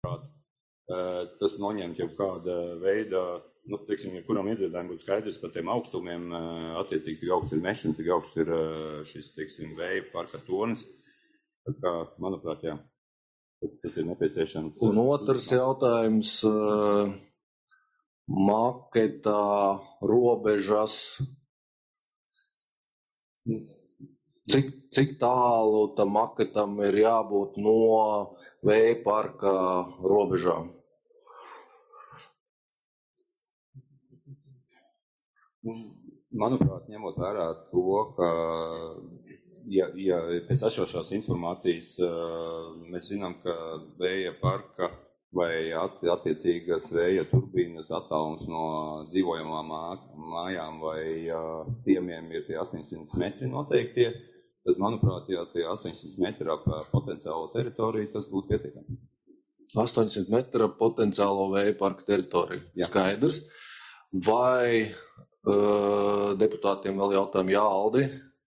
Tas noņemt jau kāda veida, teiksim, ja kuram iedzīvotājiem būtu skaidrs par tiem augstumiem, attiecīgi, cik augsts ir mežs un cik augsts ir šis, teiksim, vēja parka tornis. Tā kā, manuprāt, jā, tas ir nepieciešams. Un otrs jautājums, maketā, robežas, cik tālu tam maketam ir jābūt no vēja parka robežām? Manuprāt, ņemot vērā to, ka, ja pēc atšķiršās informācijas mēs zinām, ka vēja parka vai attiecīgas vēja turbīnas attālums no dzīvojamām mājām vai ciemiem ir tie 800 metri noteiktie, tad, manuprāt, ja tie 800 metri ap potenciālo teritoriju, tas būtu pietiekami. 800 metri ap potenciālo vēja parka teritoriju. Jā. Skaidrs. Vai deputātiem vēl jautājumi? Jā, Aldi?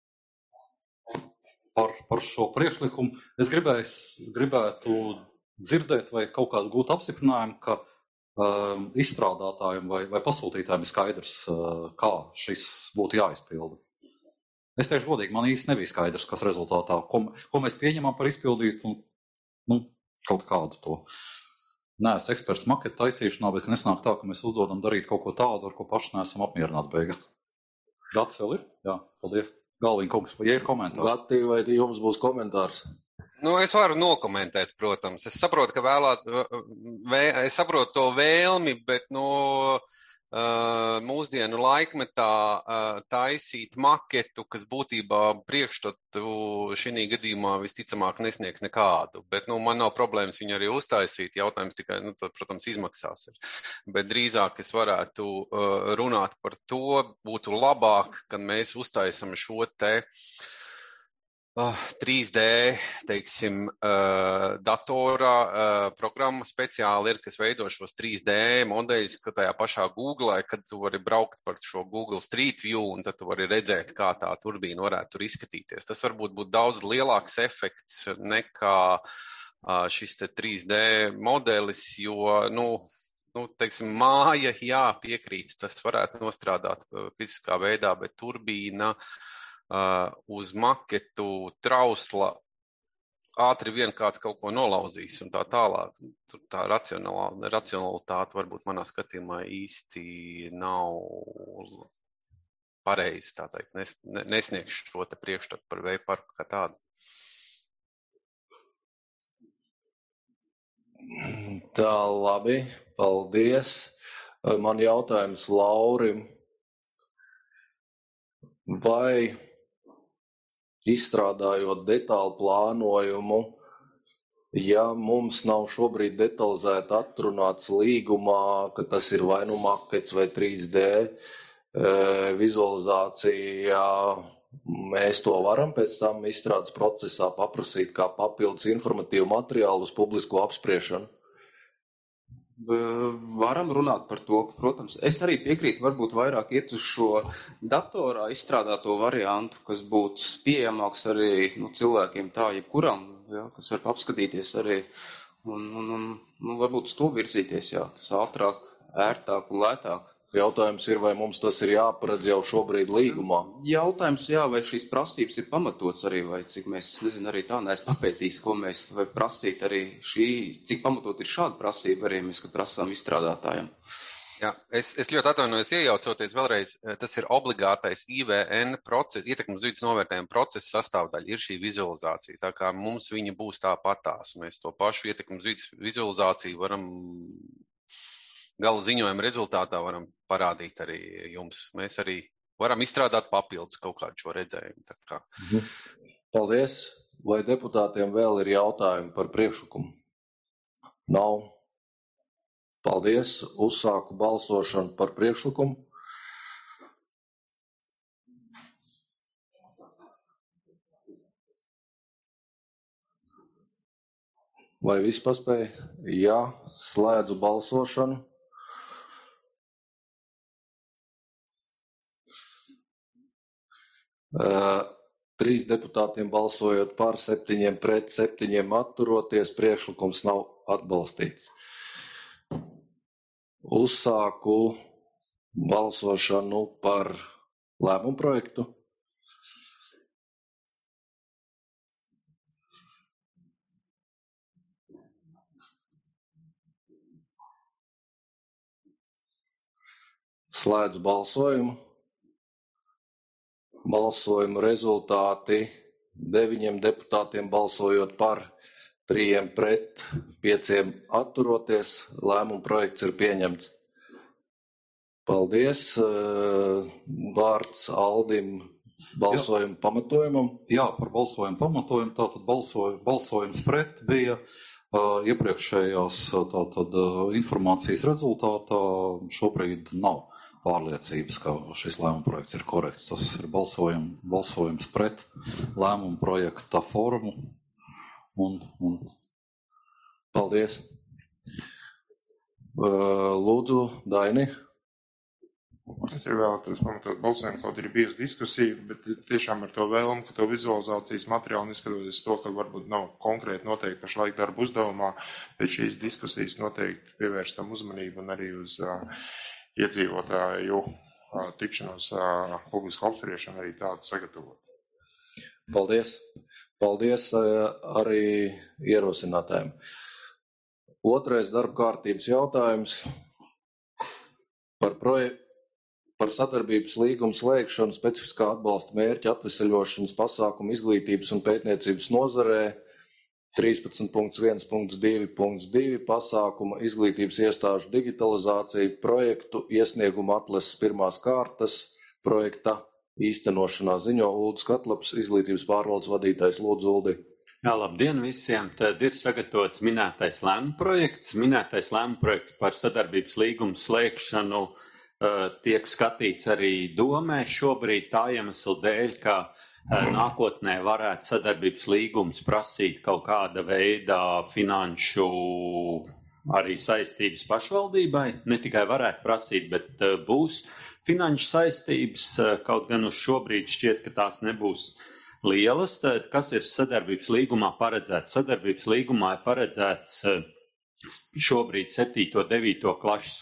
Par šo priekšlikumu es gribētu dzirdēt vai kaut kādu gūt apstiprinājumu, ka izstrādātājiem vai pasūtītājiem ir skaidrs, kā šis būtu jāizpilda. Es teikšu godīgi, man īsti nebija skaidrs, kas rezultātā, ko mēs pieņemam par izpildītu, kaut kādu to. Nē, es eksperts maketu taisīšanā, bet nesnāk tā, ka mēs uzdodam darīt kaut ko tādu, ar ko paši neesam apmierināti beigās. Gats vēl ir? Jā, paldies. Galviņ, kungs, ja ir komentārs. Gati, vai jums būs komentārs? Es varu nokomentēt, protams. Es saprotu, es saprotu to vēlmi, bet mūsdienu laikmetā taisīt maketu, kas būtībā priekšstatu šī gadījumā visticamāk nesniegs nekādu. Bet, man nav problēmas viņu arī uztaisīt. Jautājums tikai, tad, protams, izmaksās ir. Bet drīzāk es varētu runāt par to, būtu labāk, kad mēs uztaisam šo te 3D, teiksim, datorā programma speciāli ir, kas veido šos 3D modeļus, ka tajā pašā Google, kad tu vari braukt par šo Google Street View, un tad tu vari redzēt, kā tā turbīna varētu tur izskatīties. Tas varbūt būtu daudz lielāks efekts nekā šis te 3D modelis, jo, teiksim, māja, jā, piekrīt, tas varētu nostrādāt fiziskā veidā, bet turbīna uz maketu trausla ātri vien kāds kaut ko nolauzīs un tā tālāk. Tur tā racionalitāte varbūt manā skatījumā īsti nav pareizi, tā teikt, nesniegš šo te priekšstatu par vēja parku kā tādu. Tā, labi, paldies. Man jautājums Laurim. Vai izstrādājot detālu plānojumu, ja mums nav šobrīd detalizēti atrunāts līgumā, ka tas ir vai makets vai 3D vizualizācija, mēs to varam pēc tam izstrādes procesā paprasīt kā papildus informatīvu materiālu uz publisko apspriešanu? Varam runāt par to, protams. Es arī piekrītu, varbūt vairāk iet uz šo datorā izstrādāto variantu, kas būtu pieejamāks arī cilvēkiem tā, jebkuram, kas var apskatīties arī un varbūt uz to virzīties, tas ātrāk, ērtāk un lētāk. Jautājums ir, vai mums tas ir jāparedz jau šobrīd līgumā? Jautājums, vai šīs prasības ir pamatots arī, vai cik mēs, arī tā neesmu papētījis, ko mēs vai prasīt arī cik pamatot ir šāda prasība arī mēs, kad prasām izstrādātājiem. Jā, es ļoti atvainojos iejaucoties vēlreiz, tas ir obligātais IVN process, ietekmes vides novērtējuma procesa sastāvdaļa, ir šī vizualizācija, tā kā mums viņa būs tāpatās. Mēs to pašu ietekmes vides vizualizāciju varam gala ziņojuma rezultātā varam parādīt arī jums. Mēs arī varam izstrādāt papildus kaut kādu šo redzējumu. Tā kā. Paldies. Vai deputātiem vēl ir jautājumi par priekšlikumu? Nav. Paldies. Uzsāku balsošanu par priekšlikumu. Vai viss paspēja? Jā. Slēdzu balsošanu. Trīs deputātiem balsojot par, 7 pret, 7 atturoties, priekšlikums nav atbalstīts. Uzsāku balsošanu par lēmumu projektu. Slēdzu balsojumu. Balsojumu rezultāti 9 deputātiem balsojot par, 3 pret, 5 atturoties. Lēmumu projekts ir pieņemts. Paldies. Vārds Aldim balsojumu pamatojumam. Jā, par balsojumu pamatojumu. Tātad balsojums pret bija iepriekšējās informācijas rezultātā. Šobrīd nav pārliecības, ka šis lēmuma projekts ir korekts. Tas ir balsojums pret lēmuma projekta formu. Un... Paldies. Lūdzu, Daini. Es arī vēlētos pamatot balsojumu, kaut ir bijusi diskusija, bet tiešām ar to vēlumu, ka to vizualizācijas materiālu neskatoties to, ka varbūt nav konkrēti noteikti pašlaik darba uzdevumā, bet šīs diskusijas noteikti pievērstam uzmanību un arī uz iedzīvotāju tikšanos publisku apspriešanu arī tādu sagatavot. Paldies. Paldies arī ierosinātājiem. Otrais darba kārtības jautājums par sadarbības līgumu slēgšanu specifiskā atbalsta mērķa atveseļošanas pasākumu izglītības un pētniecības nozarē 13.1.2.2 pasākuma izglītības iestāžu digitalizācija projektu iesniegumu atlases pirmās kārtas projekta īstenošanā ziņo Uldis Katlaps, izglītības pārvaldes vadītājs. Lūdzu, Uldi. Jā, labdien visiem. Tad ir sagatavots minētais lēmuma projekts. Minētais lēmuma projekts par sadarbības līgumu slēgšanu tiek skatīts arī domē šobrīd tā iemesla dēļ, ka nākotnē varētu sadarbības līgums prasīt kaut kāda veida finanšu arī saistības pašvaldībai. Ne tikai varētu prasīt, bet būs finanšu saistības, kaut gan uz šobrīd šķiet, ka tās nebūs lielas. Tad, kas ir sadarbības līgumā paredzēts? Sadarbības līgumā ir paredzēts šobrīd 7. un 9. klašu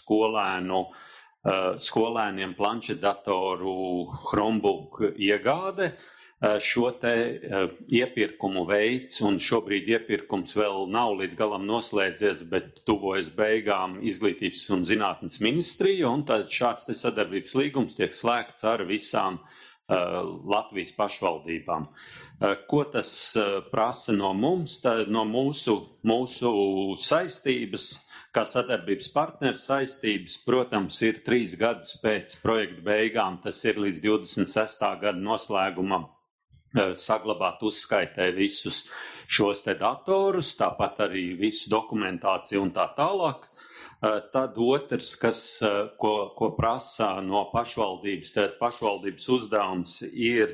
skolēniem planšetdatoru Chromebook iegāde. Šo te iepirkumu veids, un šobrīd iepirkums vēl nav līdz galam noslēdzies, bet tuvojas beigām Izglītības un zinātnes ministrija, un tad šāds te sadarbības līgums tiek slēgts ar visām Latvijas pašvaldībām. Ko tas prasa no mums? Tad no mūsu saistības, kā sadarbības partneru saistības, protams, ir 3 gadus pēc projekta beigām, tas ir līdz 26. gada noslēgumam, saglabāt uzskaitē visus šos te datorus, tāpat arī visu dokumentāciju un tā tālāk. Tad otrs, ko prasa no pašvaldības, tad pašvaldības uzdevums ir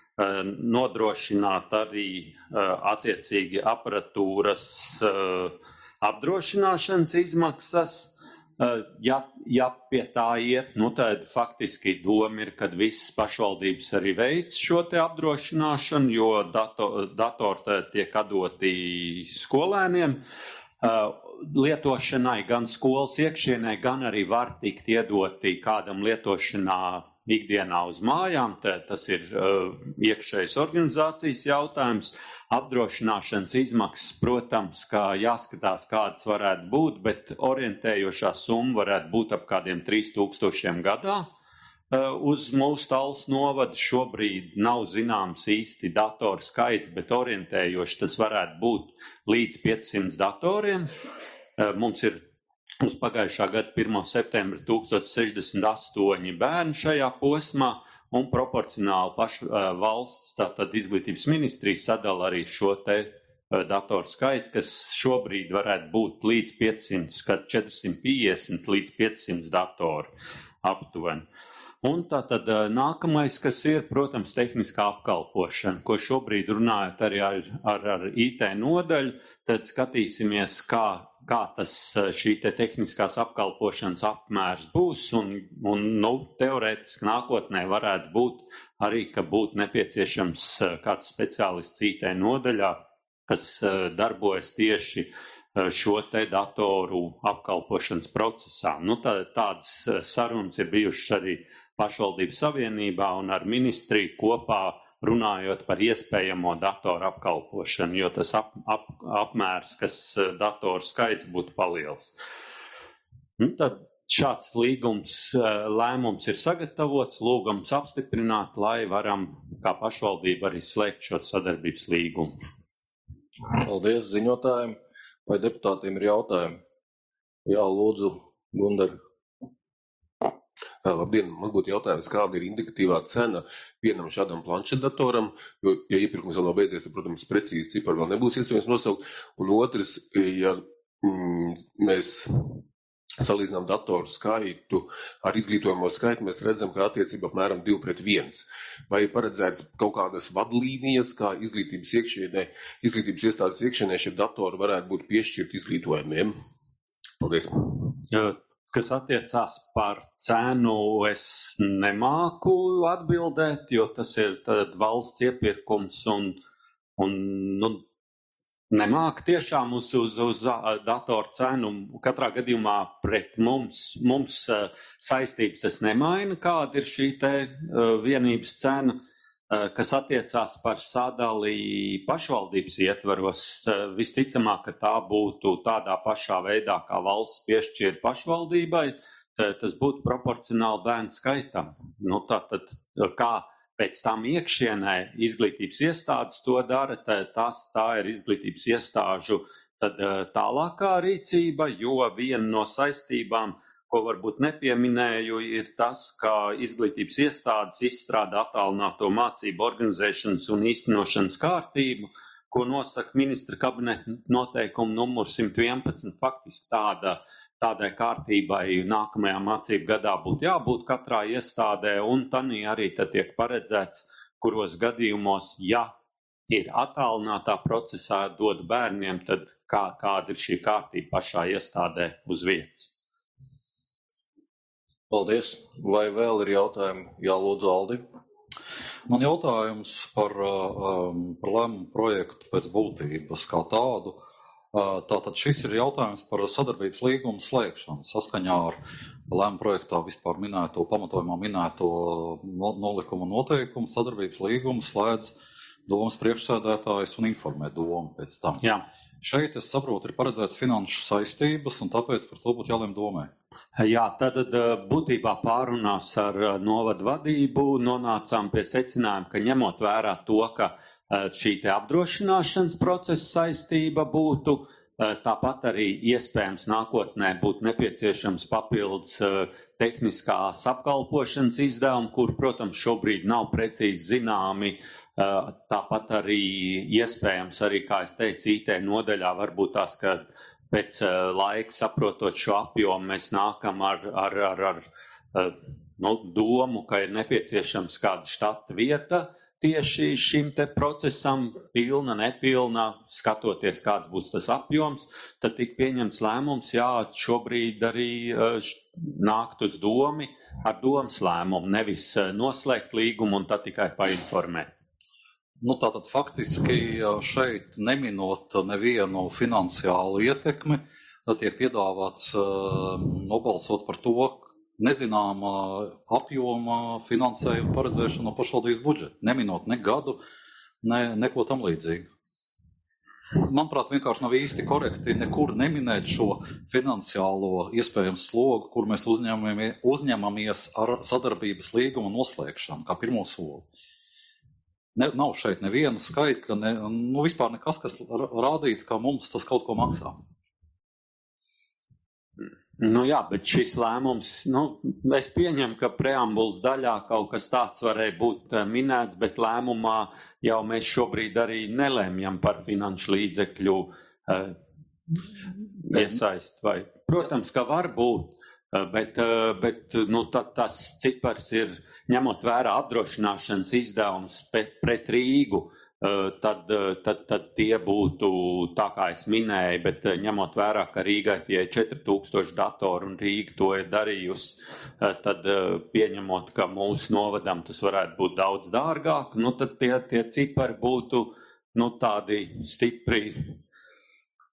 nodrošināt arī attiecīgi aparatūras apdrošināšanas izmaksas. Ja pie tā iet, tad faktiski doma ir, kad visas pašvaldības arī veic šo te apdrošināšanu, jo datori tiek atdoti skolēniem. Lietošanai gan skolas iekšienē, gan arī var tikt iedoti kādam lietošanā ikdienā uz mājām. Tas ir iekšējas organizācijas jautājums. Apdrošināšanas izmaksas, protams, kā jāskatās, kādas varētu būt, bet orientējošā summa varētu būt ap kādiem 3000 gadā. Uz mūsu Tallas novada šobrīd nav zināms īsti datoru skaits, bet orientējoši tas varētu būt līdz 500 datoriem. Mums ir uz pagājušā gada 1. septembra 1068 bērni šajā posmā, un proporcionāli valsts, tātad izglītības ministrija sadala arī šo te datoru skaitu, kas šobrīd varētu būt līdz 500, kad 450 līdz 500 datoru aptuveni. Un tātad nākamais, kas ir, protams, tehniskā apkalpošana, ko šobrīd runājot arī ar IT nodaļu, tad skatīsimies, kā tas šī te tehniskās apkalpošanas apmērs būs, un teorētiski nākotnē varētu būt arī, ka būtu nepieciešams kāds speciālists IT nodaļā, kas darbojas tieši šo te datoru apkalpošanas procesā. Nu, tādas sarunas ir bijušas arī pašvaldību savienībā un ar ministriju kopā runājot par iespējamo datoru apkalpošanu, jo tas apmērs, kas datoru skaits būtu paliels. Nu, tad šāds lēmums ir sagatavots, lūgums apstiprināt, lai varam kā pašvaldība arī slēgt šo sadarbības līgumu. Paldies ziņotājiem. Vai deputātiem ir jautājumi? Jā, lūdzu, Gundar. Labdien, man būtu jautājums, kāda ir indikatīvā cena vienam šādam planšetdatoram, jo, ja iepirkums vēl nav beidzies, tad, protams, precīzi cipari vēl nebūs iespējams nosaukt. Un otrs, ja mēs salīdzinām datoru skaitu ar izglītojamo skaitu, mēs redzam, ka attiecība apmēram 2:1. Vai paredzēts kaut kādas vadlīnijas, kā izglītības iestādes iekšienē šie datori varētu būt piešķirt izglītojumiem? Paldies. Kas attiecās par cenu, es nemāku atbildēt, jo tas ir valsts iepirkums un nemāk tiešām uz datoru cenu. Katrā gadījumā pret mums saistības tas nemaina, kāda ir šī te vienības cena, kas attiecās par sadali pašvaldības ietvaros. Visticamāk, ka tā būtu tādā pašā veidā, kā valsts piešķir pašvaldībai, tas būtu proporcionāli bērnu skaitam. Nu, tātad, kā pēc tam iekšienē izglītības iestādes to dara, tā ir izglītības iestāžu tad tālākā rīcība, jo viena no saistībām, ko varbūt nepieminēju, ir tas, ka izglītības iestādes izstrāda attālināto mācību organizēšanas un īstenošanas kārtību, ko nosaka ministra kabineta noteikuma numur 111. Faktiski tādai kārtībai nākamajā mācību gadā būtu jābūt katrā iestādē, un tanī arī tad tiek paredzēts, kuros gadījumos, ja ir attālinātā procesā dod bērniem, tad kāda ir šī kārtība pašā iestādē uz vietas. Paldies. Vai vēl ir jautājumi? Jā, lūdzu, Aldi. Man jautājums par lēmumu projektu pēc būtības kā tādu. Tātad šis ir jautājums par sadarbības līgumu slēgšanu saskaņā ar lēmumu projektā vispār minēto, pamatojumā minēto nolikumu noteikumu. Sadarbības līgumu slēdz domas priekšsēdētājs un informē domu pēc tam. Jā. Šeit, es saprotu, ir paredzēts finanšu saistības, un tāpēc par to būtu jālem domē. Jā, tad būtībā pārunās ar novadu vadību nonācām pie secinājuma, ka ņemot vērā to, ka šī te apdrošināšanas procesa saistība būtu, tāpat arī iespējams nākotnē būtu nepieciešams papildus tehniskās apkalpošanas izdevumi, kur, protams, šobrīd nav precīzi zināmi. Tāpat arī iespējams, arī, kā es teicu, IT nodaļā varbūt tās, ka pēc laika saprotot šo apjomu, mēs nākam ar domu, ka ir nepieciešams kāda štata vieta tieši šim te procesam, pilna, nepilna, skatoties, kāds būs tas apjoms, tad tik pieņemts lēmums, jā, šobrīd arī nākt uz domi ar domas lēmumu, nevis noslēgt līgumu un tad tikai painformēt. Nu, tātad faktiski šeit neminot nevienu finansiālu ietekmi, tiek piedāvāts nobalsot par to nezināmā apjoma finansējuma paredzēšanu no pašvaldības budžeta, neminot ne gadu, neko tam līdzīgi. Manuprāt, vienkārši nav īsti korekti nekur neminēt šo finansiālo iespējams slogu, kur mēs uzņemamies ar sadarbības līguma noslēgšanu, kā pirmo soli. Nav šeit neviena skaitļa, vispār nekas, kas rādītu, ka mums tas kaut ko maksā. Nu jā, bet šis lēmums, es pieņemu, ka preambulas daļā kaut kas tāds varēja būt minēts, bet lēmumā jau mēs šobrīd arī nelēmjam par finanšu līdzekļu iesaist. Protams, ka var būt, bet tas cipars ir, ņemot vērā apdrošināšanas izdevums pret Rīgu, tad tie būtu, tā kā es minēju, bet ņemot vērā, ka Rīgai tie 4000 datoru un Rīga to ir darījusi, tad pieņemot, ka mūsu novadam tas varētu būt daudz dārgāk, tad tie cipari būtu tādi stipri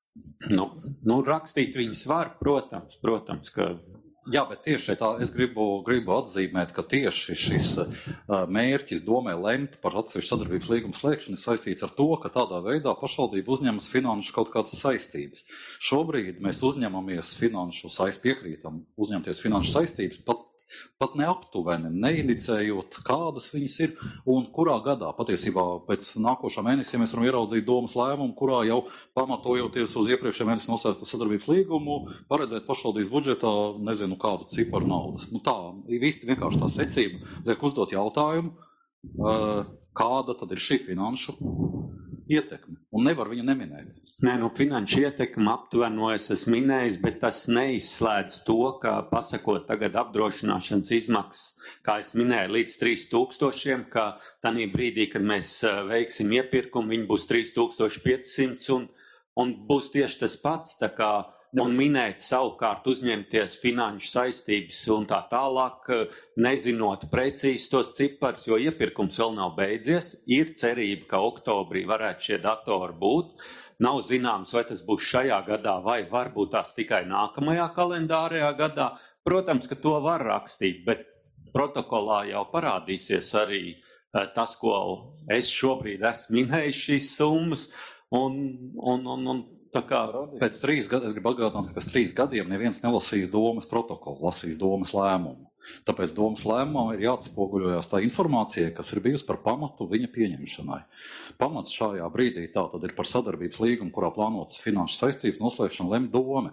Nu, rakstīt viņas var, protams, ka... Jā, bet tieši tā es gribu atzīmēt, ka tieši šis mērķis domē lemt par atsevišķu sadarbības līgumu slēgšanu ir saistīts ar to, ka tādā veidā pašvaldība uzņemas finanšu kaut kādas saistības. Šobrīd mēs uzņemamies piekrītam uzņemties finanšu saistības pat neaptuveni, neindicējot, kādas viņas ir un kurā gadā. Patiesībā pēc nākošā mēnesī mēs varam ieraudzīt domas lēmumu, kurā jau pamatojoties uz iepriekšējā mēnesī noslēgto sadarbības līgumu, paredzēt pašvaldības budžetā nezinu kādu ciparu naudas. Tā, īsti vienkārši tā secība liek uzdot jautājumu, kāda tad ir šī finanšu ietekme, un nevar viņu neminēt. Finanšu ietekme aptuveno es esmu minējis, bet tas neizslēdz to, ka pasakot tagad apdrošināšanas izmaksas, kā es minēju, līdz 3000, ka tanī brīdī, kad mēs veiksim iepirkumu, viņi būs 3500 un būs tieši tas pats, tā kā un minēt savukārt uzņemties finanšu saistības un tā tālāk, nezinot precīzi tos ciparus, jo iepirkums vēl nav beidzies. Ir cerība, ka oktobrī varētu šie datori būt. Nav zināms, vai tas būs šajā gadā, vai varbūt tās tikai nākamajā kalendārajā gadā. Protams, ka to var rakstīt, bet protokolā jau parādīsies arī tas, ko es šobrīd esmu minējis šīs summas, un tā kā pēc 3 gadiem, es gribu atgādināt, ka pēc 3 gadiem neviens nelasīs domas protokolu, lasīs domas lēmumu. Tāpēc domas lēmumā ir jāatspoguļojās tā informācija, kas ir bijusi par pamatu viņa pieņemšanai. Pamats šajā brīdī tā tad ir par sadarbības līgumu, kurā plānotas finanšu saistības noslēgšanu lem dome.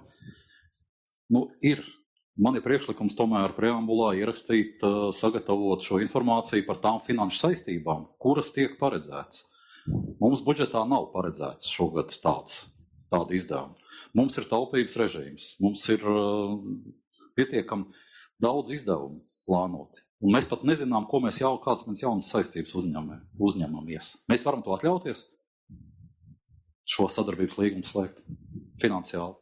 Man ir priekšlikums tomēr preambulā ierakstīt, sagatavot šo informāciju par tām finanšu saistībām, kuras tiek paredzētas. Mums budžetā nav paredzēts šogad tāda izdevuma. Mums ir taupības režīms, mums ir pietiekami daudz izdevumu plānoti. Un mēs pat nezinām, kādas mēs jaunas saistības uzņemamies. Mēs varam to atļauties, šo sadarbības līgumu slēgt finansiāli.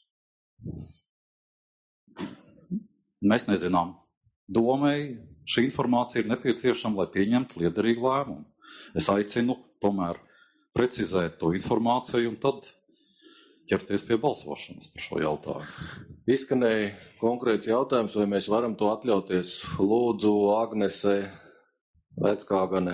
Mēs nezinām. Domēji šī informācija ir nepieciešama, lai pieņemtu liederīgu lēmumu. Es aicinu tomēr precizēt to informāciju un tad ķerties pie balsošanas par šo jautājumu. Izskanēja konkrēts jautājums, vai mēs varam to atļauties. Lūdzu, Agnese Veckāgane.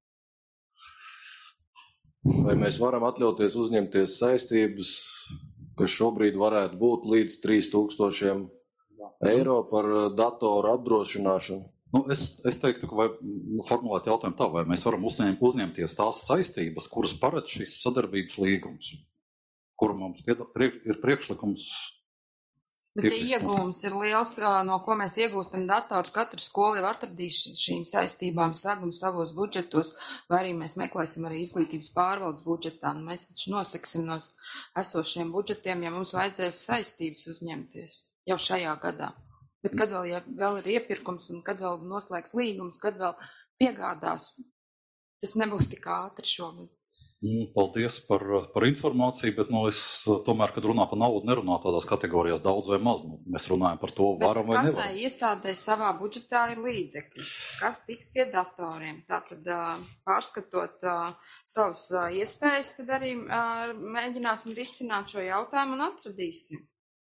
Vai mēs varam atļauties uzņemties saistības, kas šobrīd varētu būt līdz 3000 eiro par datoru apdrošināšanu? Es teiktu, ka formulēt jautājumu tā, vai mēs varam uzņemties tās saistības, kuras paredz šis sadarbības līgums, kuru mums ir priekšlikums. Bet ja iegūms ir liels, no ko mēs iegūstam dators, katru skolu jau atradīs šīm saistībām segumu savos budžetos, vai arī mēs meklēsim arī izglītības pārvaldes budžetā. Mēs taču nosaksim no esošiem budžetiem, ja mums vajadzēs saistības uzņemties jau šajā gadā. Bet kad vēl ir iepirkums un kad vēl noslēgs līgums, kad vēl piegādās, tas nebūs tik ātri šogad. Paldies par informāciju, bet es tomēr, kad runā par naudu, nerunā tādās kategorijās daudz vai maz. Mēs runājam par to, varam vai nevaram. Katrai iestādē savā budžetā ir līdzekļi, kas tiks pie datoriem. Tātad pārskatot savus iespējas, tad arī mēģināsim risināt šo jautājumu un atradīsim.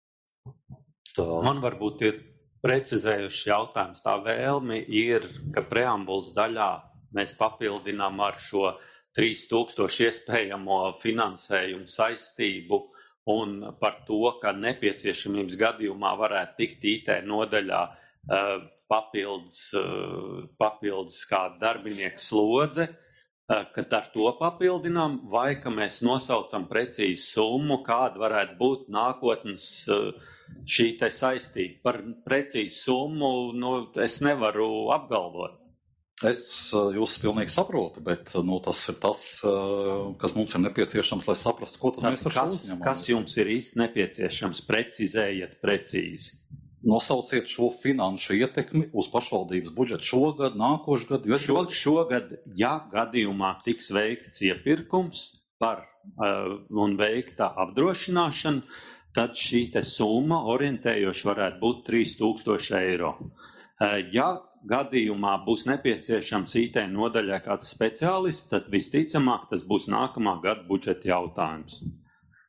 Man varbūt ir precizējuši jautājums. Tā vēlme ir, ka preambulas daļā mēs papildinām ar šo 3000 iespējamo finansējumu saistību un par to, ka nepieciešamības gadījumā varētu tikt IT nodaļā papildus kāda darbinieka slodze, kad ar to papildinām, vai ka mēs nosaucam precīzu summu, kāda varētu būt nākotnes šī te saistība. Par precīzu summu es nevaru apgalvot. Es jūs pilnīgi saprotu, bet tas ir tas, kas mums ir nepieciešams, lai saprastu, ko tas mēs ar šo uzņemamies. Kas jums ir īsti nepieciešams? Precizējiet precīzi. Nosauciet šo finanšu ietekmi uz pašvaldības budžetu šogad, nākošu gadu. Šogad, ja gadījumā tiks veikts iepirkums un veikta apdrošināšana, tad šī te summa orientējoši varētu būt 3000 eiro. Ja gadījumā būs nepieciešams IT nodaļā kāds speciālists, tad visticamāk tas būs nākamā gada budžeta jautājums.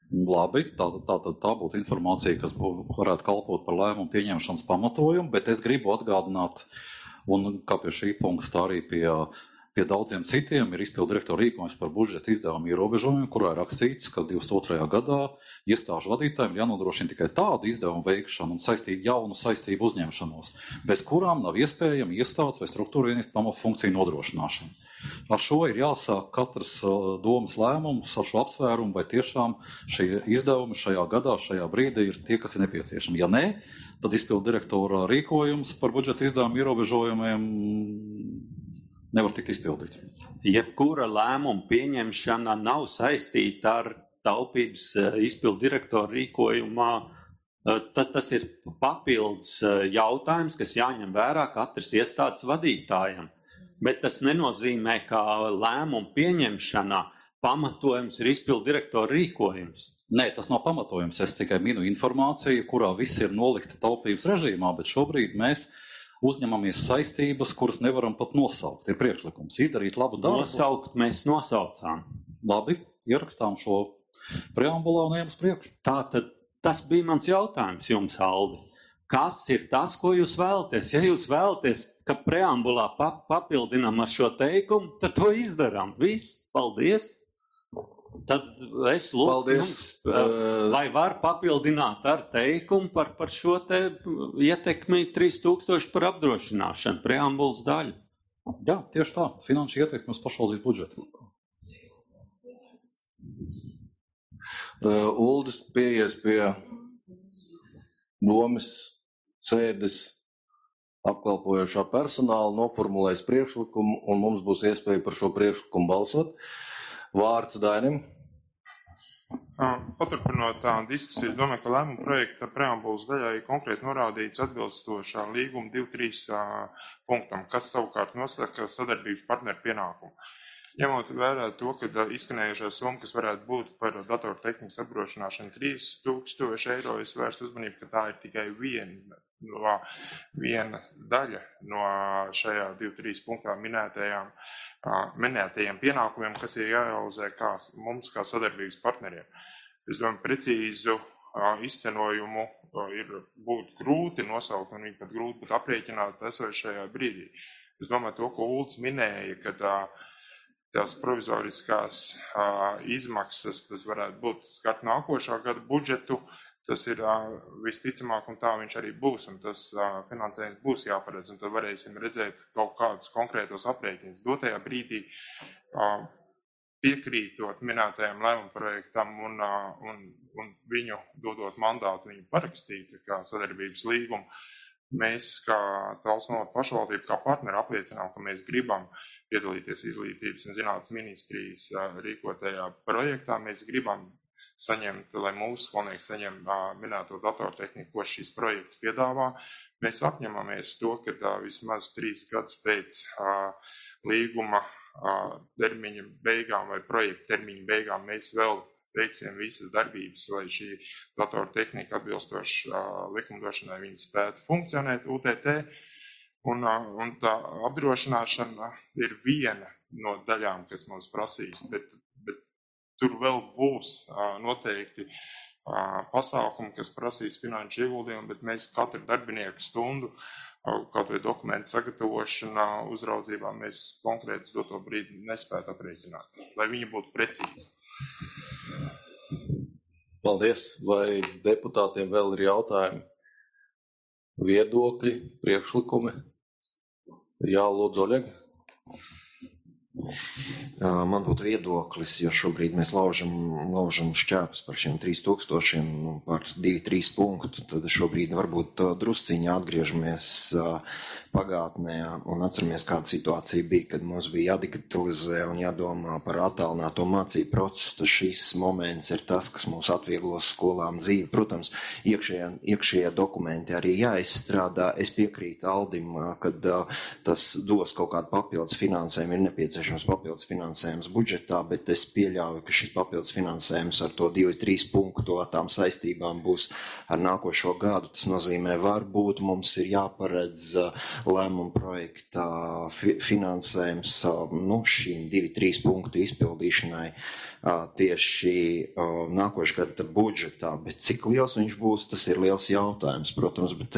Labi, tā būtu informācija, kas varētu kalpot par lēmumu pieņemšanas pamatojumu, bet es gribu atgādināt, un kā pie šī punkta, tā arī pie daudziem citiem ir izpildu direktora rīkojums par budžeta izdevumu ierobežojumu, kurā ir rakstīts, ka 22. gadā iestāžu vadītājiem jānodrošina tikai tādu izdevumu veikšanu un jaunu saistību uzņemšanos, bez kurām nav iespējama iestādes vai struktūra vienības pamatfunkciju nodrošināšana. Ar šo ir jāsāk katras domas lēmums, ar šo apsvērumu, vai tiešām šie izdevumi šajā gadā, šajā brīdī ir tie, kas ir nepieciešami. Ja nē, tad izpildu direktora rīkojums par budžeta izdevumu ierobežojumiem nevar tikt izpildīts. Jebkura lēmuma pieņemšana nav saistīta ar taupības izpildu direktora rīkojumā. Tas ir papildus jautājums, kas jāņem vērā katras iestādes vadītājam. Bet tas nenozīmē, ka lēmumu pieņemšanā pamatojums ir izpildu direktora rīkojums. Nē, tas nav pamatojums. Es tikai minu informāciju, kurā viss ir nolikta taupības režīmā, bet šobrīd mēs uzņemamies saistības, kuras nevaram pat nosaukt. Ir priekšlikums izdarīt labu darbu. Nosaukt mēs nosaucām. Labi, ierakstām šo preambulā un ejam uz priekšu. Tātad tas bija mans jautājums jums, Aldi. Kas ir tas, ko jūs vēlaties? Ja jūs vēlaties, ka preambulā papildinām ar šo teikumu, tad to izdarām. Viss, paldies. Tad es lūgtu jums, vai var papildināt ar teikumu par šo te ietekmi 3000 par apdrošināšanu, preambulas daļu. Jā, tieši tā. Finanšu ietekmi uz pašvaldību budžetu. Uldis pieies pie domas sēdes apkalpojošā personāla, noformulēs priekšlikumu, un mums būs iespēja par šo priekšlikumu balsot. Vārds Dainim. Paturpinot diskusiju, es domāju, ka lēmuma projekta preambulas daļā ir konkrēti norādīts atbilstošā līguma 2.3 punktam, kas savukārt nosaka sadarbības partneru pienākumu. Ņemot vērā to, ka izskanējušā summa, kas varētu būt par datortehnikas apdrošināšanu 3000 eiro, es vērstu uzmanību, ka tā ir tikai viena daļa no šajā 2.3 punktā minētajiem pienākumiem, kas ir jārealizē mums kā sadarbības partneriem. Es domāju, precīzu izcenojumu būtu grūti nosaukt un pat grūti būt aprēķināt esošajā brīdī. Es domāju, to, ko Ulds minēja, ka tās provizoriskās izmaksas, tas varētu būt skart nākošā gada budžetu, tas ir visticamāk, un tā viņš arī būs, un tas finansējums būs jāparedz, un tad varēsim redzēt kaut kādus konkrētos aprēķinus. Dotajā brīdī piekrītot minētajam lēmuma projektam un viņu dodot mandātu, viņu parakstīt kā sadarbības līgumu, mēs, kā Talsnova pašvaldība, kā partneri apliecinām, ka mēs gribam piedalīties Izglītības un zinātnes ministrijas rīkotajā projektā. Mēs gribam saņemt, lai mūsu skolnieki saņem minēto datortehniku, ko šīs projekts piedāvā. Mēs apņemamies to, ka vismaz 3 gadus pēc līguma termiņa beigām vai projekta termiņa beigām mēs vēl veiksim visas darbības, lai šī datortehnika atbilstoši likumdošanai viņi spētu funkcionēt UTT. Un tā apdrošināšana ir viena no daļām, kas mums prasīs, bet tur vēl būs noteikti pasākumi, kas prasīs finanšu ieguldījumu, bet mēs katru darbinieku stundu, kaut vai dokumentu sagatavošanā, uzraudzībā, mēs konkrēti doto brīdi nespētu aprēķināt, lai viņi būtu precīzi. Paldies. Vai deputātiem vēl ir jautājumi? Viedokļi, priekšlikumi? Jā, lūdzu, Oļeg. Man būtu viedoklis, jo šobrīd mēs laužam šķēpus par šiem 3000 par 2-3 punktu, tad šobrīd varbūt drusciņā atgriežamies pagātnē un atceramies, kāda situācija bija, kad mums bija jādigitalizē un jādomā par attālināto mācību procesu. Tas šis moments ir tas, kas mums atvieglos skolām dzīvi. Protams, iekšējie dokumenti arī jāizstrādā. Es piekrītu Aldim, kad tas dos kaut kādu papildus finansējumu, ir nepieciešams papildus finansējums budžetā, bet es pieļauju, ka šis papildus finansējums ar to 2-3 punktu tām saistībām būs ar nākošo gadu. Tas nozīmē, varbūt mums ir jāparedz lēmuma projekta finansējums šīm 2-3 punktu izpildīšanai tieši nākošā gada budžetā, bet cik liels viņš būs, tas ir liels jautājums, protams, bet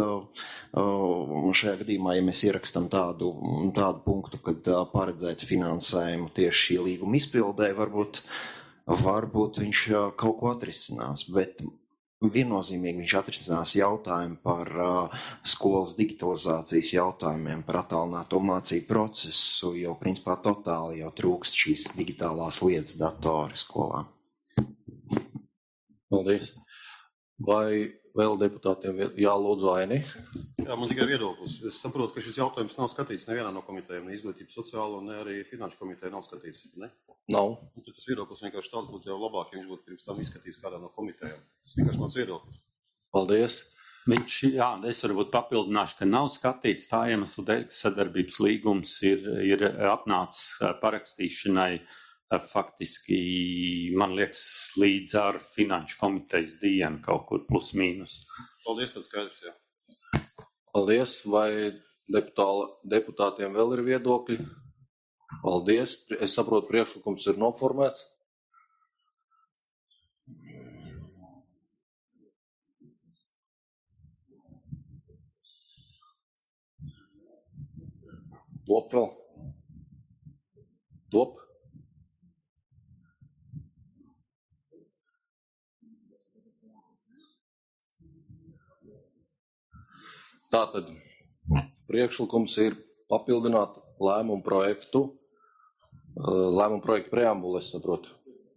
šajā gadījumā, ja mēs ierakstām tādu punktu, kad paredzēt finansējumu tieši šī līguma izpildē, varbūt viņš kaut ko atrisinās, bet viennozīmīgi viņš atrisinās jautājumu par skolas digitalizācijas jautājumiem, par attālināto mācību procesu, jo principā totāli jau trūkst šīs digitālās lietas datori skolā. Paldies. Vai vēl deputātiem jālūdzu Aini? Jā, man tikai viedoklis. Es saprotu, ka šis jautājums nav skatīts nevienā no komitejām, ne izglītības sociālo, ne arī finanšu komiteja nav skatīts, ne? Nav. Tas viedoklis vienkārši tāds būtu jau labāk, ja viņš būtu pirms tam izskatīts kādā no komitejām. Tas vienkārši mans viedoklis. Paldies. Es varbūt papildināšu, ka nav skatīts tā iemesla dēļ, ka sadarbības līgums ir atnācis parakstīšanai faktiski, man liekas, līdz ar finanšu komitejas dienu kaut kur plus mīnus. Paldies, tad skaidrs, jā. Paldies. Vai deputātiem vēl ir viedokļi? Paldies. Es saprotu, priekšlikums ir noformēts. Top vēl. Top. Tātad priekšlikums ir papildināt lēmumu projektu preambulu, es saprotu.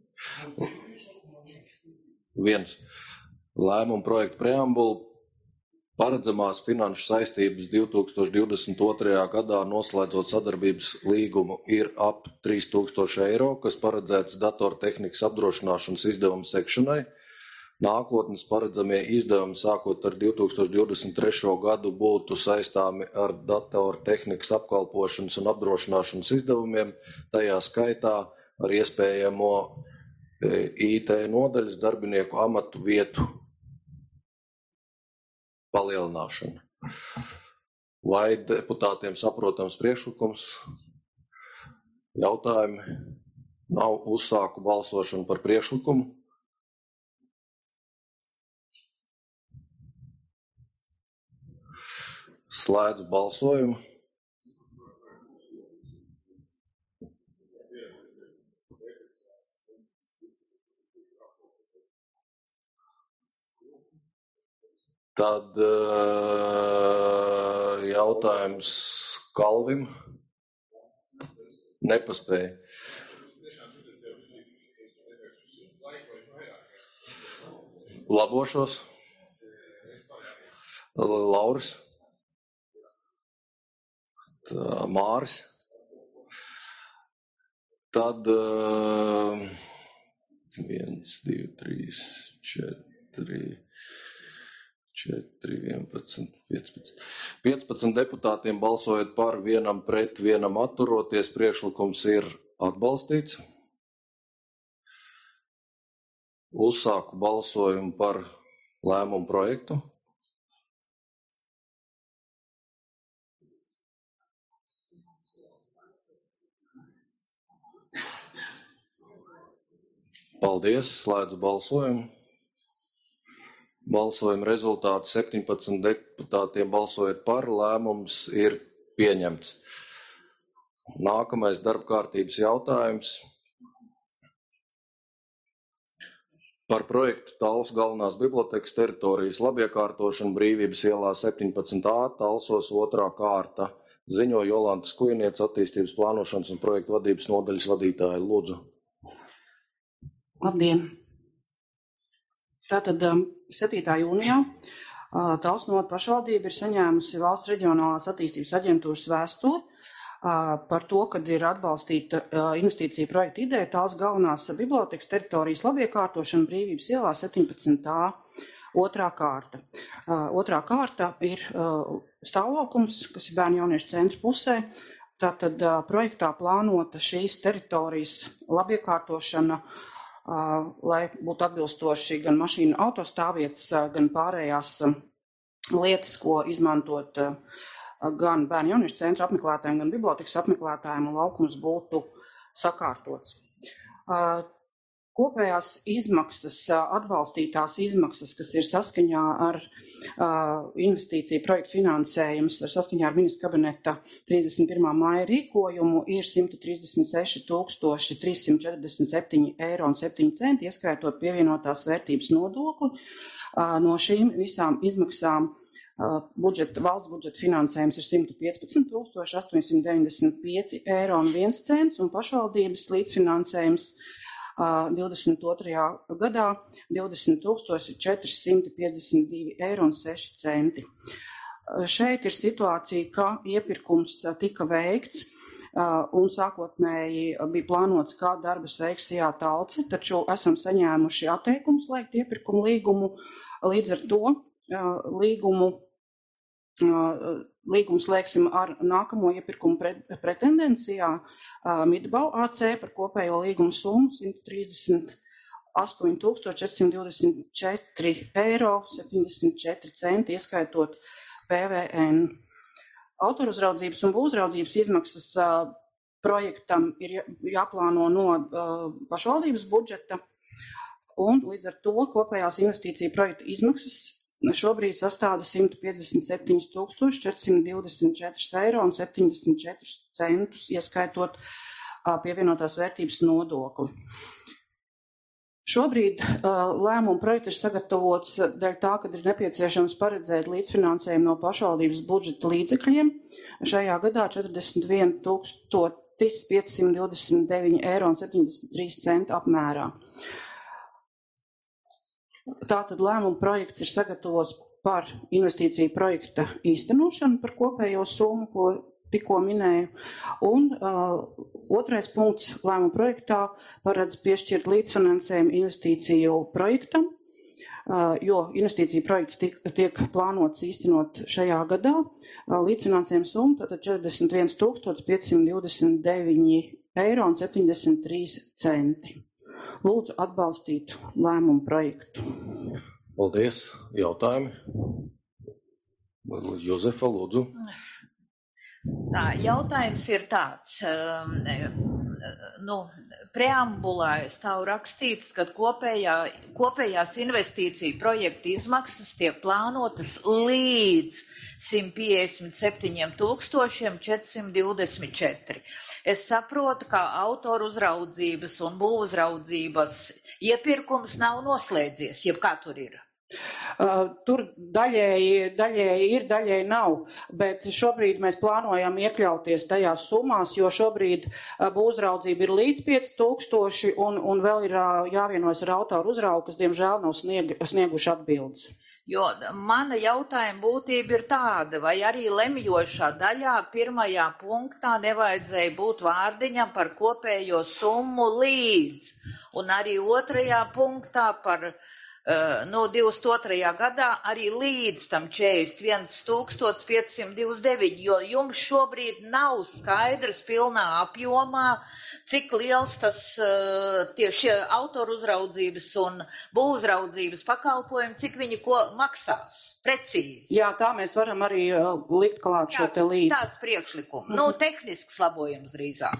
1. Lēmumu projektu preambulu paredzamās finanšu saistības 2022. gadā noslēdzot sadarbības līgumu ir ap 3000 eiro, kas paredzēts datortehnikas apdrošināšanas izdevumu sekšanai. Nākotnes paredzamie izdevumi sākot ar 2023. gadu būtu saistāmi ar datortehnikas apkalpošanas un apdrošināšanas izdevumiem, tajā skaitā ar iespējamo IT nodaļas darbinieku amatu vietu palielināšanu. Vai deputātiem saprotams priekšlikums? Jautājumi? Nav. Uzsāku balsošanu par priekšlikumu. Slēdzu balsojumu. Tad jautājums Kalvim. Nepaspēja. Labošos. Lauris. Māris. Tad 1, 2, 3, 4, 11, 15. 15 deputātiem balsojot par, 1 pret, 1 atturoties, priekšlikums ir atbalstīts. Uzsāku balsojumu par lēmumu projektu. Paldies, slēdzu balsojumu. Balsojuma rezultāti 17 deputātiem balsojot par, lēmums ir pieņemts. Nākamais darbkārtības jautājums par projektu Talsu galvenās bibliotekas teritorijas labiekārtošanu Brīvības ielā 17A, Talsos 2. kārta. Ziņo Jolanta Skujniece, attīstības plānošanas un projektu vadības nodaļas vadītāja. Lūdzu. Labdien! Tātad 7. jūnijā Talsu novada pašvaldība ir saņēmusi Valsts reģionālās attīstības aģentūras vēstuli par to, kad ir atbalstīta investīcija projekta ideja Talsu galvenās bibliotekas teritorijas labiekārtošana Brīvības ielā 17A 2. kārta. 2. kārta ir stāvlaukums, kas ir bērnu jauniešu centra pusē. Tātad projektā plānota šīs teritorijas labiekārtošana, lai būtu atbilstoši gan mašīnu autostāvvietas, gan pārējās lietas, ko izmantot gan bērnu jauniešu centra apmeklētājiem, gan bibliotekas apmeklētājiem, un laukums būtu sakārtots. Kopējās izmaksas, atbalstītās izmaksas, kas ir saskaņā ar investīciju projektu finansējums, saskaņā ar ministra kabineta 31. māja rīkojumu, ir 136 347,07 €, ieskaitot pievienotās vērtības nodokli. No šīm visām izmaksām valsts budžeta finansējums ir 115 895,01 €, un pašvaldības līdzfinansējums 22. gadā 20 452,06 €. Šeit ir situācija, ka iepirkums tika veikts un sākotnēji bija plānots, kā darbus veiks Sijā Talce, taču esam saņēmuši atteikumu slēgt iepirkumu līgumu. Līdz ar to līgumu slēgsim ar nākamo iepirkumu pretendencijā Midbau AC par kopējo līgumu summu 138 424,74 €, ieskaitot PVN. Autoruzraudzības un būvuzraudzības izmaksas projektam ir jāplāno no pašvaldības budžeta, un līdz ar to kopējās investīciju projekta izmaksas šobrīd sastāda 157 424,74 €, ieskaitot pievienotās vērtības nodokli. Šobrīd lēmuma projekts ir sagatavots dēļ tā, ka ir nepieciešams paredzēt līdzfinansējumu no pašvaldības budžeta līdzekļiem. Šajā gadā 41 529,73 € apmērā. Tātad lēmuma projekts ir sagatavots par investīciju projekta īstenošanu par kopējo summu, ko tikko minēju. Un otrais punkts lēmuma projektā paredz piešķirt līdzfinansējumu investīciju projektam, jo investīciju projekts tiek plānots īstenot šajā gadā. Līdzfinansējuma summa tātad 41 529,73 €. Lūdzu atbalstīt lēmumu projektu. Paldies. Jautājumi? Jozefa, lūdzu. Tā, jautājums ir tāds. Preambulā stāv rakstīts, ka kopējās investīciju projekta izmaksas tiek plānotas līdz 157 424. Es saprotu, ka autoru uzraudzības un būvuzraudzības iepirkums nav noslēdzies, jeb kā tur ir? Tur daļēji ir, daļēji nav, bet šobrīd mēs plānojam iekļauties tajās summās, jo šobrīd būvuzraudzība ir līdz 5000 un vēl ir jāvienojas ar autoru uzraugu, kas diemžēl nav snieguši atbildes. Jo mana jautājuma būtība ir tāda, vai arī lemjošā daļā pirmajā punktā nevajadzēja būt vārdiņam par kopējo summu līdz, un arī otrajā punktā par 22. gadā arī līdz tam 41 529, jo jums šobrīd nav skaidrs pilnā apjomā, cik liels tas šie autoru uzraudzības un būvuzraudzības pakalpojumi, cik viņi ko maksās. Precīzi. Jā, tā mēs varam arī likt klāt šo te līdzi. Tāds priekšlikums. Tehnisks labojums drīzāk.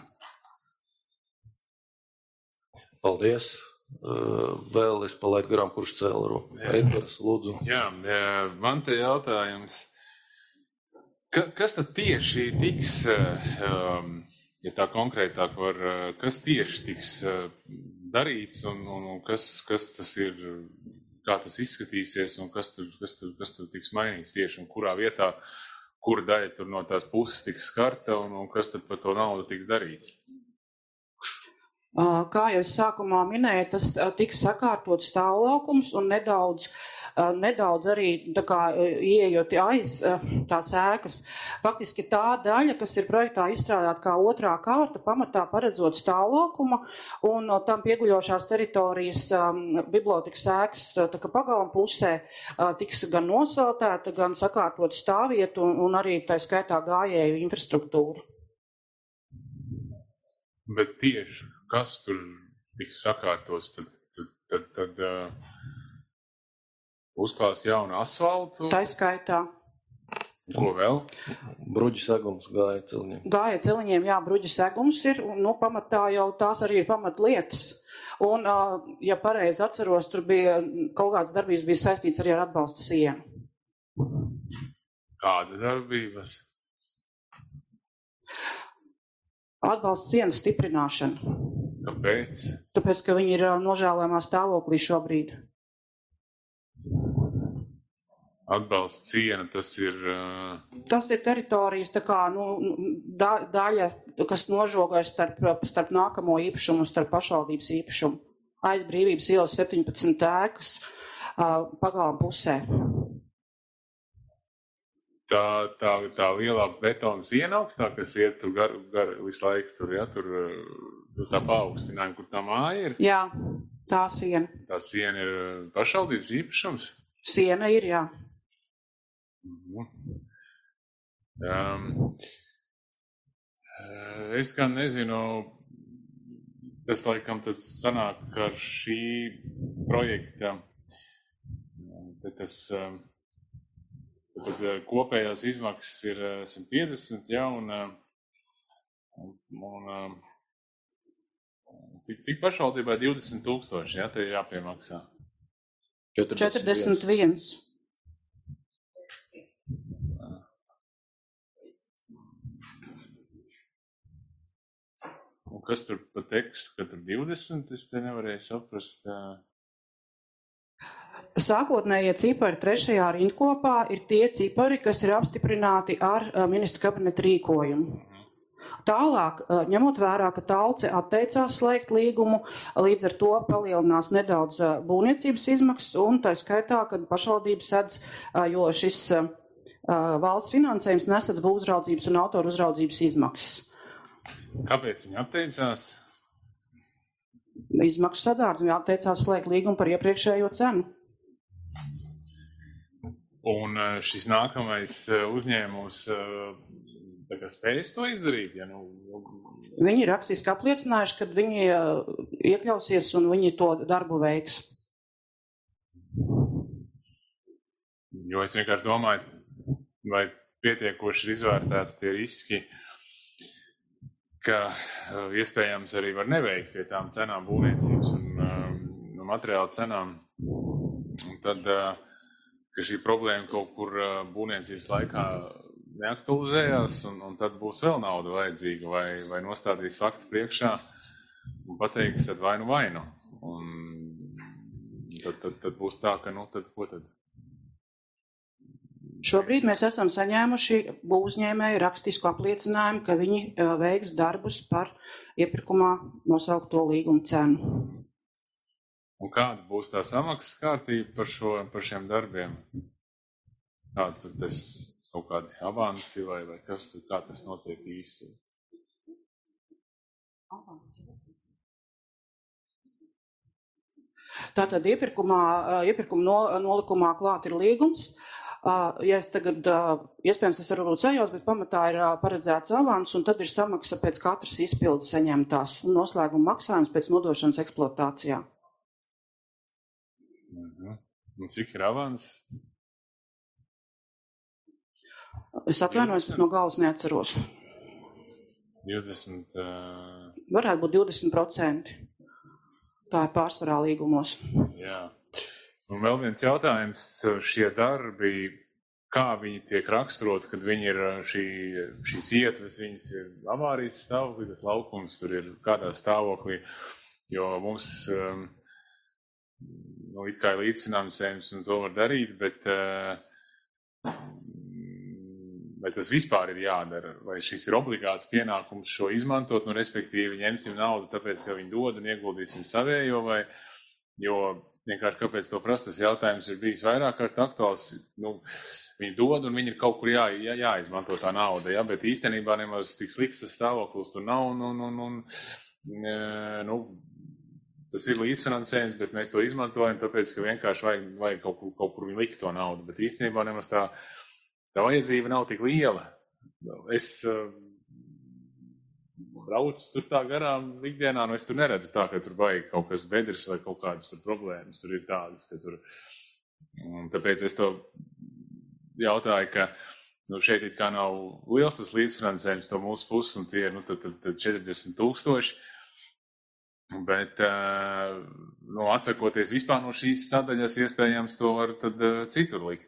Paldies. Vēl es palaidu garām, kurš cēla roku. Edgars, lūdzu. Jā, man te jautājums. Kas tad tieši tiks, ja tā konkrētāk var, kas tieši tiks darīts un kas tas ir, kā tas izskatīsies un kas tur tiks mainīts tieši un kurā vietā, kura daļa tur no tās puses tiks skarta un kas tad par to naudu tiks darīts? Kā jau es sākumā minēju, tas tiks sakārtot stāvlaukums un nedaudz arī ieejot aiz tās ēkas. Faktiski tā daļa, kas ir projektā izstrādāta kā otrā kārta, pamatā paredzot stāvlaukuma un no tam pieguļošās teritorijas bibliotekas ēkas pagalma pusē tiks gan nosveltēta, gan sakārtot stāvvietu un arī tā skaitā gājēju infrastruktūru. Bet tieši kas tur tiks sakārtos, tad uzklās jaunu asfaltu. Tā skaitā. Ko vēl? Bruģi segums gāja celiņiem. Gāja celiņiem, jā, bruģi segums ir, un, pamatā jau tās arī ir pamatlietas. Un, ja pareizi atceros, tur bija kaut kādas darbības bija saistīts arī ar atbalsta sienu. Kāda darbības? Atbalsta sienas stiprināšana. Kāpēc? Tāpēc, ka viņi ir nožēlojamā stāvoklī šobrīd. Atbalsta ciena, tas ir... Tas ir teritorijas, tā kā, daļa, kas nožogojas starp nākamo īpašumu un starp pašvaldības īpašumu. Aiz Brīvības ielas 17 ēkas pagalma pusē. Tā lielā betona siena augstā, kas iet tur gar visu laiku tur, ja, tur uz tā paaugstinājuma, kur tā māja ir? Jā, tā siena. Tā siena ir pašvaldības īpašums? Siena ir, jā. Es gan nezinu, tas laikam tad sanāk, ka ar šī projekta tas tad kopējās izmaksas ir 150, ja, un cik pašvaldībā 20,000, ja, te ir jāpiemaksā? 41. Un kas tur pa tekstu, ka tur 20, es te nevarēju saprast. Sākotnējie cipari 3. rindkopā ir tie cipari, kas ir apstiprināti ar ministru kabineta rīkojumu. Tālāk, ņemot vērā, ka Talce atteicās slēgt līgumu, līdz ar to palielinās nedaudz būvniecības izmaksas, un tā skaitā, kad pašvaldības sedz, jo šis valsts finansējums nesadz būvuzraudzības un autoru uzraudzības izmaksas. Kāpēc viņi atteicās? Izmaksu sadārds, viņi atteicās slēgt līgumu par iepriekšējo cenu. Un šis nākamais uzņēmums tā kā spējas to izdarīt? Ja, Viņi rakstiski apliecinājuši, ka viņi iekļausies un viņi to darbu veiks. Jo es vienkārši domāju, vai pietiekoši ir izvērtēti tie riski, ka iespējams arī var neveikt pie tām cenām būvniecības un materiāla cenām. Un tad, ka šī problēma kaut kur būvniecības laikā neaktualizējās, un tad būs vēl nauda vajadzīga, vai nostādīs faktu priekšā un pateiks, tad vainu. Un tad būs tā, ka, tad ko tad? Šobrīd mēs esam saņēmuši būvuzņēmēju rakstisku apliecinājumu, ka viņi veiks darbus par iepirkumā nosaukto līgumu cenu. Un kāda būs tā samaksas kārtība par šiem darbiem? Kāda tur tas kaut kādi avansi vai kas tur, kā tas notiek īsti? Tātad iepirkuma nolikumā klāt ir līgums. Ja es tagad, iespējams, es varu būt sajauc, bet pamatā ir paredzēts avans, un tad ir samaksa pēc katras izpildes saņemtās un noslēguma maksājums pēc nodošanas eksploatācijā. Un cik ir avans? Es atvainojos, no galvas neatceros. 20... Varētu būt 20%. Tā ir pārsvarā līgumos. Jā. Un vēl viens jautājums, šie darbi, kā viņi tiek raksturot, kad viņi ir šīs ietves, viņas ir avārijas stāvoklī, tas laukums tur ir kādā stāvoklī, jo mums it kā ir līdzfinansējums un to var darīt, bet vai tas vispār ir jādara, vai šis ir obligāts pienākums šo izmantot, respektīvi ņemsim naudu, tāpēc, ka viņi dod un ieguldīsim savējo, vai, jo vienkārši kāpēc to prastas jautājums ir bijis vairāk kārt aktuāls, viņi dod un viņi ir kaut kur jāizmanto tā nauda, ja, bet īstenībā nemaz tik slikts tas stāvoklis tur nav, tas ir līdzfinansējums, bet mēs to izmantojam, tāpēc, ka vienkārši vajag kaut kur viņi likt to naudu, bet īstenībā nemaz tā vajadzība nav tik liela. Es braucu tur tā garām ikdienā, es tur neredzu tā, ka tur vajag kaut kas bedrs vai kaut kādas tur problēmas. Tur ir tādas, ka tur... Un tāpēc es to jautāju, ka šeit it kā nav liels tas līdzfinansējums to mūsu puses, un tie ir, tad 40,000. Bet, atsakoties vispār no šīs sadaļas, iespējams, to var tad citur likt.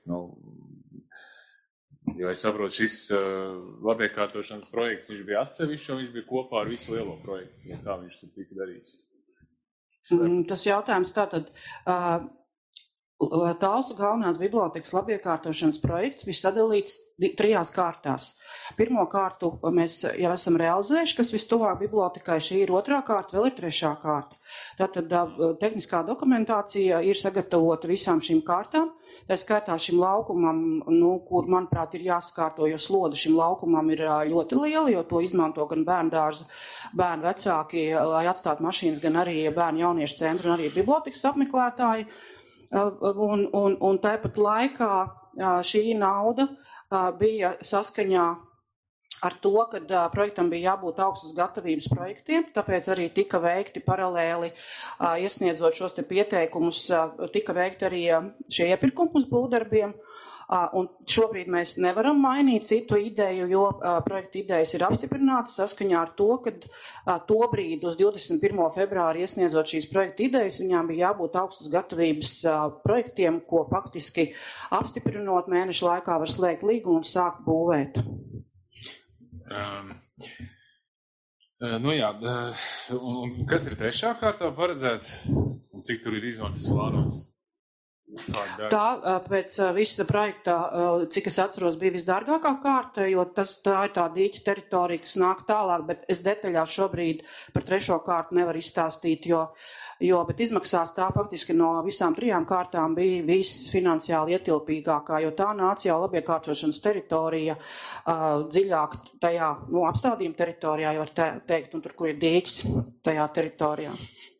Jo es saprotu, šis labiekārtošanas projekts, viņš bija atsevišķi, un viņš bija kopā ar visu lielo projektu. Ja kā viņš tur tika darīts? Tas jautājums tātad, Talsu galvenās bibliotekas labiekārtošanas projekts bija sadalīts 3 kārtās. Pirmo kārtu mēs jau esam realizējuši, kas vistuvāk bibliotekai, šī ir 2. kārta, vēl ir 3. kārta. Tātad tehniskā dokumentācija ir sagatavota visām šīm kārtām. Tā skaitā šim laukumam, kur, manuprāt, ir jāsakārto, jo sloda šim laukumam ir ļoti liela, jo to izmanto gan bērndārza, bērnu vecāki, lai atstātu mašīnas, gan arī bērnu jauniešu centru un arī bibliotekas apmeklētāji. Un tāpat laikā šī nauda bija saskaņā ar to, ka projektam bija jābūt augstas gatavības projektiem, tāpēc arī tika veikti paralēli, iesniedzot šos te pieteikumus, tika veikti arī šie iepirkumi uz būvdarbiem. Un šobrīd mēs nevaram mainīt citu ideju, jo projekta idejas ir apstiprinātas saskaņā ar to, ka to brīdi uz 21. februāri iesniedzot šīs projekta idejas, viņām bija jābūt augstas gatavības projektiem, ko faktiski apstiprinot mēnešu laikā var slēgt līgumu un sākt būvēt. Un kas ir 3. kārtā paredzēts un cik tur ir iznotis plānots? Tā pēc visa projekta, cik es atceros, bija visdārgākā kārta, jo tā ir tā dīķa teritorija, kas nāk tālāk, bet es detaļās šobrīd par 3. kārtu nevaru izstāstīt, bet izmaksās tā faktiski no visām 3 kārtām bija viss finansiāli ietilpīgākā, jo tā nāca jau labiekārtošanas teritorija dziļāk tajā, apstādījuma teritorijā, jau var teikt, un tur, kur ir dīķis tajā teritorijā.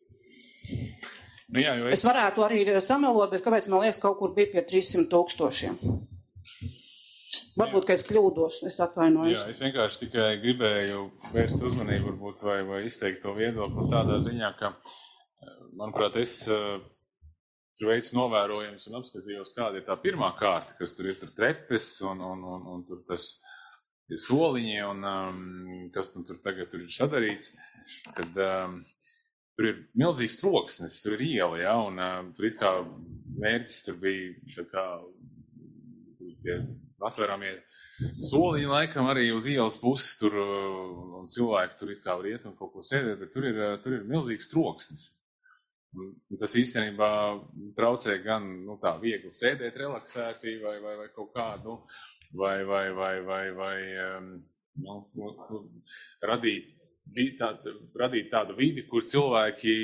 Es varētu arī samelot, bet kāpēc man liekas, kaut kur bija pie 300,000. Varbūt, ka es kļūdos, es atvainojos. Jā, es vienkārši tikai gribēju vērst uzmanību, varbūt, vai izteikt to viedokli tādā ziņā, ka, manuprāt, es tur veicu novērojums un apskatījos, kāda ir tā 1. kārta, kas tur ir trepes un tur tas ir soliņi un kas tur tagad tur ir sadarīts, kad tur ir milzīgs troksnis, tur ir iela, ja, un tur it kā mērķis tur bija tā kā tie atveramie soliņi laikam arī uz ielas pusi tur, un cilvēki tur it kā var iet un kaut ko sēdēt, bet tur ir milzīgs troksnis. Un tas īstenībā traucē gan, tā viegli sēdēt relaksēti vai kaut kādu, vai radīt tādu vidi, kur cilvēki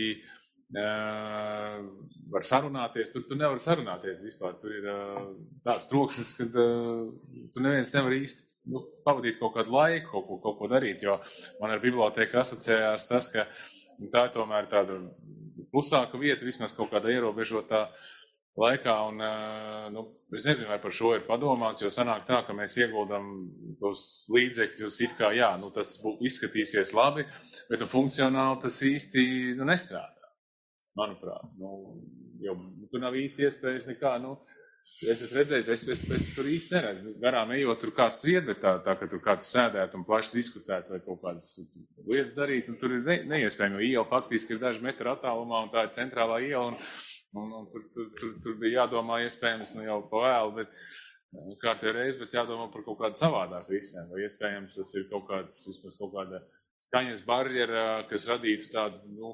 var sarunāties. Tur nevar sarunāties vispār. Tur ir tāds troksnis, kad tu neviens nevar īsti pavadīt kaut kādu laiku, kaut ko darīt, jo man ar bibliotēku asociējās tas, ka tā ir tomēr tāda klusāka vieta, vismaz kaut kāda ierobežotā laikā, un es nezinu, vai par šo ir padomāts, jo sanāk tā, ka mēs ieguldam tos līdzekļus it kā, tas izskatīsies labi, bet funkcionāli tas īsti nestrādā, manuprāt. Jo tur nav īsti iespējas nekā, es esmu redzējis, es tur īsti neredzu, garām ejot, tur kāds iet, bet tā, ka tur kāds sēdēt un plaši diskutēt vai kaut kādas lietas darīt, un tur ir neiespējami, jo iela faktiski ir daži metru attālumā, un tā ir centrālā iela, un tur bija jādomā iespējams, jau pa vēlu, bet kārtē reiz, bet jādomā par kaut kādu savādāku risinājumu, vai iespējams tas ir vismaz kaut kāda skaņas barjera, kas radītu tādu,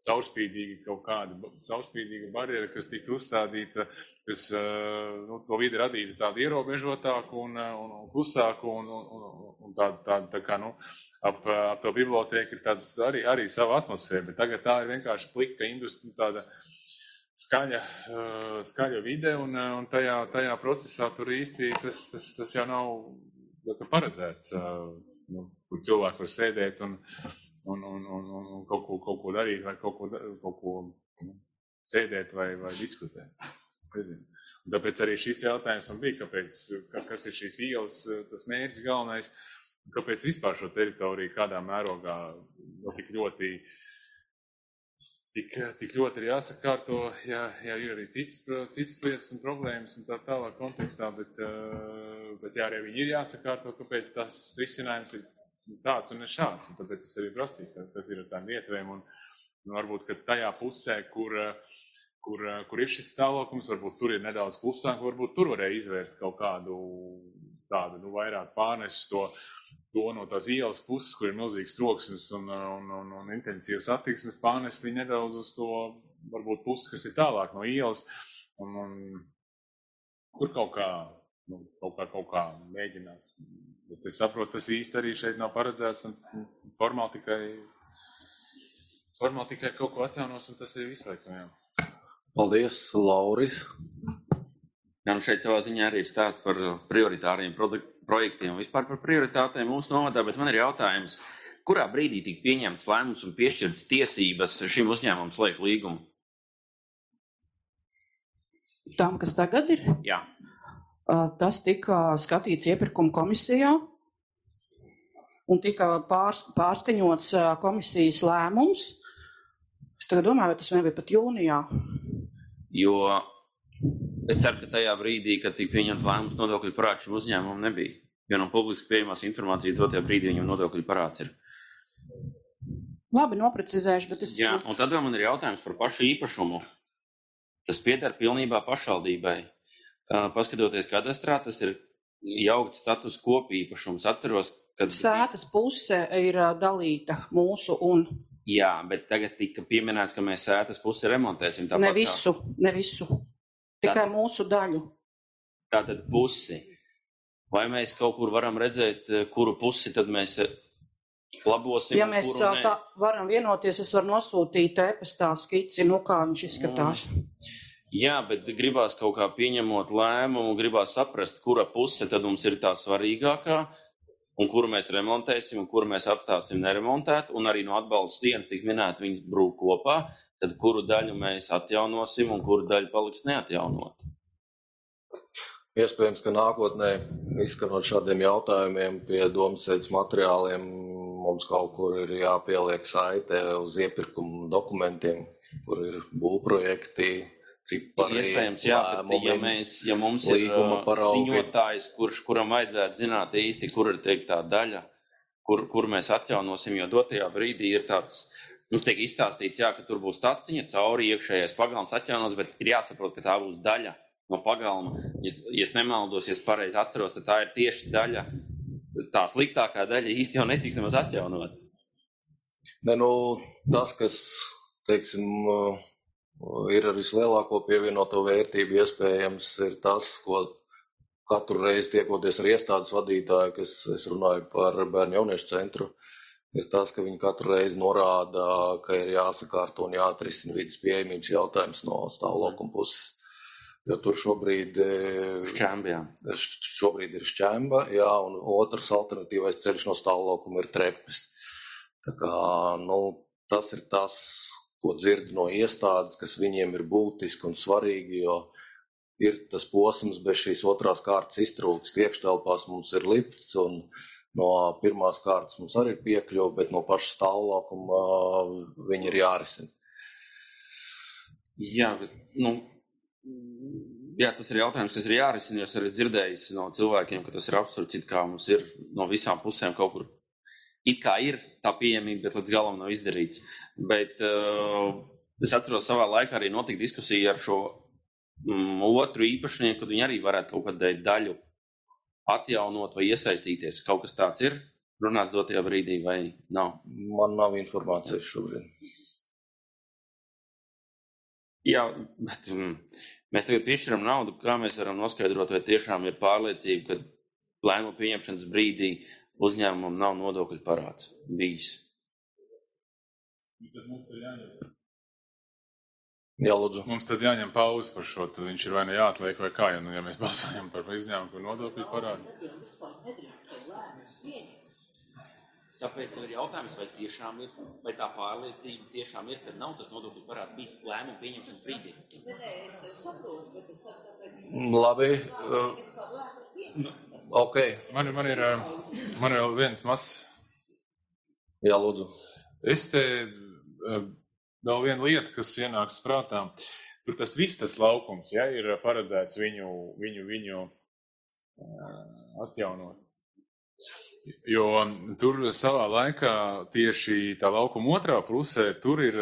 caurspīdīga barjera, kas tiktu uzstādīta, kas to vidi radītu tādu ierobežotāku un klusāku, un tā kā, ap to bibliotēku ir tāds arī sava atmosfēra, bet tagad tā ir vienkārši plika tāda skaļa vide, un tajā procesā tur īsti tas jau nav paredzēts, kur cilvēki var sēdēt un kaut ko darīt, vai kaut ko sēdēt vai diskutēt. Es nezinu. Un tāpēc arī šis jautājums man bija, kas ir šīs ielas, tas mērķis galvenais, kāpēc vispār šo teritoriju kādā mērogā tik ļoti ir jāsakārto, ja ir arī citas lietas un problēmas un tā tālāk kontekstā, bet bet jā, arī viņi ir jāsakārto, kāpēc tas risinājums ir tāds un ne šāds. Un tāpēc es arī prasīju, kas ir ar tām vietvēm. Un varbūt, ka tajā pusē, kur ir šis stāvoklis, varbūt tur ir nedaudz klusāk, varbūt tur varēja izvērst kaut kādu tādu, vairāk pārnesu to no tās ielas puses, kur ir milzīgs troksnis un intensīvs attīksmes, pārnest viņu nedaudz uz to, varbūt pusi, kas ir tālāk no ielas, un tur kaut kā mēģināt. Bet es saprotu, tas īsti arī šeit nav paredzēts, un formāli tikai kaut ko atjaunos, un tas ir visu laiku, jā. Paldies, Lauris. Jā, šeit savā ziņā arī ir stāsts par prioritāriem projektiem un vispār par prioritātēm mūsu novadā, bet man ir jautājums, kurā brīdī tika pieņemts lēmums un piešķirts tiesības šim uzņēmumam slēgt līgumu? Tam, kas tagad ir? Jā. Tas tika skatīts iepirkuma komisijā un tika pārskaņots komisijas lēmums. Es tagad domāju, vai tas nebija pat jūnijā. Jo es ceru, ka tajā brīdī, kad tika pieņemts lēmums, nodokļu parāds šim uzņēmumam nebija. Jo no publiski pieejamās informācijas dotajā brīdī viņam nodokļu parāds ir. Labi, noprecizēšu, bet es... Jā, un tad vēl man ir jautājums par pašu īpašumu. Tas pieder pilnībā pašvaldībai. Paskatoties kadastrā, tas ir jaukts status kopīpašums. Atceros, kad... Sētas puse ir dalīta mūsu un... Jā, bet tagad tika pieminēts, ka mēs sētas pusi remontēsim. Ne visu. Tikai mūsu daļu. Tātad pusi. Vai mēs kaut kur varam redzēt, kuru pusi tad mēs labosim? Ja mēs tā varam vienoties, es varu nosūtīt e-pastā skici, kā viņš izskatās. Jā, bet gribās kaut kā pieņemot lēmumu, gribās saprast, kura puse tad mums ir tā svarīgākā, un kuru mēs remontēsim, un kuru mēs atstāsim neremontēt, un arī no atbalsta sienas tik minēt viņas brūk kopā, tad kuru daļu mēs atjaunosim, un kuru daļu paliks neatjaunot. Iespējams, ka nākotnē, izskanot šādiem jautājumiem pie domasēdes materiāliem, mums kaut kur ir jāpieliek saite uz iepirkumu dokumentiem, kur ir būvprojekti, cipari, iespējams, jā, bet ja mums ir ziņotājs, kuram vajadzētu zināt īsti, kur ir teikt tā daļa, kur mēs atjaunosim, jo dotajā brīdī ir tāds, mums tiek izstāstīts, jā, ka tur būs taciņa, cauri iekšējais pagalms atjaunos, bet ir jāsaprot, ka tā būs daļa no pagalma. Ja es nemaldos, ja es pareizi atceros, tad tā ir tieši daļa, tā sliktākā daļa īsti jau netiks nemaz atjaunot. Tas, kas, teiksim, ir ar vislielāko pievienoto vērtību iespējams, ir tas, ko katru reizi tiekoties ar iestādes vadītāju, kas es runāju par bērnu jauniešu centru, ir tas, ka viņi katru reizi norāda, ka ir jāsakārto un jāatrisina vidas pieejamības jautājums no stāvlaukuma puses. Jo tur šobrīd ir šķemba, jā, un otrs alternatīvais ceļš no stāvlaukuma ir trepes. Tā kā, tas ir tas, ko dzird no iestādes, kas viņiem ir būtiski un svarīgi, jo ir tas posms bez šīs otrās kārtas iztrūkst. Iekštelpās mums ir lifts, un no pirmās kārtas mums arī ir piekļuva, bet no paša stāvlaukuma viņi ir jārisina. Jā, bet, jā, tas ir jautājums, kas ir jārisina, jo es arī dzirdējis no cilvēkiem, ka tas ir absurds, it kā mums ir no visām pusēm kaut kur. It kā ir tā pieejamība, bet līdz galam nav izdarīts. Bet es atceros savā laikā arī notika diskusija ar šo otru īpašnieku, kad viņi arī varētu kaut kādai daļu atjaunot vai iesaistīties. Kaut kas tāds ir runāts dotajā brīdī vai nav? Man nav informācijas šobrīd. Jā, bet mēs tagad piešķiram naudu, kā mēs varam noskaidrot, vai tiešām ir pārliecība, ka lēmumu pieņemšanas brīdī uzņēmumam nav nodokļu parāds bijis. Tad mums ir jāņem. Jā, lūdzu. Mums tad jāņem pauze par šo, tad viņš ir vai ne jāatliek vai kā, ja mēs balsojam par uzņēmumu, par nodokļu parādu. Tāpēc ir jautājums, vai tiešām ir, vai tā pārliecība tiešām ir, ka nav tas nodokļu parāds bijis lēmumu pieņemšanas brīdī. Es tev saprotu, bet es tāpēc... Labi. Ok. Man ir vēl viens mazs. Jā, lūdzu. Es te vēl viena lieta, kas ienāks prātā. Tur tas viss tas laukums, ja, ir paredzēts viņu atjaunot. Jo tur savā laikā tieši tā laukuma otrā pusē, tur ir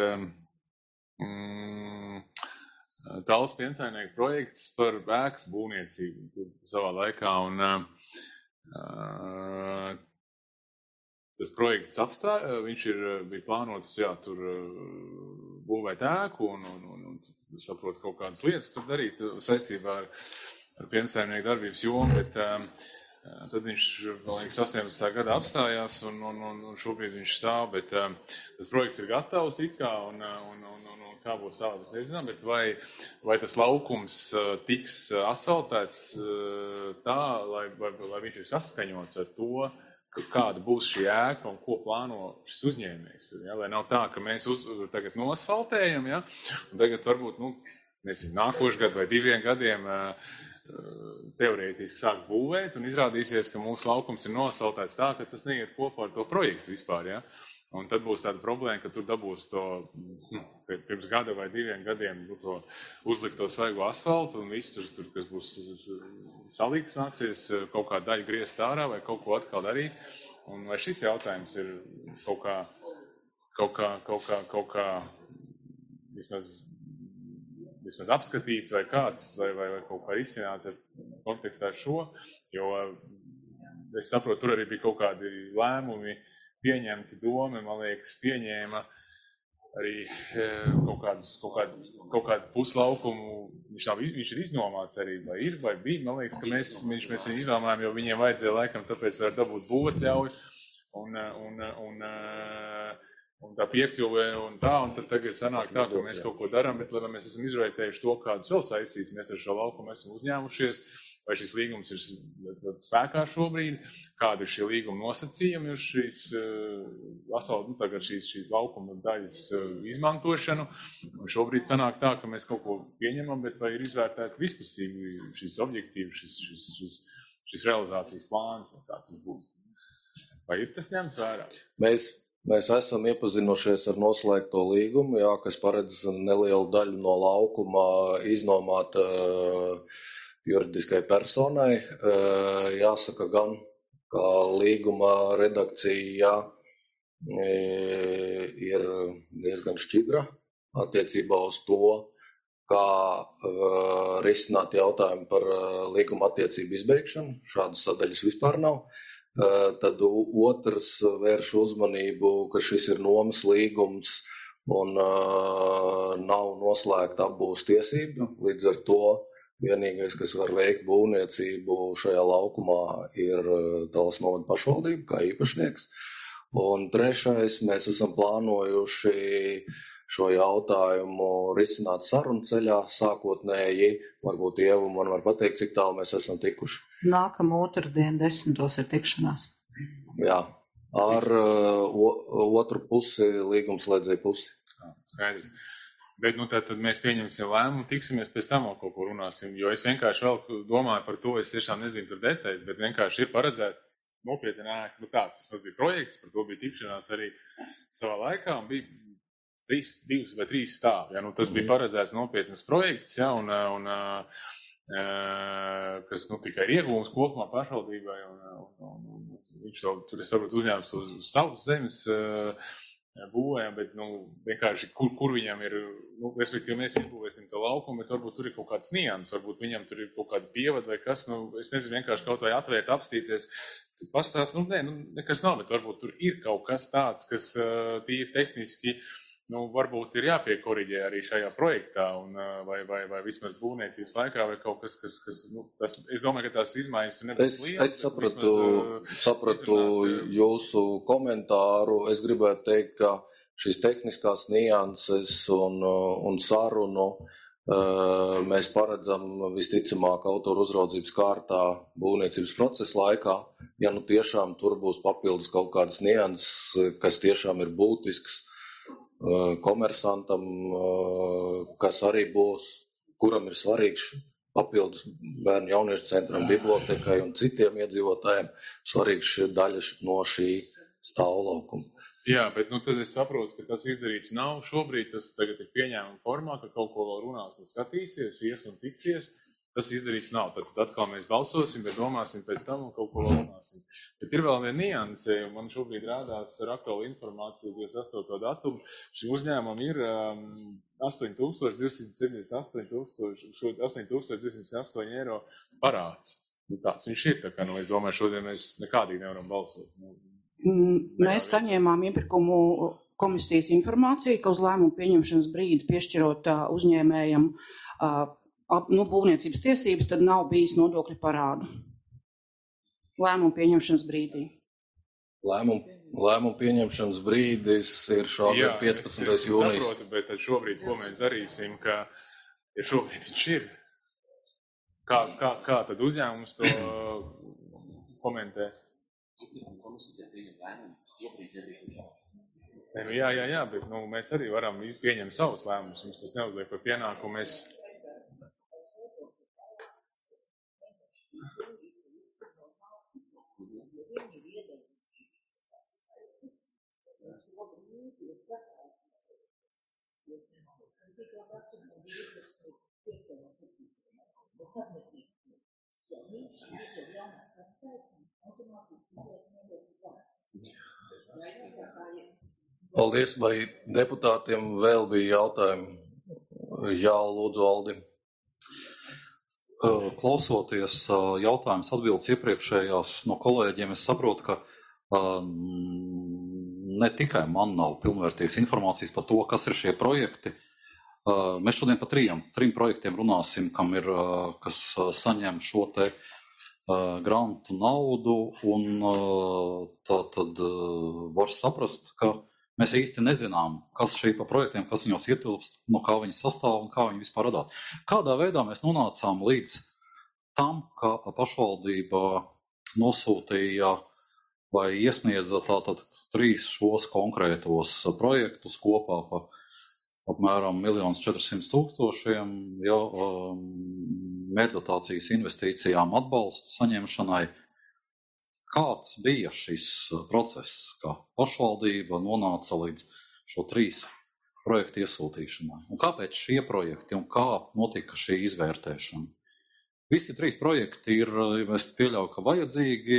Tallas piensainieku projekts par ēkas būvniecību tur savā laikā, un tas projekts apstāja, viņš bija plānots, tur būvēt ēku un saprot kaut kādas lietas tur darīt saistībā ar piensaimnieku darbības jomu, bet tad viņš, man liekas, 18. gadā apstājās un šobrīd viņš stāv, bet tas projekts ir gatavs it kā un kā būs tālāk, es nezinām, bet vai tas laukums tiks asfaltēts tā, lai viņš ir saskaņots ar to, kāda būs šī ēka un ko plāno šis uzņēmējs. Ja? Lai nav tā, ka mēs tagad nosfaltējam, ja? Un tagad varbūt, nākošu gadu vai 2 gadiem teorētiski sāks būvēt un izrādīsies, ka mūsu laukums ir nosfaltēts tā, ka tas neiet kopā ar to projektu vispār. Ja? Un tad būs tāda problēma, ka tur dabūs to pirms gada vai 2 gadiem to uzlikto svaigo asfaltu un viss tur, kas būs salīgs, nāksies kaut kā daļu griezt ārā vai kaut ko atkal darīt. Un vai šis jautājums ir kaut kā vismaz apskatīts vai kāds, vai kaut kā izcināts ar kontekstā ar šo, jo es saprotu, tur arī bija kaut kādi lēmumi, pieņemti domi, man liekas, pieņēma arī kaut kādu puslaukumu, viņš ir iznomāts arī, vai bija, man liekas, ka mēs viņu iznomājam, jo viņiem vajadzēja laikam, tāpēc var dabūt būvatļauju, un tā piekļuvē, un tad tagad sanāk tā, ka mēs kaut ko darām, bet lai mēs esam izvērtējuši to, kādas vēl saistītas mēs ar šo laukumu esam uzņēmušies, vai šis līgums ir spēkā šobrīd, kāda ir šie līguma nosacījumi uz šīs asfalta, tagad šīs laukuma daļas izmantošanu. Un šobrīd sanāk tā, ka mēs kaut ko pieņemam, bet vai ir izvērtēta vispusīgi šis objektīvs, šis realizācijas plāns, kāds tas būs. Vai ir tas ņemts vērā? Mēs esam iepazinušies ar noslēgto līgumu, kas paredz nelielu daļu no laukuma iznomāt juridiskai personai. Jāsaka gan, ka līguma redakcija ir diezgan šķidra attiecībā uz to, kā risināt jautājumu par līguma attiecību izbeigšanu. Šādas sadaļas vispār nav. Tad otrs vērš uzmanību, ka šis ir nomas līgums un nav noslēgta apbūves tiesība. Līdz ar to vienīgais, kas var veikt būvniecību šajā laukumā, ir Tallas novada pašvaldība kā īpašnieks. Un trešais, mēs esam plānojuši šo jautājumu risināt sarunu ceļā sākotnēji. Varbūt Ieva man var pateikt, cik tālu mēs esam tikuši. Nākamā otrdien 10. ir tikšanās. Jā, ar otru pusi, līgumslēdzēju pusi. Skaidrs. Bet tad mēs pieņemsim lēmumu, tiksimies pēc tam vēl kaut ko runāsim, jo es vienkārši vēl domāju par to, es tiešām nezinu tur detaļas, bet vienkārši ir paredzēts nopietni ēka, tāds vismaz bija projekts, par to bija tikšanās arī savā laikā, un bija 2 vai 3 stāvi. Ja? Tas bija paredzēts nopietnas projekts, ja? un kas tikai ir iegūms kopumā pašvaldībai, un viņš tur, es saprotu, uzņēmums uz savas zemes būvējam, bet vienkārši kur viņam ir, respektīvi mēs izbūvēsim to laukumu, bet varbūt tur ir kaut kāds nians, varbūt viņam tur ir kaut kāda pievada vai kas, es nezinu, vienkārši kaut vai atvērt, apstīties, pastāst, nekas nav, bet varbūt tur ir kaut kas tāds, kas tīri tehniski, varbūt ir jāpiekoriģē arī šajā projektā, vai vismaz būvniecības laikā, vai kaut kas, tas, es domāju, ka tās izmaiņas tur nebūs lielas. Es sapratu jūsu komentāru. Es gribētu teikt, ka šīs tehniskās nianses un sarunu mēs paredzam visticamāk autoru uzraudzības kārtā būvniecības procesa laikā. Ja tiešām tur būs papildus kaut kādas nianses, kas tiešām ir būtisks, komersantam, kas arī būs, kuram ir svarīgs papildus bērnu jauniešu centram, bibliotekai un citiem iedzīvotājiem, svarīgs daļa no šī stāvlaukuma. Jā, bet tad es saprotu, ka tas izdarīts nav šobrīd, tas tagad ir pieņēmuma formā, ka kaut ko vēl runās un skatīsies, ies un tiksies, tas izdarīts nav. Tad atkal mēs balsosim, bet domāsim pēc tam un kaut ko runāsim. Bet ir vēl viena nianse, un man šobrīd rādās ar aktuālu informāciju 28. datumu. Šim uzņēmumam ir 8,278 eiro parāds. Tāds viņš ir, tā kā, es domāju, šodien mēs nekādīgi nevaram balsot. Mēs saņēmām iepirkumu komisijas informāciju, ka uz lēmumu pieņemšanas brīdi piešķirot uzņēmējam būvniecības tiesības, tad nav bijis nodokļu parādu. Lēmumu pieņemšanas brīdī. Lēmumu pieņemšanas brīdis ir šogad 15. jūnijas. Es saprotu, bet tad šobrīd, ko mēs darīsim, ka ja šobrīd viņš ir, kā tad uzņēmums to komentē? Jā, bet mēs arī varam pieņemt savus lēmumus. Mums tas neuzliek par pienākumu. Paldies, vai deputātiem vēl bija jautājumi? Jā, lūdzu, Aldi. Klausoties jautājumus atbildes iepriekšējās no kolēģiem, es saprotu, ka ne tikai man nav pilnvērtīgas informācijas par to, kas ir šie projekti. Mēs šodien par trim projektiem runāsim, kas saņem šo te grantu naudu, un tā tad var saprast, ka mēs īsti nezinām, kas šī pa projektiem, kas viņos ietilpst, no kā viņi sastāv un kā viņi vispār radāt. Kādā veidā mēs nonācām līdz tam, ka pašvaldība nosūtīja vai iesniedza tātad 3 šos konkrētos projektus kopā pa apmēram 1 400 000 mērķdotācijas investīcijām atbalstu saņemšanai. Kāds bija šis process, kā pašvaldība nonāca līdz šo 3 projektu iesūtīšanai? Un kāpēc šie projekti un kā notika šī izvērtēšana? Visi 3 projekti ir, es pieļauju, ka vajadzīgi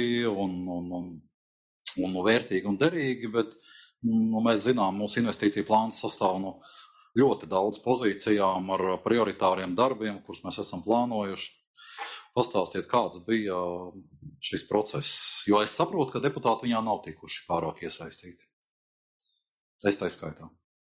un vērtīgi un derīgi, bet mēs zinām, mūsu investīcija plāns sastāv no ļoti daudz pozīcijām ar prioritāriem darbiem, kurus mēs esam plānojuši. Pastāstiet, kāds bija šis process, jo es saprotu, ka deputāti viņā nav tikuši pārāk iesaistīti. Es tā skaitā.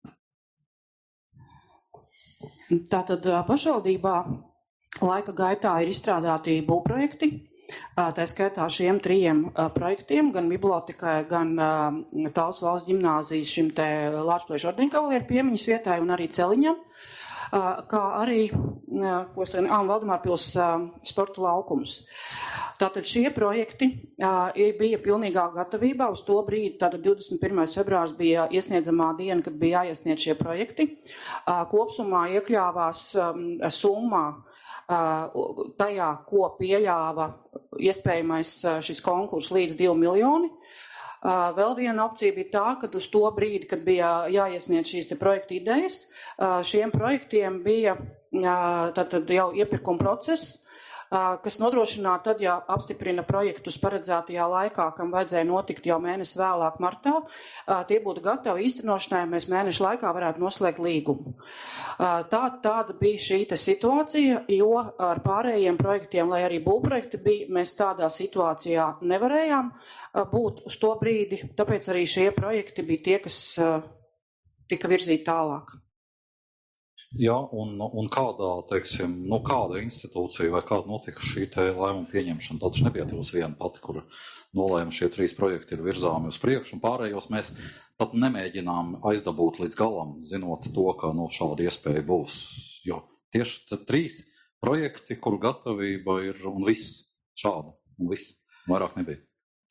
Tātad pašvaldībā laika gaitā ir izstrādāti būvprojekti. Tā skaitā šiem 3 projektiem, gan bibliotekai, gan Tallas valsts ģimnāzijas šim te Lāčplēšu ordeņkavalieru piemiņas vietai un arī celiņam, kā arī Valdemārpils sporta laukums. Tātad šie projekti bija pilnīgā gatavībā uz to brīdi, tātad 21. februārs bija iesniedzamā diena, kad bija jāiesniedz šie projekti. Kopsumā iekļāvās summā tajā, ko pieļāva iespējamais šis konkurss līdz 2 miljoni. Vēl viena opcija bija tā, ka uz to brīdi, kad bija jāiesniedz šīs te projekta idejas, šiem projektiem bija tātad jau iepirkuma process, kas nodrošinātu tad, ja apstiprina projektus paredzētajā laikā, kam vajadzēja notikt jau mēnesi vēlāk martā, tie būtu gatavi īstenošanai, mēs mēnešu laikā varētu noslēgt līgumu. Tāda bija šī situācija, jo ar pārējiem projektiem, lai arī būvprojekti bija, mēs tādā situācijā nevarējām būt uz to brīdi, tāpēc arī šie projekti bija tie, kas tika virzīti tālāk. Jā, un kādā, teiksim, kāda institūcija vai kāda notika šī te lēmuma pieņemšana? Taču nebija jūs viena pati, kur nolēma šie 3 projekti ir virzāmi uz priekšu, un pārējos mēs pat nemēģinām aizdabūt līdz galam, zinot to, ka šāda iespēja būs. Jo tieši 3 projekti, kuru gatavība ir un viss šāda, un viss, vairāk nebija.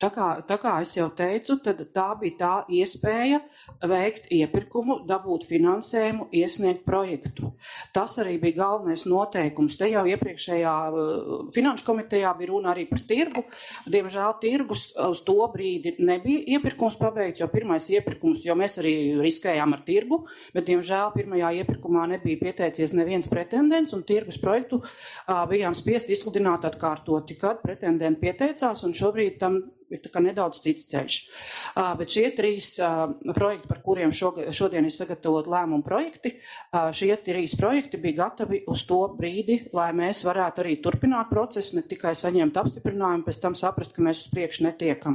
Tā kā es jau teicu, tad tā bija tā iespēja veikt iepirkumu, dabūt finansējumu, iesniegt projektu. Tas arī bija galvenais noteikums. Te jau iepriekšējā finanšu komitejā bija runa arī par tirgu. Diemžēl tirgus uz to brīdi nebija iepirkums pabeigts, jo pirmais iepirkums, jo mēs arī riskējām ar tirgu, bet diemžēl pirmajā iepirkumā nebija pieteicies neviens pretendents, un tirgus projektu bijām spiest izsludināt atkārtoti, kad pretendenti pieteicās, un šobrīd tam ir tā kā nedaudz cits ceļš. Bet šie 3 projekti, par kuriem šodien ir sagatavot lēmumu projekti, šie 3 projekti bija gatavi uz to brīdi, lai mēs varētu arī turpināt procesu, ne tikai saņemt apstiprinājumu, pēc tam saprast, ka mēs uz priekšu netiekam.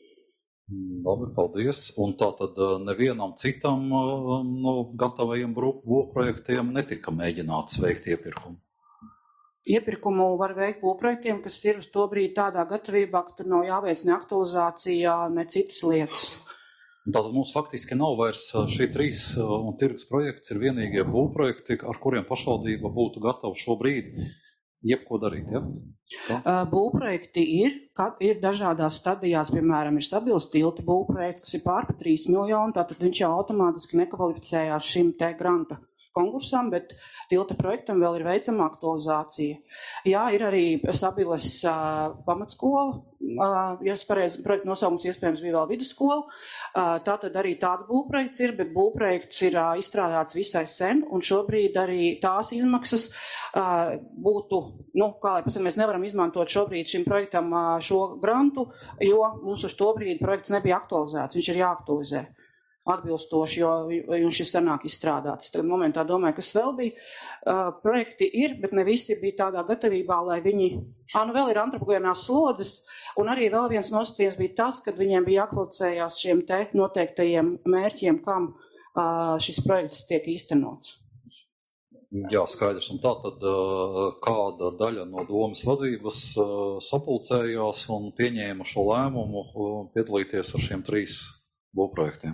Labi, paldies. Un tā tad nevienam citam no gatavajiem būvprojektiem netika mēģināts veikt iepirkumu? Iepirkumu var veikt būvprojektiem, kas ir uz to brīdi tādā gatavībā, ka tur nav jāveic ne aktualizācija, ne citas lietas. Tātad mums faktiski nav vairs šī 3 un tirgus projekts ir vienīgie būvprojekti, ar kuriem pašvaldība būtu gatava šobrīd jebko darīt, ja? Būvprojekti ir dažādās stadijās, piemēram, ir Sabils tilta būvprojekts, kas ir pār 3 miljoni, tātad viņš jau automātiski nekvalificējās šim te granta konkursam, bet tilta projektam vēl ir veicama aktualizācija. Jā, ir arī Sabiles pamatskola, ja es pareizi, projekta nosaukums iespējams bija vēl vidusskola. Tātad arī tāds būvprojekts ir, bet būvprojekts ir izstrādāts visai sen, un šobrīd arī tās izmaksas būtu, kā lai pasaka, mēs nevaram izmantot šobrīd šim projektam šo grantu, jo mums uz to brīdi projekts nebija aktualizēts, viņš ir jāaktualizē atbilstoši, jo viņš ir senāk izstrādāts. Tagad momentā domāju, kas vēl bija. Projekti ir, bet ne visi bija tādā gatavībā, lai viņi... vēl ir antropogēnās slodzes, un arī vēl viens nosacījums bija tas, kad viņiem bija jākvalificējās šiem te noteiktajiem mērķiem, kam šis projekts tiek īstenots. Jā, skaidrs. Un tā tad kāda daļa no domas vadības sapulcējās un pieņēma šo lēmumu piedalīties ar šiem 3 būvprojektiem?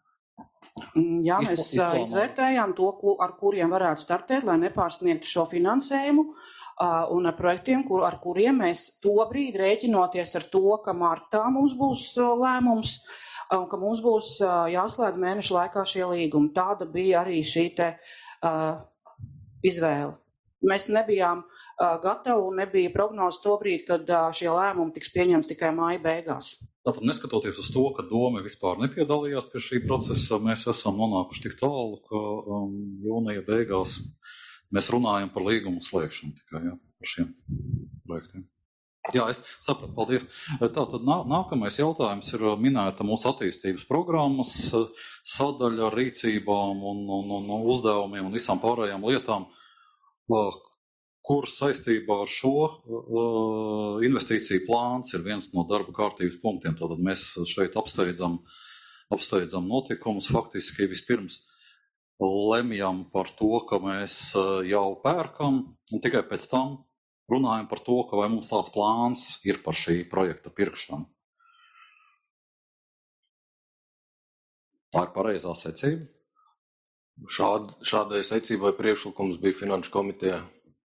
Jā, mēs izvērtējām to, ar kuriem varētu startēt, lai nepārsniegtu šo finansējumu, un ar projektiem, ar kuriem mēs to brīdi rēķinoties ar to, ka martā mums būs lēmums, un ka mums būs jāslēdz mēnešu laikā šie līgumi. Tāda bija arī šī te izvēle. Mēs nebijām gatavi un nebija prognoze to brīdi, kad šie lēmumi tiks pieņemts tikai māja beigās. Tātad, neskatoties uz to, ka doma vispār nepiedalījās pie šī procesa, mēs esam nonākuši tik tālu, ka jūnija beigās mēs runājam par līgumu slēgšanu tikai, ja, par šiem projektiem. Jā, es sapratu, paldies. Tātad nākamais jautājums ir minēta mūsu attīstības programmas sadaļa ar rīcībām un uzdevumiem un visām pārējām lietām, kur saistībā ar šo investīciju plāns ir viens no darba kārtības punktiem. Tātad mēs šeit apsteidzam notikumus, faktiski vispirms lemjam par to, ka mēs jau pērkam, un tikai pēc tam runājam par to, ka vai mums tāds plāns ir par šī projekta pirkšanu. Tā ir pareizā secība? Šādai secībai priekšlikums bija finanšu komitejā.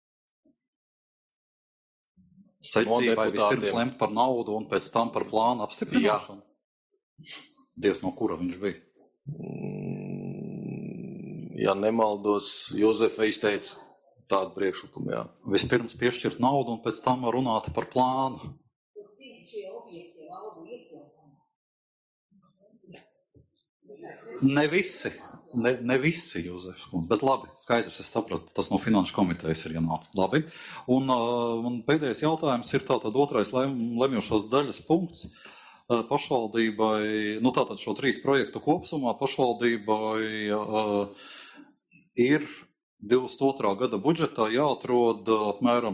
Secībai vispirms lemt par naudu un pēc tam par plānu apstiprināšanu? Jā. Dievs, no kura viņš bija? Ja nemaldos, Jozefa izteica tādu priekšlikumu, jā. Vispirms piešķirt naudu un pēc tam runāt par plānu. Ne visi, Jozefs, bet labi, skaidrs, es sapratu, tas no finanšu komitejas ir ienācis. Labi, un pēdējais jautājums ir tātad otrais lemjošās daļas punkts. Pašvaldībai, tātad šo 3 projektu kopsumā pašvaldībai ir 22. gada budžetā jāatrod apmēram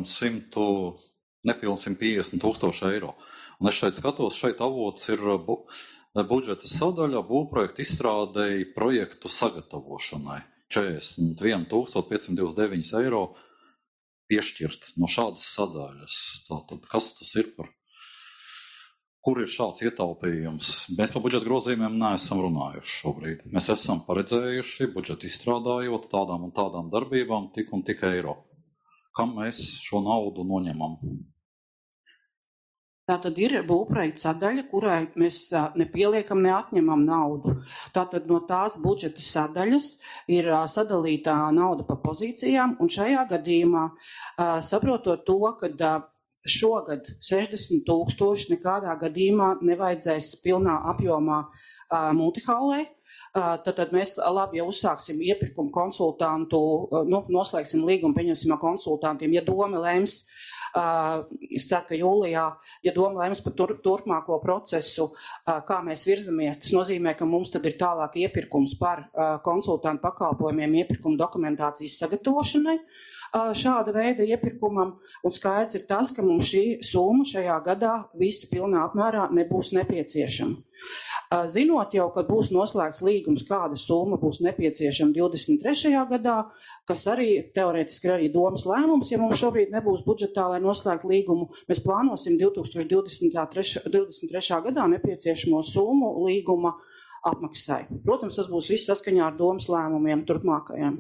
150 000 eiro. Un es šeit skatos, šeit avots ir budžeta sadaļa būvprojektu izstrādēji projektu sagatavošanai. 41 529 eiro piešķirt no šādas sadaļas. Tātad, kas tas ir par? Kur ir šāds ietaupījums? Mēs par budžeta grozījumiem neesam runājuši šobrīd. Mēs esam paredzējuši budžetu izstrādājot tādām un tādām darbībām tik un tik eiro. Kam mēs šo naudu noņemam? Tātad ir būvprojekta sadaļa, kurai mēs nepieliekam, neatņemam naudu. Tātad no tās budžeta sadaļas ir sadalītā nauda pa pozīcijām, un šajā gadījumā, saprotot to, ka šogad 60,000 nekādā gadījumā nevajadzēs pilnā apjomā multihallē, tad mēs labi jau uzsāksim iepirkumu konsultantu, noslēgsim līgumu, pieņemsim ar konsultantiem, ja doma lems, es ceru, ka jūlijā, ja doma lems par turpmāko procesu, kā mēs virzamies, tas nozīmē, ka mums tad ir tālāk iepirkums par konsultantu pakalpojumiem, iepirkuma dokumentācijas sagatavošanai, šāda veida iepirkumam, un skaidrs ir tas, ka mums šī summa šajā gadā visa pilnā apmērā nebūs nepieciešama. Zinot jau, ka būs noslēgts līgums, kāda summa būs nepieciešama 23. gadā, kas arī teorētiski ir arī domas lēmums, ja mums šobrīd nebūs budžetā, lai noslēgtu līgumu, mēs plānosim 2023. gadā nepieciešamo summu līguma apmaksai. Protams, tas būs viss saskaņā ar domas lēmumiem turpmākajiem.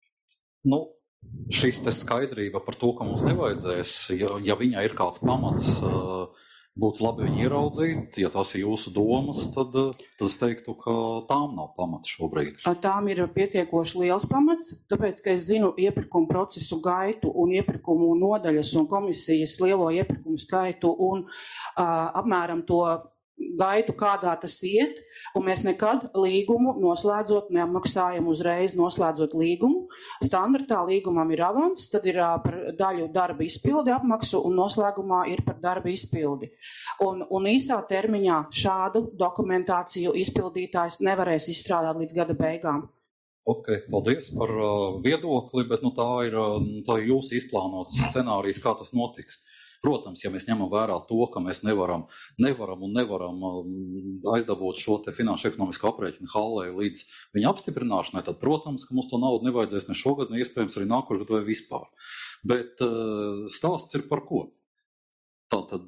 Šis te skaidrība par to, ka mums nevajadzēs, ja viņai ir kāds pamats, būtu labi viņu ieraudzīt. Ja tās ir jūsu domas, tad es teiktu, ka tām nav pamata šobrīd. Tām ir pietiekoši liels pamats, tāpēc, ka es zinu iepirkumu procesu gaitu un iepirkumu nodaļas un komisijas lielo iepirkumu skaitu un apmēram to gaitu, kādā tas iet, un mēs nekad līgumu noslēdzot neapmaksājam uzreiz noslēdzot līgumu. Standartā līgumam ir avans, tad ir par daļu darba izpildi apmaksu un noslēgumā ir par darba izpildi. Un īsā termiņā šādu dokumentāciju izpildītājs nevarēs izstrādāt līdz gada beigām. Ok, paldies par viedokli, bet tā ir jūsu izplānots scenārijs, kā tas notiks. Protams, ja mēs ņemam vērā to, ka mēs nevaram aizdabūt šo te finanšu ekonomisko aprēķinu hallē līdz viņa apstiprināšanai, tad, protams, ka mums to naudu nevajadzēs ne šogad, ne iespējams arī nākošgad vai vispār. Bet stāsts ir par ko? Tātad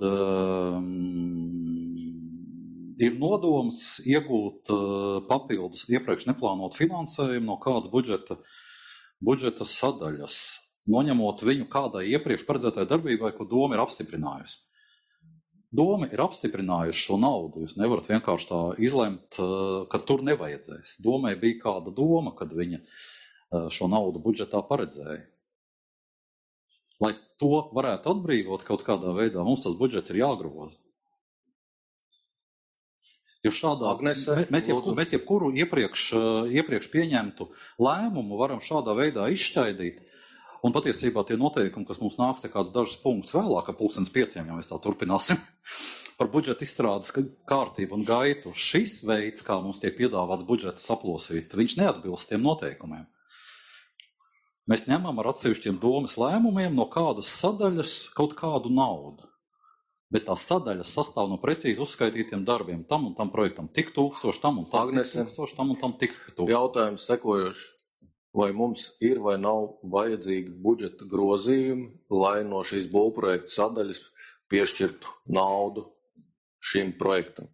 ir nodoms iegūt papildus iepriekš neplānot finansējumu no kādas budžeta sadaļas, noņemot viņu kādai iepriekš paredzētai darbībai, ko doma ir apstiprinājusi. Doma ir apstiprinājusi šo naudu. Jūs nevarat vienkārši tā izlemt, ka tur nevajadzēs. Domai bija kāda doma, kad viņa šo naudu budžetā paredzēja. Lai to varētu atbrīvot kaut kādā veidā, mums tas budžets ir jāgroza. Jo šādā, mēs jebkuru iepriekš pieņemtu lēmumu varam šādā veidā izšķaidīt. Un patiesībā tie noteikumi, kas mums nāks kāds dažus punktus vēlāk, 4:05, ja mēs tā turpināsim, par budžeta izstrādes kārtību un gaitu, šis veids, kā mums tiek piedāvāts budžetu saplosīt, viņš neatbilst tiem noteikumiem. Mēs ņemam ar atsevišķiem domas lēmumiem no kādas sadaļas kaut kādu naudu. Bet tā sadaļa sastāv no precīzi uzskaitītiem darbiem. Tam un tam projektam tik 1000, tam un tam tik 1000, tam un tam tik 1000. Jautājums sekojoši. Vai mums ir vai nav vajadzīgi budžeta grozījumi, lai no šīs būvprojekta sadaļas piešķirtu naudu šim projektam?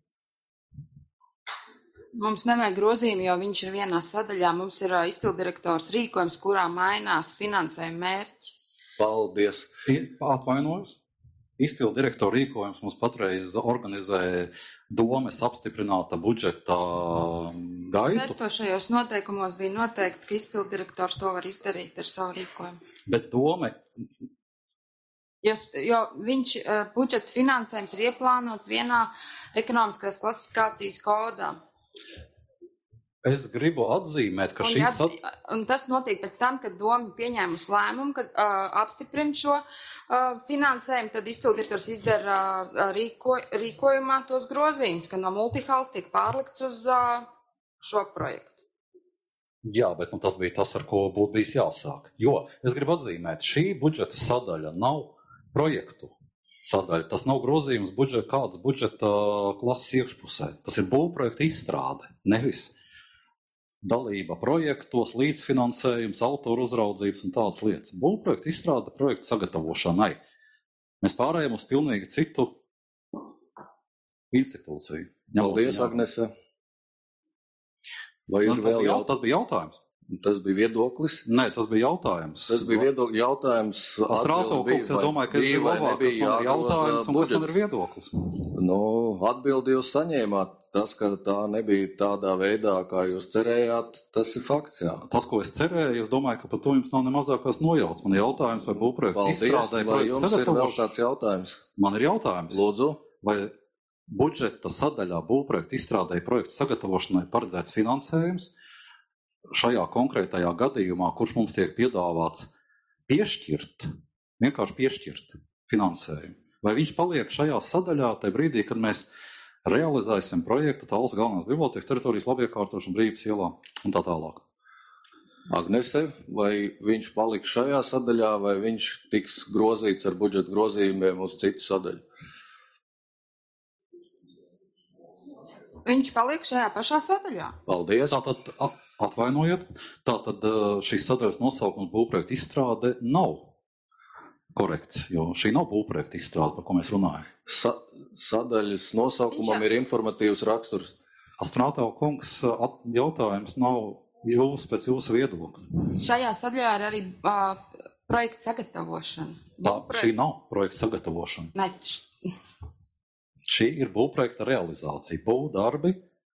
Mums nevajag grozījumi, jo viņš ir vienā sadaļā. Mums ir izpildirektors rīkojums, kurā mainās finansējuma mērķis. Paldies. Atvainojos. Izpildirektora rīkojums mums patreiz organizē domes apstiprināta budžeta gaitu. Saistošajos noteikumos bija noteikts, ka izpildirektors to var izdarīt ar savu rīkojumu. Bet dome... Jo viņš budžeta finansējums ir ieplānots vienā ekonomiskās klasifikācijas kodā. Es gribu atzīmēt, ka un tas notiek pēc tam, kad doma pieņēmusi lēmumu, kad apstiprina šo finansējumu, tad izpildirektors izdara rīkojumā tos grozījumus, ka no multihals tiek pārlikts uz šo projektu. Jā, bet tas bija tas, ar ko būtu bijis jāsāk. Jo es gribu atzīmēt, šī budžeta sadaļa nav projektu sadaļa. Tas nav grozījums kādas budžeta klases iekšpusē. Tas ir būvprojekta izstrāde, nevis dalība projektos, līdzfinansējums, autoru uzraudzības un tādas lietas. Būvprojekta izstrāde projekta sagatavošanai. Mēs pārējām uz pilnīgi citu institūciju. Paldies, Agnese. Vai ir vēl tas bija jautājums? Tas bija viedoklis? Nē, tas bija jautājums. Tas bija jautājums. Astrātokungs, es domāju, ka es zinu labāk, kas man ir jautājums un kas man ir viedoklis. Nu, atbildi jūs saņēmāt. Tas, ka tā nebija tādā veidā, kā jūs cerējāt, tas ir fakts, jā. Tas, ko es cerēju, es domāju, ka par to jums nav ne mazākās nojauts. Man ir jautājums, vai būvprojektu izstrādē projektu sagatavošana. Ir vēl tāds jautājums? Man ir jautājums. Lūdzu. Vai budžeta sadaļā būvprojektu izstrādē projektu sagatavošanai paredzēts finansējums šajā konkrētajā gadījumā, kurš mums tiek piedāvāts vienkārši piešķirt finansējumu? Vai viņš paliek šajā sadaļā tajā brīdī, kad mēs realizēsim projektu Tallas galvenās bibliotēkas teritorijas labiekārtošanu Brīvības ielā un tā tālāk? Agnese, vai viņš paliks šajā sadaļā, vai viņš tiks grozīts ar budžeta grozījumiem uz citu sadaļu? Viņš paliek šajā pašā sadaļā. Paldies. Tātad, atvainojiet, tātad šīs sadaļas nosaukums būvprojekta izstrāde nav korekts, jo šī nav būvprojekta izstrāde, par ko mēs runājam. Sadaļas nosaukumam ir informatīvs raksturs. Astrātau kungs, jautājums nav jūs pēc jūsu viedokļa. Šajā sadaļā ir arī projekta sagatavošana. Šī nav projekta sagatavošana. Ne, Šī ir būvprojekta realizācija. Būvdarbi.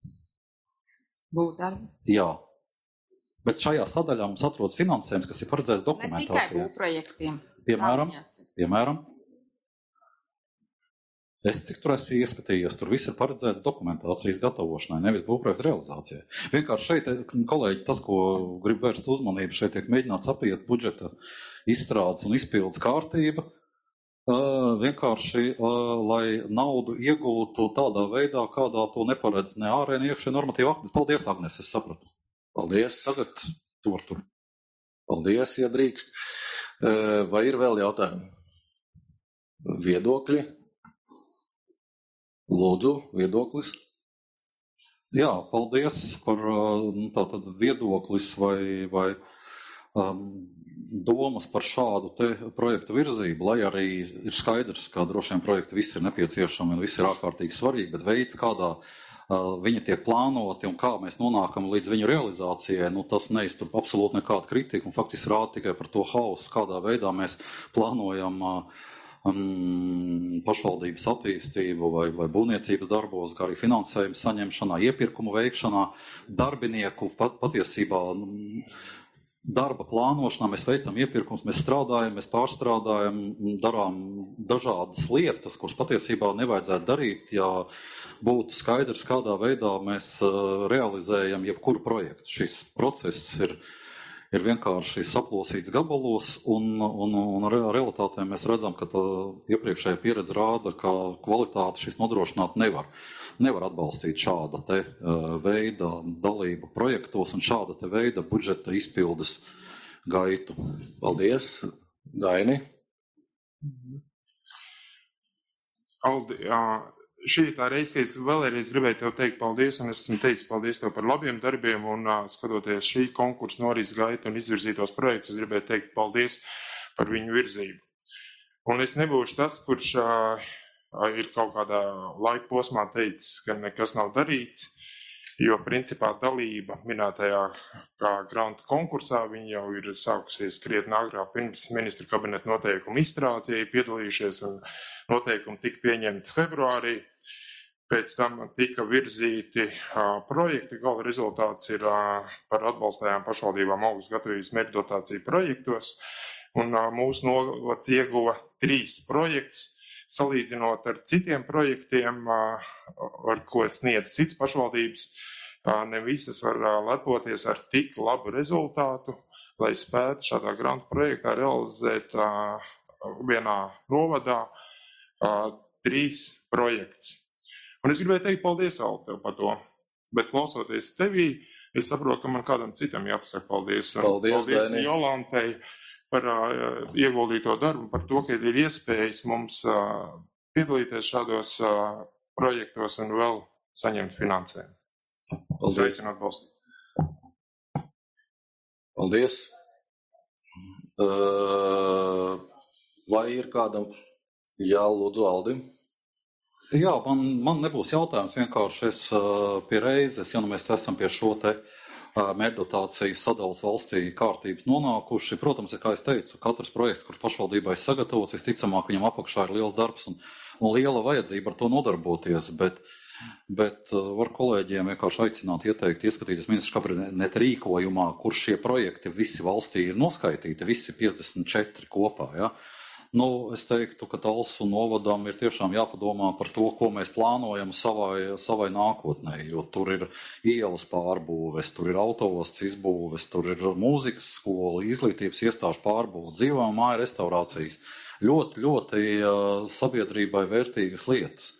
Jā. Bet šajā sadaļā mums atrodas finansējums, kas ir paredzēts dokumentācijai. Ne tikai būvprojektiem. Piemēram, es cik tur esmu ieskatījies, tur viss ir paredzēts dokumentācijas gatavošanai, nevis būvprojekta realizācijai. Vienkārši šeit, kolēģi, tas, ko grib vērst uzmanību, šeit tiek mēģināts apiet budžeta izstrādes un izpildes kārtība, vienkārši, lai naudu iegūtu tādā veidā, kādā to neparedz ne ārēji, ne iekšēji normatīvi akti. Paldies, Agnes, es sapratu. Paldies. Tagad tur. Paldies, ja drīkst. Vai ir vēl jautājumi? Viedokļi? Lūdzu, viedoklis. Jā, paldies par tātad viedoklis vai domas par šādu te projektu virzību, lai arī ir skaidrs, ka droši vien projekti visi ir nepieciešami un visi ir ārkārtīgi svarīgi, bet veids, kādā viņi tiek plānoti un kā mēs nonākam līdz viņu realizācijai, tas neiztur absolūti nekādu kritiku un faktiski rāda tikai par to hausu, kādā veidā mēs plānojam pašvaldības attīstību vai būvniecības darbos, kā arī finansējumu saņemšanā, iepirkumu veikšanā, darbinieku patiesībā darba plānošanā, mēs veicam iepirkums, mēs strādājam, mēs pārstrādājam, darām dažādas lietas, kuras patiesībā nevajadzētu darīt, ja būtu skaidrs, kādā veidā mēs realizējam jebkuru projektu. Šis process ir vienkārši saplosīts gabalos, un realitātē mēs redzam, ka iepriekšējā pieredze rāda, ka kvalitāti šis nodrošināt nevar atbalstīt šāda te veida dalību projektos un šāda te veida budžeta izpildes gaitu. Paldies, Daini. Aldi, šī ir tā reize, ka es vēlreiz gribēju tev teikt paldies, un esmu teicis paldies tev par labiem darbiem, un skatoties šī konkursa noris gaitu un izvirzītos projektus, es gribēju teikt paldies par viņu virzību. Un es nebūšu tas, kurš ir kaut kādā laika posmā teicis, ka nekas nav darīts, jo principā dalība minētajā grantu konkursā viņa jau ir sākusies krietni agrāk pirms ministra kabineta noteikumu izstrādes, piedalījušies un noteikumi tika pieņemti februārī. Pēc tam tika virzīti projekti, gala rezultāts ir par atbalstājām pašvaldībām augstas gatavības mērķdotāciju projektos, un mūsu novads ieguva 3 projekts, salīdzinot ar citiem projektiem, ar ko sniedz cits pašvaldības, ne visas var lepoties ar tik labu rezultātu, lai spētu šādā grantu projektā realizēt vienā novadā 3 projekts. Un es gribēju teikt paldies, Alti, tev par to, bet klausoties tevī, es saprotu, ka man kādam citam jāpasaka paldies. Paldies Jolantei par ieguldīto darbu, par to, ka ir iespējas mums piedalīties šādos projektos un vēl saņemt finansējumu. Paldies. Paldies. Vai ir kādam jālūdzu Aldim? Jā, man nebūs jautājums, vienkārši es pie reizes, ja mēs esam pie šo te mērķdotācijas sadalas valstī kārtības nonākuši. Protams, kā es teicu, katrs projekts, kurš pašvaldībai sagatavots, visticamāk, viņam apakšā ir liels darbs un liela vajadzība ar to nodarboties, bet var kolēģiem vienkārši aicināt, ieteikt, ieskatīties ministrs kabineta rīkojumā, kur šie projekti visi valstī ir noskaitīti, visi 54 kopā, ja. Es teiktu, ka Talsu novadam ir tiešām jāpadomā par to, ko mēs plānojam savai nākotnē, jo tur ir ielas pārbūves, tur ir autoosts izbūves, tur ir mūzikas skola, izglītības iestāžu pārbūve, dzīvā māja restaurācijas. Ļoti, ļoti sabiedrībai vērtīgas lietas.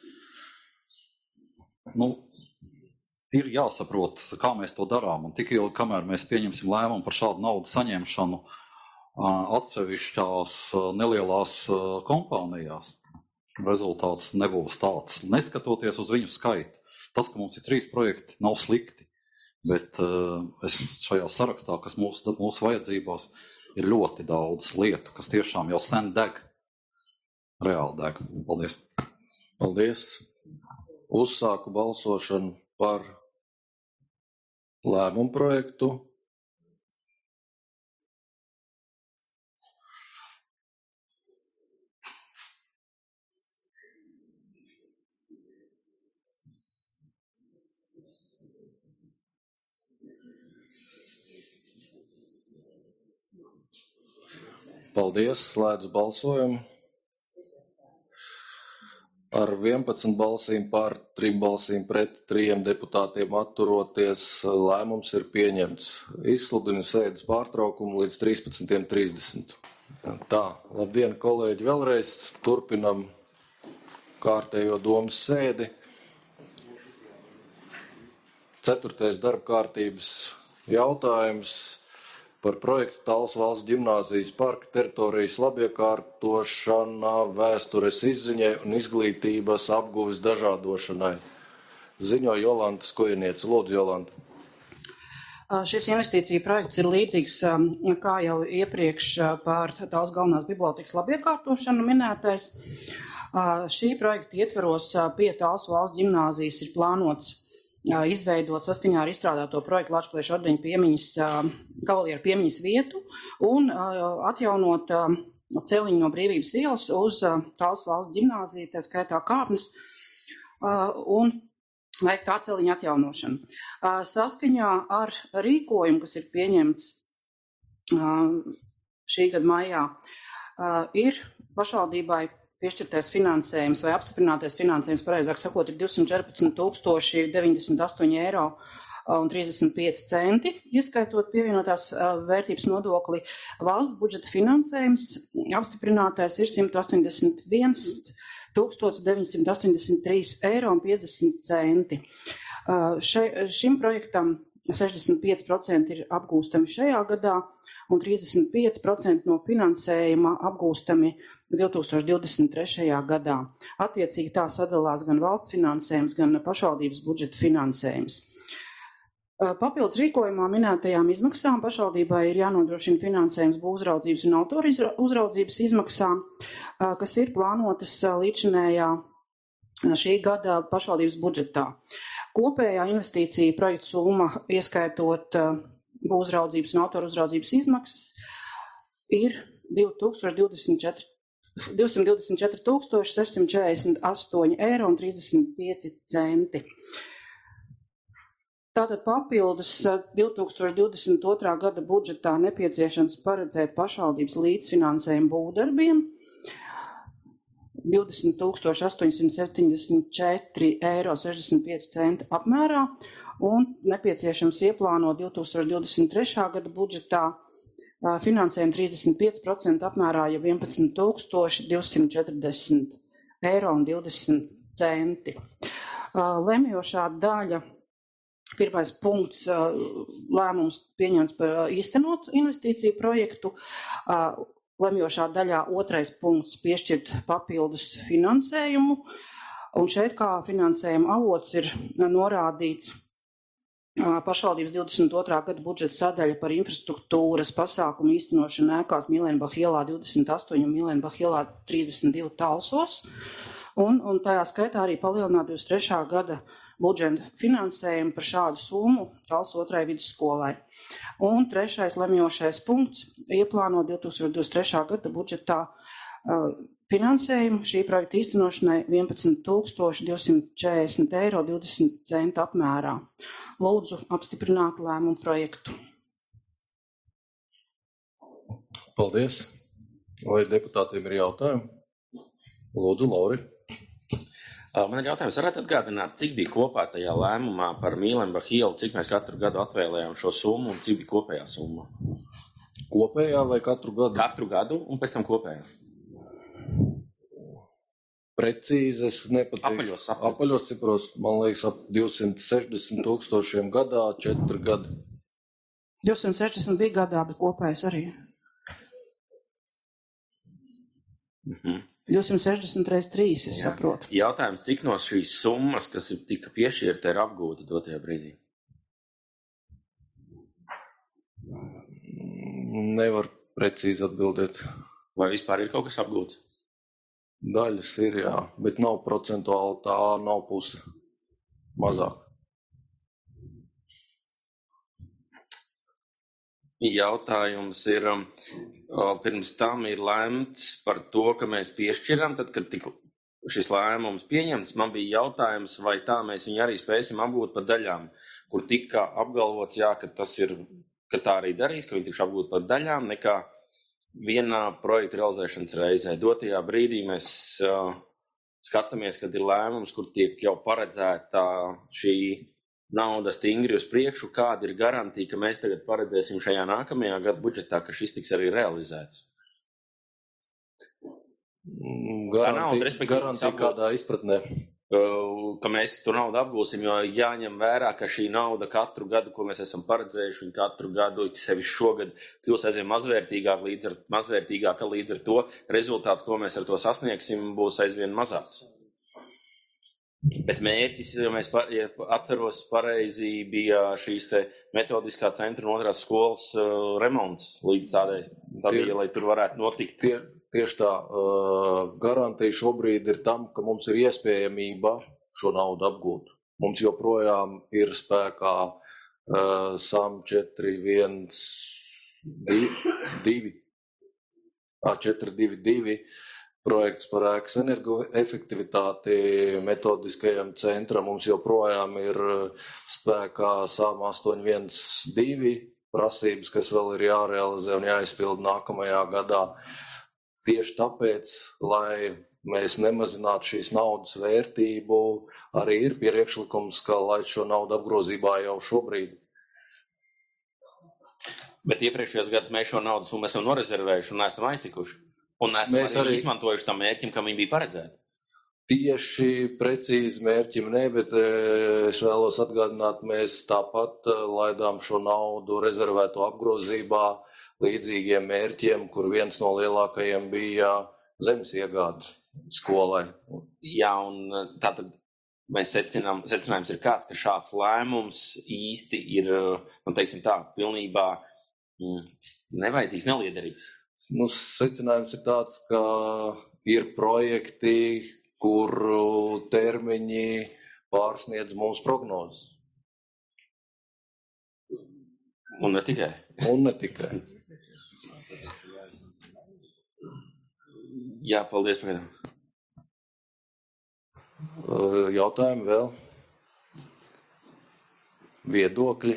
Ir jāsaprot, kā mēs to darām, un tik ilgi, kamēr mēs pieņemsim lēmumu par šādu naudu saņemšanu atsevišķās nelielās kompānijās, rezultāts nebūs tāds, neskatoties uz viņu skaitu. Tas, ka mums ir 3 projekti, nav slikti, bet es šajā sarakstā, kas mūsu vajadzībās, ir ļoti daudz lietu, kas tiešām jau sen deg, reāli deg. Paldies. Paldies. Uzsāku balsošanu par lēmumu projektu. Paldies, slēdzu balsojumu. Ar 11 balsīm par, 3 balsīm pret, 3 deputātiem atturoties, lēmums ir pieņemts. Izsludinu sēdes pārtraukumu līdz 13:30. Tā, labdien, kolēģi, vēlreiz turpinam kārtējo domas sēdi. 4. darba kārtības jautājums par projektu Talsu valsts ģimnāzijas parka teritorijas labiekārtošanā, vēstures izziņai un izglītības apguves dažādošanai. Ziņo Jolanta Skojniece. Lūdzu, Jolanta. Šis investīcija projekts ir līdzīgs, kā jau iepriekš par Talsu galvenās bibliotekas labiekārtošanu minētais. Šī projekta ietveros pie Talsu valsts ģimnāzijas ir plānots izveidot saskaņā ar izstrādāto projektu Lāčplēša ordeņa piemiņas, kavalieru piemiņas vietu un atjaunot celiņu no Brīvības ielas uz Talsu valsts ģimnāziju, tā skaitā kāpnes, un veikt tā celiņa atjaunošanu. Saskaņā ar rīkojumu, kas ir pieņemts šī gada maijā, ir pašvaldībai piešķirtais finansējums vai apstiprinātais finansējums, pareizāk sakot, ir 214 098 eiro un 35 centi, ieskaitot pievienotās vērtības nodokli. Valsts budžeta finansējums apstiprinātais ir 181 983 eiro un 50 centi. Šim projektam 65% ir apgūstami šajā gadā un 35% no finansējuma apgūstami 2023. gadā. Attiecīgi tā sadalās gan valsts finansējums, gan pašvaldības budžeta finansējums. Papildus rīkojumā minētajām izmaksām pašvaldībai ir jānodrošina finansējums būvuzraudzības un autoru uzraudzības izmaksām, kas ir plānotas līdzinējā šī gada pašvaldības budžetā. Kopējā investīcija projekta summa, ieskaitot būvuzraudzības un autoru uzraudzības izmaksas, ir 224 648 eiro un 35 centi. Tātad papildus 2022. gada budžetā nepieciešams paredzēt pašvaldības līdzfinansējumu būvdarbiem 20 874 eiro 65 centi apmērā un nepieciešams ieplānot 2023. gada budžetā finansējumu 35% apmērā, ja 11 240 eiro un 20 centi. Lemjošā daļa, pirmais punkts, lēmums pieņemts par īstenot investīciju projektu. Lemjošā daļā otrais punkts piešķirt papildus finansējumu. Un šeit kā finansējuma avots ir norādīts pašvaldības 22. gada budžeta sadaļa par infrastruktūras pasākumu īstenošanu ēkās Milenbach ielā 28 un Milenbach ielā 32 Talsos. Un tajā skaitā arī palielināt 23. gada budžeta finansējumu par šādu summu Talsu 2. vidusskolai. Un 3. lemjošais punkts ieplāno 2023. gada budžetā finansējumu šī projekta īstenošanai 11,240 eiro 20 centu apmērā. Lūdzu apstiprināt lēmumu projektu. Paldies. Vai deputātiem ir jautājumi? Lūdzu, Lauri. Man ir jautājums, varētu atgādināt, cik bija kopā tajā lēmumā par Mīlenbacha ielu, cik mēs katru gadu atvēlējām šo summu un cik bija kopējā summa? Kopējā vai katru gadu? Katru gadu un pēc tam kopējā. Precīzi es nepateikšu. Apaļos cipros, man liekas, ap 260 000 gadā, 4 gadi. 260 bija gadā, bet kopējais arī. 260 reiz 3, es saprotu. Jautājums, cik no šīs summas, kas ir tika piešķirta, ir apgūta dotajā brīdī? Nevar precīzi atbildēt. Vai vispār ir kaut kas apgūts? Daļas ir, jā, bet nav procentuāli, tā nav puse. Mazāk. Jautājums ir, pirms tam ir lēmts par to, ka mēs piešķiram, tad, kad šis lēmums pieņemts, man bija jautājums, vai tā mēs viņu arī spēsim apgūt pa daļām, kur tika apgalvots, jā, ka tas ir, ka tā arī darīs, ka viņi tikšu apgūt pa daļām, nekā vienā projekta realizēšanas reizē. Dotajā brīdī mēs skatāmies, kad ir lēmums, kur tiek jau paredzēta šī nauda stingri uz priekšu, kāda ir garantija, ka mēs tagad paredzēsim šajā nākamajā gada budžetā, ka šis tiks arī realizēts? Garantija kādā izpratnē? Ka mēs to naudu apgūsim, jo jāņem vērā, ka šī nauda katru gadu, ko mēs esam paredzējuši, un katru gadu, sevišķi šogad, kļūs aizvien mazvērtīgāka, līdz ar to rezultāts, ko mēs ar to sasniegsim, būs aizvien mazāks. Bet mērķis, ja mēs atceros pareizi, bija šīs te metodiskā centra un otrās skolas remonts līdz tādai stadijai, lai tur varētu notikt. Tieši tā, garantija šobrīd ir tam, ka mums ir iespējamība šo naudu apgūt. Mums joprojām ir spēkā SAM 422 projekts par ēkas energoefektivitāti metodiskajam centram. Mums joprojām ir spēkā SAM 812 prasības, kas vēl ir jārealizē un jāizpilda nākamajā gadā. Tieši tāpēc, lai mēs nemazinātu šīs naudas vērtību, arī ir priekšlikums, ka laist šo naudu apgrozībā jau šobrīd. Bet iepriekšējos gados mēs šo naudu summu esam norezervējuši un neesam aiztikuši. Un mēs arī izmantojuši tam mērķim, kam viņi bija paredzēti. Tieši precīzi mērķim ne, bet es vēlos atgādināt, mēs tāpat laidām šo naudu rezervēto apgrozībā līdzīgiem mērķiem, kur viens no lielākajiem bija zemes iegāde skolai. Jā, un tātad mēs secinājums ir kāds, ka šāds lēmums īsti ir, nu teiksim tā, pilnībā nevajadzīgs, neliederīgs. Nu, secinājums ir tāds, ka ir projekti, kuru termiņi pārsniedz mūsu prognozes. Un ne tikai. Jā, paldies pagaidām. Jautājumi vēl? Viedokļi?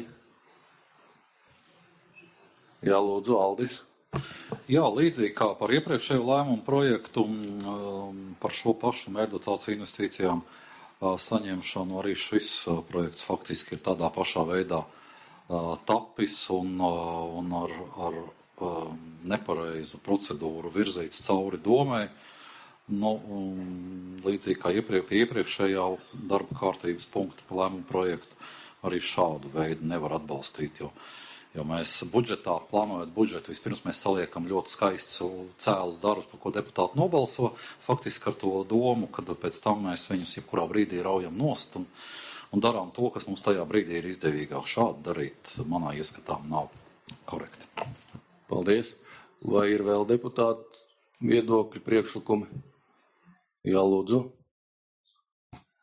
Jā, lūdzu, Aldis. Jā, līdzīgi kā par iepriekšējo lēmumu projektu par šo pašu mērķdotāciju investīcijām saņemšanu, arī šis projekts faktiski ir tādā pašā veidā tapis un ar nepareizu procedūru virzīts cauri domai. Nu, līdzīgi kā iepriekšējā darba kārtības punkta par lēmumu projektu, arī šādu veidu nevar atbalstīt, jo mēs budžetā, plānojot budžetu, vispirms mēs saliekam ļoti skaistus cēlus darbus, par ko deputāti nobalso, faktiski ar to domu, kad pēc tam mēs viņus jebkurā brīdī raujam nost un darām to, kas mums tajā brīdī ir izdevīgāk. Šādi darīt, manā ieskatā, nav korekti. Paldies. Vai ir vēl deputāti viedokļi, priekšlikumi? Jā, lūdzu.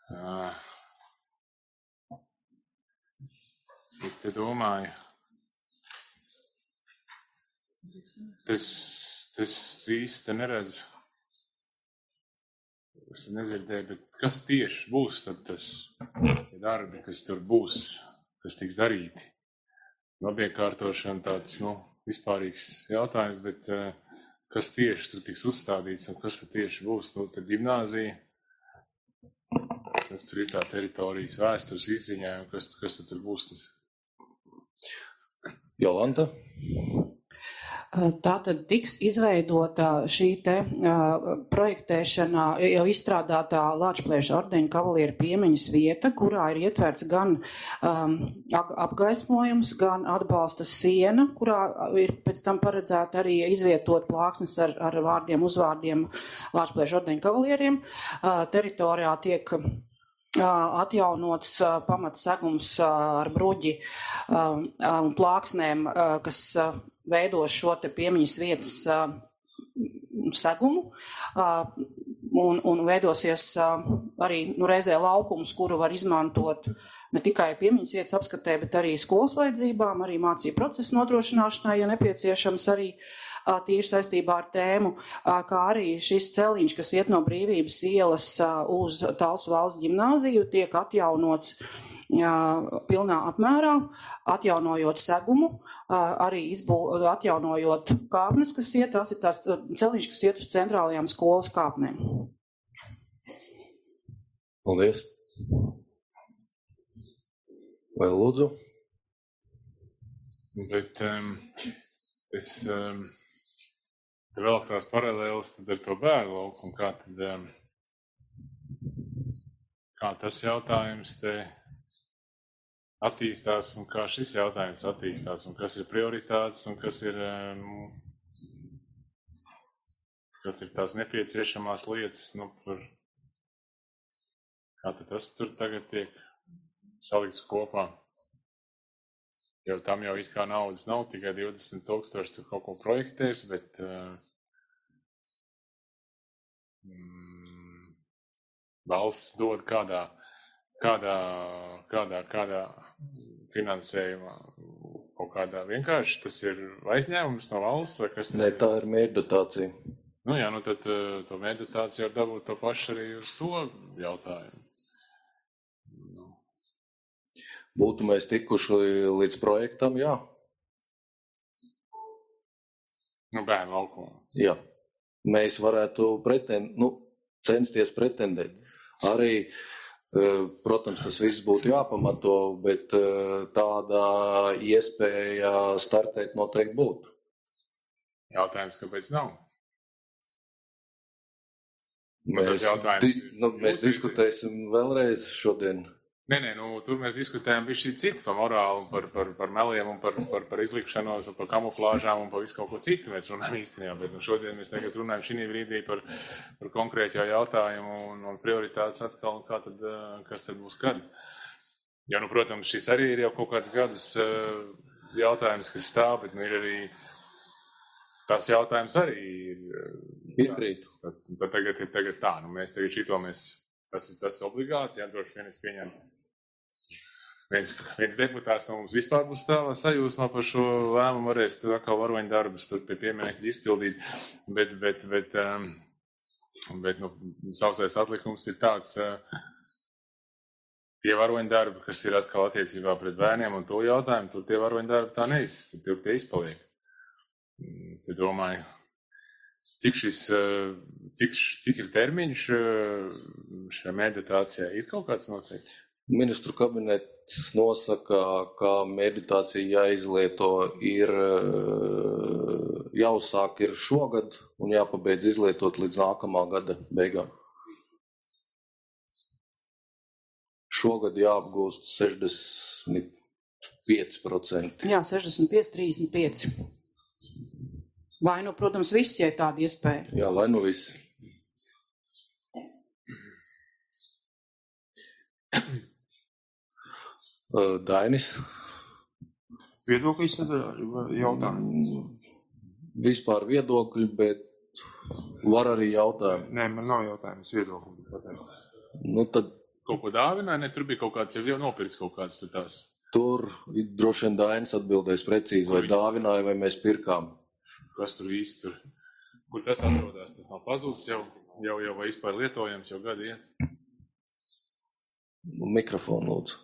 Es te domāju, tas īsti neredzu. Es nedzirdēju, bet kas tieši būs tad tas darbi, kas tur būs, kas tiks darīti? Labiekārtošana tāds, vispārīgs jautājums, bet kas tieši tur tiks uzstādīts un kas tad tieši būs? Tad ģimnāzija, kas tur ir tā teritorijas vēstures izziņā un kas tad tur būs tas? Jolanta? Tātad tiks izveidota šī te projektēšana jau izstrādātā Lāčplēša ordeņa kavalieru piemiņas vieta, kurā ir ietverts gan apgaismojums, gan atbalsta siena, kurā ir pēc tam paredzēta arī izvietot plāksnes ar vārdiem, uzvārdiem Lāčplēša ordeņa kavalieriem. Teritorijā tiek atjaunots pamatsegums ar bruģi un plāksnēm, kas veidos šo te piemiņas vietas segumu un veidosies arī reizē laukums, kuru var izmantot ne tikai piemiņas vietas apskatē, bet arī skolas vajadzībām, arī mācību procesu nodrošināšanai, ja nepieciešams arī tīri saistībā ar tēmu, kā arī šis celiņš, kas iet no Brīvības ielas uz Talsu valsts ģimnāziju, tiek atjaunots pilnā apmērā, atjaunojot segumu, arī atjaunojot kāpnes, kas iet, tās ir tās celiņš, kas iet uz centrālajām skolas kāpnēm. Paldies. Vai lūdzu? Bet es vēl tās paralēlas tad ar to bērnu laukumu, kā tas jautājums te attīstās un kā šis jautājums attīstās un kas ir prioritātes un kas ir tās nepieciešamās lietas, kā tad tas tur tagad tiek salikts kopā. Jo tam jau it kā naudas nav, tikai 20 000 tur kaut ko projektēs, bet valsts dod kādā finansējumā, kaut kādā vienkārši, tas ir aizņēmums no valsts, vai kas tas ir? Nē, tā ir mērķdotācija. Tad to mērķdotāciju var dabūt to pašu arī uz to jautājumu. Būtu mēs tikuši līdz projektam, jā. Bērnu laukumā. Jā. Mēs varētu censties pretendēt. Arī, protams, tas viss būtu jāpamato, bet tāda iespēja startēt noteikti būtu. Jautājums, kāpēc nav? Mēs diskutēsim vēlreiz šodien. Nē, tur mēs diskutējam bišķi citu par morālu, par meliem un par izlikšanos un par kamuflāžām un par visu kaut ko citu mēs runājam īstenībā, bet šodien mēs tagad runājam šī brīdī par konkrētu jautājumu un prioritātes atkal, kas tad būs kad. Ja, protams, šis arī ir jau kaut kāds gadus jautājums, kas stāv, bet ir arī tās jautājums arī ir tagad tā, mēs tagad šito tas obligāti, droši vien es pieņemu. Viens deputāts no mums vispār būs stāvā sajūsmā par šo lēmumu, varēs tur atkal varoņu darbus tur pie pieminekļa izpildīt, bet sausais atlikums ir tāds, tie varoņu darbi, kas ir atkal attiecībā pret bērniem un to jautājumu, tur tie varoņu darbi tā tur tie izpaliek. Es te domāju, cik ir termiņš šajā meditācijā, ir kaut kāds noteikti? Ministru kabinets nosaka, ka meditācija jāizlieto jāuzsāk ir šogad un jāpabeidz izlietot līdz nākamā gada beigām. Šogad jāapgūst 65%. Jā, 65-35%. Vai protams, viss, ja ir tāda iespēja. Jā, vai visi. Dainis? Viedokļi jautājumi? Vispār viedokļi, bet var arī jautājumi. Nē, man nav jautājums viedokļi. Tad kaut ko dāvināja, ne, tur bija kaut kāds, jau nopirks kaut kāds tur tās. Tur droši vien Dainis atbildēs precīzi, vai dāvināja, vai mēs pirkām. Kas tur īsti tur? Kur tas atrodas? Tas nav pazudis jau vai vispār lietojams jau gadi, ja? Mikrofonu lūdzu.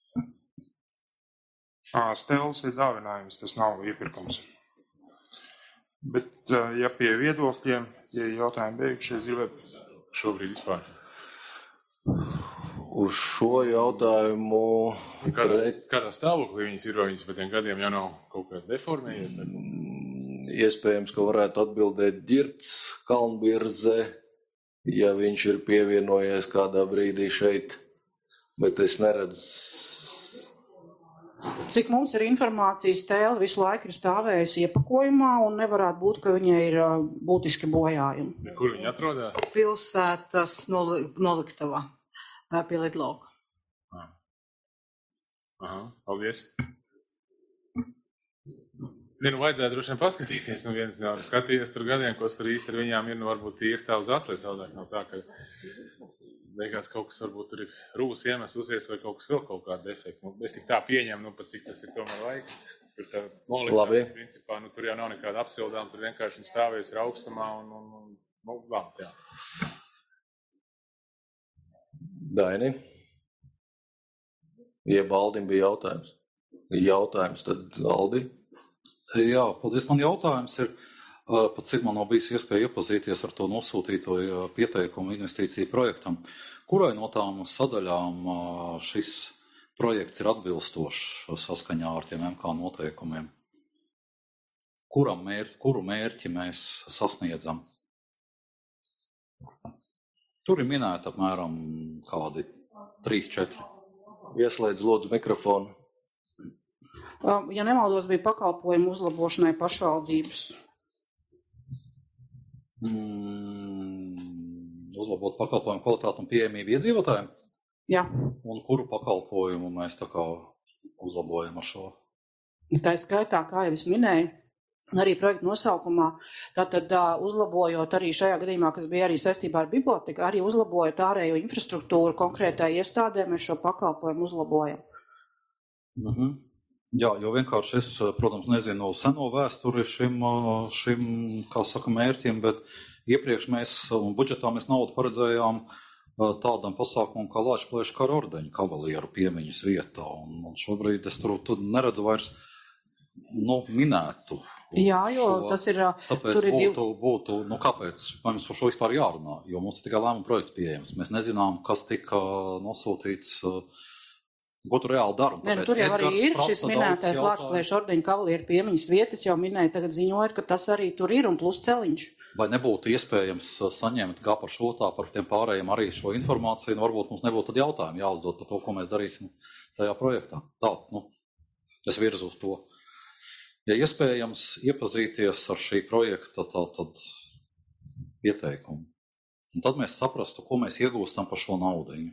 Stēls ir dāvinājums, tas nav iepirkums. Bet, ja pie viedokļiem, ja jautājumi beigušies, gribētu šobrīd vispār. Uz šo jautājumu... Kādā stāvoklī viņas ir, vai viņas pēc tiem gadiem jau nav kaut kā deformējies? Iespējams, ka varētu atbildēt Ģirts Kalnbirze, ja viņš ir pievienojies kādā brīdī šeit, bet es neredzu. Cik mums ir informācija, Stēle visu laiku ir stāvējusi iepakojumā un nevarētu būt, ka viņai ir būtiski bojājumi. Kur viņa atrodas? Pilsētas noliktavā pie Lidlauka. Aha, paldies. Vajadzētu droši vien paskatīties, viens nav skatījies tur gadiem, kas tur īsti ar viņām ir, varbūt tīri tā uz acis, savādāk nav tā, ka beigās kaut kas varbūt tur ir rūs iemesusies vai kaut kas vēl kaut kāda defekta. Es tik tā pieņemu, pat cik tas ir tomēr laiks. Tur tā noliktā, principā, tur jau nav nekāda apsildām, tur vienkārši stāvēs ir augstumā un labi, jā. Daini? Jeb Aldim bija jautājums. Jautājums tad Aldi? Jā, paldies. Man jautājums ir, pat cik man nav bijis iespēja iepazīties ar to nosūtīto pieteikumu investīciju projektam. Kurai no tām sadaļām šis projekts ir atbilstošs saskaņā ar tiem MK noteikumiem? Kuru mērķi mēs sasniedzam? Tur ir minēta apmēram kādi 3-4. Ieslēdz lūdzu mikrofonu. Ja nemaldos, bija pakalpojumu uzlabošanai pašvaldības. Uzlabot pakalpojumu kvalitāti un pieejamību iedzīvotājiem? Jā. Un kuru pakalpojumu mēs tā kā uzlabojam ar šo? Tā skaitā, kā jau es minēju, arī projekta nosaukumā, tātad uzlabojot arī šajā gadījumā, kas bija arī saistībā ar biblioteku, arī uzlabojot ārējo infrastruktūru konkrētai iestādē, mēs šo pakalpojumu uzlabojam. Jā, jo vienkārši es, protams, nezinu seno vēsturi šim, kā saka, mērķim, bet iepriekš mēs budžetā mēs naudu paredzējām tādam pasākumam kā Lāčplēša kara ordeņa kavalieru piemiņas vietā, un šobrīd es tur neredzu vairs minētu. Jā, jo tas ir... Tāpēc būtu, kāpēc mums par šo vispār jārunā, jo mums ir tikai lēmuma projekts pieejams. Mēs nezinām, kas tika nosūtīts, ko tu reāli daru. Tur jau arī ir šis minētais Lāčplēša ordeņa kavalieru piemiņas vietas, jau minēja, tagad ziņojot, ka tas arī tur ir un plus celiņš. Vai nebūtu iespējams saņemt kā par šo tā, par tiem pārējiem arī šo informāciju, varbūt mums nebūtu tad jautājumi jāuzdod par to, ko mēs darīsim tajā projektā. Tā, es virzu uz to. Ja iespējams iepazīties ar šī projekta tad pieteikumu, un tad mēs saprastu, ko mēs iegūstam par šo naudiņu.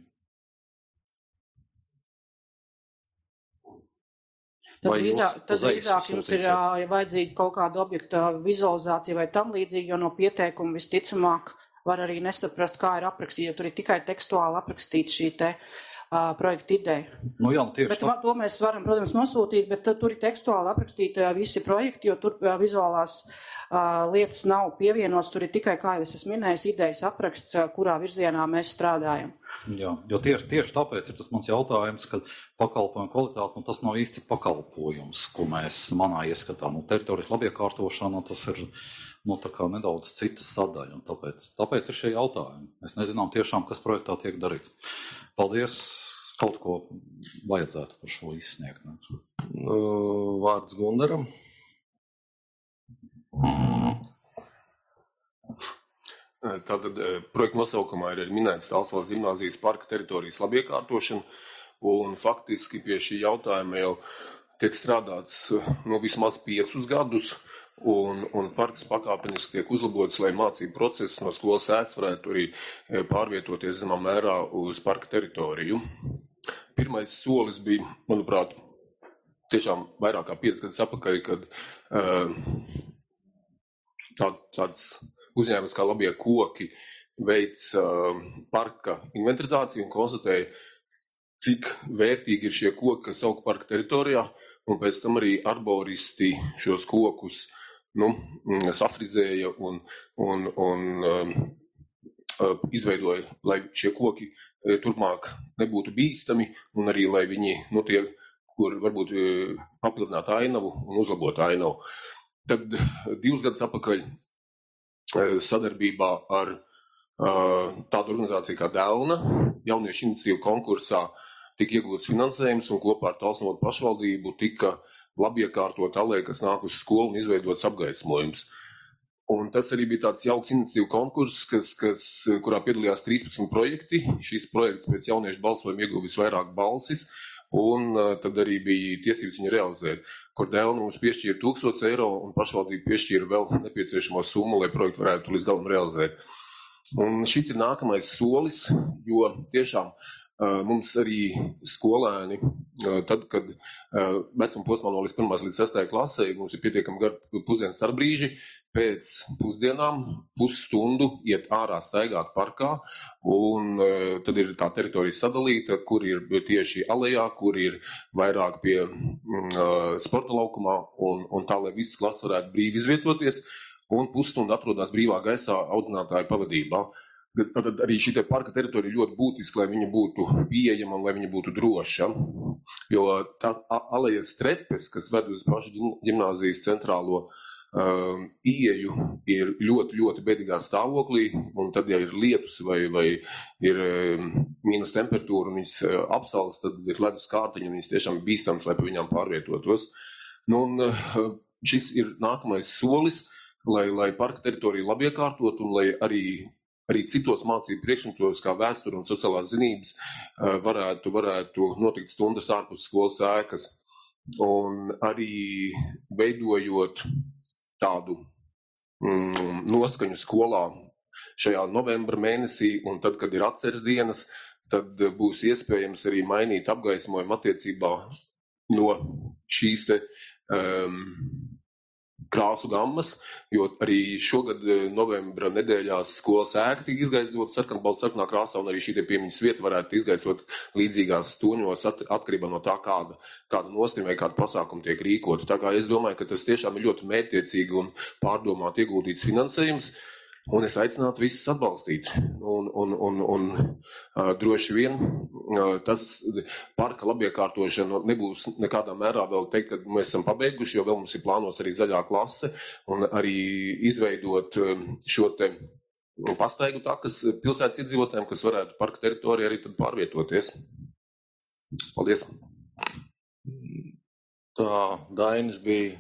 Tad drīzāk jums ir vajadzīga kaut kāda objekta vizualizācija vai tam līdzīgi, jo no pieteikuma visticamāk var arī nesaprast, kā ir aprakstīta, jo tur ir tikai tekstuāli aprakstīta šī te projekta ideja. Jā, tieši bet to mēs varam, protams, nosūtīt, bet tur ir tekstuāli aprakstīti visi projekti, jo tur vizuālās lietas nav pievienots, tur ir tikai, kā jau es esmu minējis, idejas apraksts, kurā virzienā mēs strādājam. Jā, jo tieši tāpēc ir tas mans jautājums, ka pakalpojumu kvalitāte, tas nav īsti pakalpojums, ko mēs manā ieskatām. Teritorijas labiekārtošana, tas ir tā kā nedaudz citas sadaļa, un tāpēc ir šie jautājumi. Mēs nezinām tiešām, kas projektā tiek darīts. Paldies, kaut ko vajadzētu par šo izsniegt. Vārds Gundaram. Tātad projekta nosaukumā ir minēts Talsvaldes ģimnāzijas parka teritorijas labiekārtošana, un faktiski pie šī jautājuma jau tiek strādāts vismaz 5 gadus, un parks pakāpeniski tiek uzlabots, lai mācību process no skolas ēkas varētu arī pārvietoties zemā mērā uz parka teritoriju. Pirmais solis bija, manuprāt, tiešām vairāk kā 5 gadus atpakaļ, kad tāds uzņēmums kā Labie koki veic parka inventarizāciju un konstatēja, cik vērtīgi ir šie koki, kas aug parka teritorijā, un pēc tam arī arboristi šos kokus safridzēja un izveidoja, lai šie koki turpmāk nebūtu bīstami, un arī, lai viņi, tie, kur varbūt papildinātu ainavu un uzlabotu ainavu. Tad 2 gadus atpakaļ sadarbībā ar tādu organizāciju kā Delna jauniešu iniciatīvu konkursā tika iegūts finansējums un kopā ar Talsnotu pašvaldību tika labiekārtot alēja, kas nāk uz skolu un izveidots apgaismojums. Un tas arī bija tāds jauks iniciatīvu konkurss, kurā piedalījās 13 projekti. Šīs projekts pēc jauniešu balsojuma ieguva visvairāk balsis, un tad arī bija tiesības viņu realizēt. Kur Delna mums piešķīra 1000 eiro un pašvaldība piešķīra vēl nepieciešamo summu, lai projektu varētu līdz galam realizēt. Un šis ir nākamais solis, jo tiešām mums arī skolēni, tad, kad vecuma posmā no līdz 1. līdz 6. klasē, mums ir pietiekami gari pusdienas starpbrīži, pēc pusdienām pusstundu iet ārā staigāt parkā, un tad ir tā teritorija sadalīta, kur ir tieši alejā, kur ir vairāk pie sporta laukumā, un tā, lai visas klases varētu brīvi izvietoties, un pusstundu atrodas brīvā gaisā audzinātāju pavadībā. Tad arī šī parka teritorija ļoti būtiska, lai viņa būtu pieejama un lai viņa būtu droša. Jo tā alejas trepes, kas ved uz pašu ģimnāzijas centrālo ieeju, ir ļoti, ļoti bēdīgā stāvoklī, un tad, ja ir lietus vai ir mīnus temperatūra un viņas apsals, tad ir ledus kārtiņa un viņas tiešām bīstams, lai pa viņām pārvietotos. Un šis ir nākamais solis, lai parka teritoriju labiekārtot un lai arī citos mācību priekšmetos, kā vēsture un sociālās zinības, varētu notikt stundas ārpus skolas ēkas. Un arī veidojot tādu noskaņu skolā šajā novembra mēnesī, un tad, kad ir atceres dienas, tad būs iespējams arī mainīt apgaismojumu attiecībā no šīs te krāsu gammas, jo arī šogad novembra nedēļās skolas ēka tika izgaisot sarkanbalta krāsā, un arī šī piemiņas vieta varētu izgaisot līdzīgās toņos atkarībā no tā, kāda noskaņa vai kāda pasākuma tiek rīkota. Tā kā es domāju, ka tas tiešām ir ļoti mērķtiecīgi un pārdomāt ieguldīts finansējums, un es aicinātu visus atbalstīt. Un droši vien tas parka labiekārtošana nebūs nekādā mērā vēl teikt, ka mēs esam pabeiguši, jo vēl mums ir plānos arī zaļā klase un arī izveidot šo te pastaigu takas pilsētas iedzīvotājiem, kas varētu parka teritorijā arī tad pārvietoties. Paldies! Tā, Dainis bija...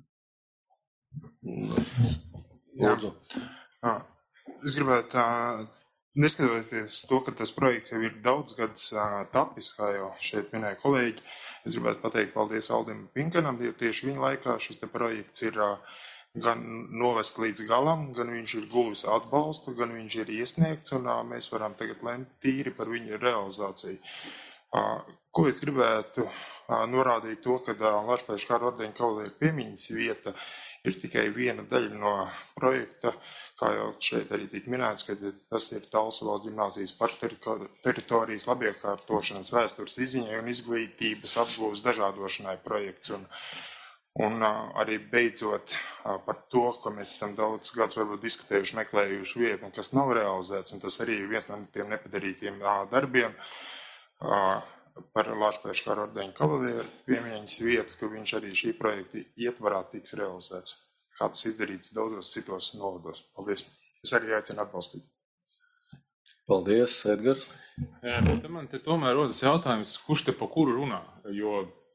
Lūdzu. Es gribētu, neskatoties to, ka tas projekts jau ir daudz gadus tapis, kā jau šeit minēja kolēģi, es gribētu pateikt paldies Aldim Pinkanam, jo tieši viņa laikā šis te projekts ir gan novest līdz galam, gan viņš ir guvis atbalstu, gan viņš ir iesniegts, un mēs varam tagad lemt tīri par viņu realizāciju. Ko es gribētu norādīt to, ka Lāčplēša Kārļa ordeņa kavalieru piemiņas vieta ir tikai viena daļa no projekta, kā jau šeit arī tika minēts, ka tas ir Talsu valsts ģimnāzijas parka teritorijas labiekārtošanas vēstures izziņai un izglītības apgūves dažādošanai projekts. Un arī beidzot par to, ka mēs esam daudz gadus varbūt diskutējuši, meklējuši vietu, un kas nav realizēts, un tas arī ir viens no tiem nepadarītiem darbiem par Lāčplēša Kārļa ordeņa kavalieru piemiņas vietu, ka viņš arī šī projekta ietvarā tiks realizēts, kā tas izdarīts daudzos citos novados. Paldies. Es arī aicinu atbalstīt. Paldies, Edgars. Jā, bet man te tomēr rodas jautājums, kurš te pa kuru runā, jo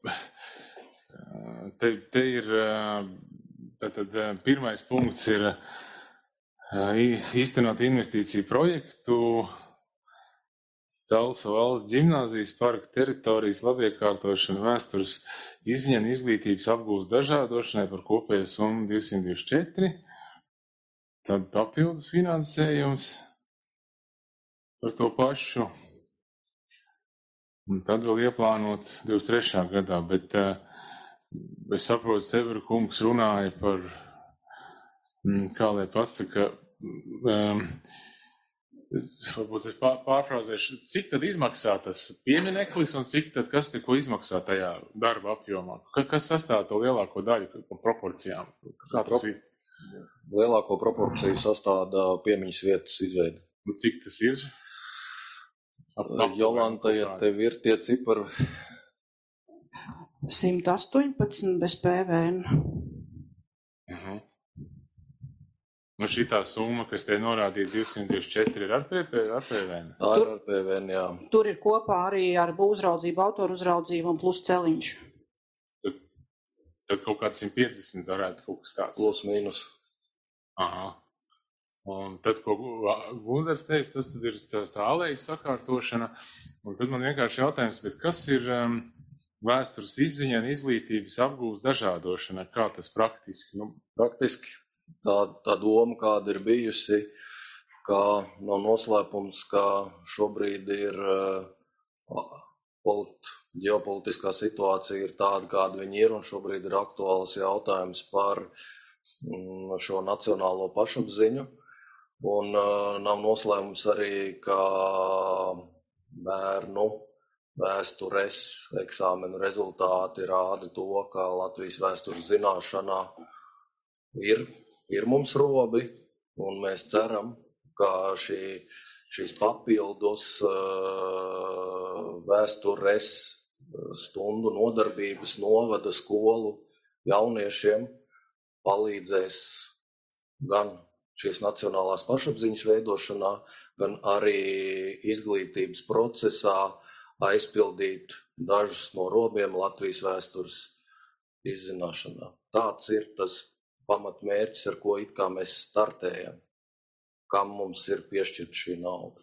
te ir, tātad pirmais punkts ir īstenot investīciju projektu Talsu valsts ģimnāzijas parka teritorijas labiekārtošana vēstures izziņa un izglītības apgūves dažādošanai par kopējo summu 224. Tad papildus finansējums par to pašu. Un tad vēl ieplānots 23. gadā, bet es saprotu, Sebra kungs runāja par, kā lai pasaka, varbūt es pārfrāzēšu, cik tad izmaksā tas piemineklis un cik tad kas te ko izmaksā tajā darba apjomā? Kas sastāv to lielāko daļu par proporcijām? Kā tas ir? Lielāko proporciju sastāda piemiņas vietas izveide. Un cik tas ir? Jolanta, ja tev ir tie cipari? 118 bez PVN. Un šitā summa, kas te norādīja 224, ir ar PVN? Tā ir ar PVN, jā. Tur ir kopā arī ar būvuzraudzību, autoru uzraudzību un plus celiņš. Tad kaut kāds 150 varētu kaut kas tāds. Plus mīnus. Aha. Un tad, ko Gundars teica, tas tad ir tā alejas sakārtošana. Un tad man vienkārši jautājums, bet kas ir vēstures izziņa un izglītības apgūves dažādošana? Kā tas praktiski? Praktiski tā doma, kāda ir bijusi, kā nav noslēpums, ka šobrīd ir ģeopolitiskā situācija ir tāda, kāda viņi ir, un šobrīd ir aktuāls jautājums par šo nacionālo pašapziņu. Un nav noslēpums arī, ka bērnu vēstures eksāmenu rezultāti rāda to, ka Latvijas vēstures zināšanā ir mums robi, un mēs ceram, ka šīs papildus vēstures stundu nodarbības novada skolu jauniešiem palīdzēs gan šīs nacionālās pašapziņas veidošanā, gan arī izglītības procesā aizpildīt dažus no robiem Latvijas vēstures izzināšanā. Tāds ir tas pamatmērķis, ar ko it kā mēs startējam, kam mums ir piešķirta šī nauda.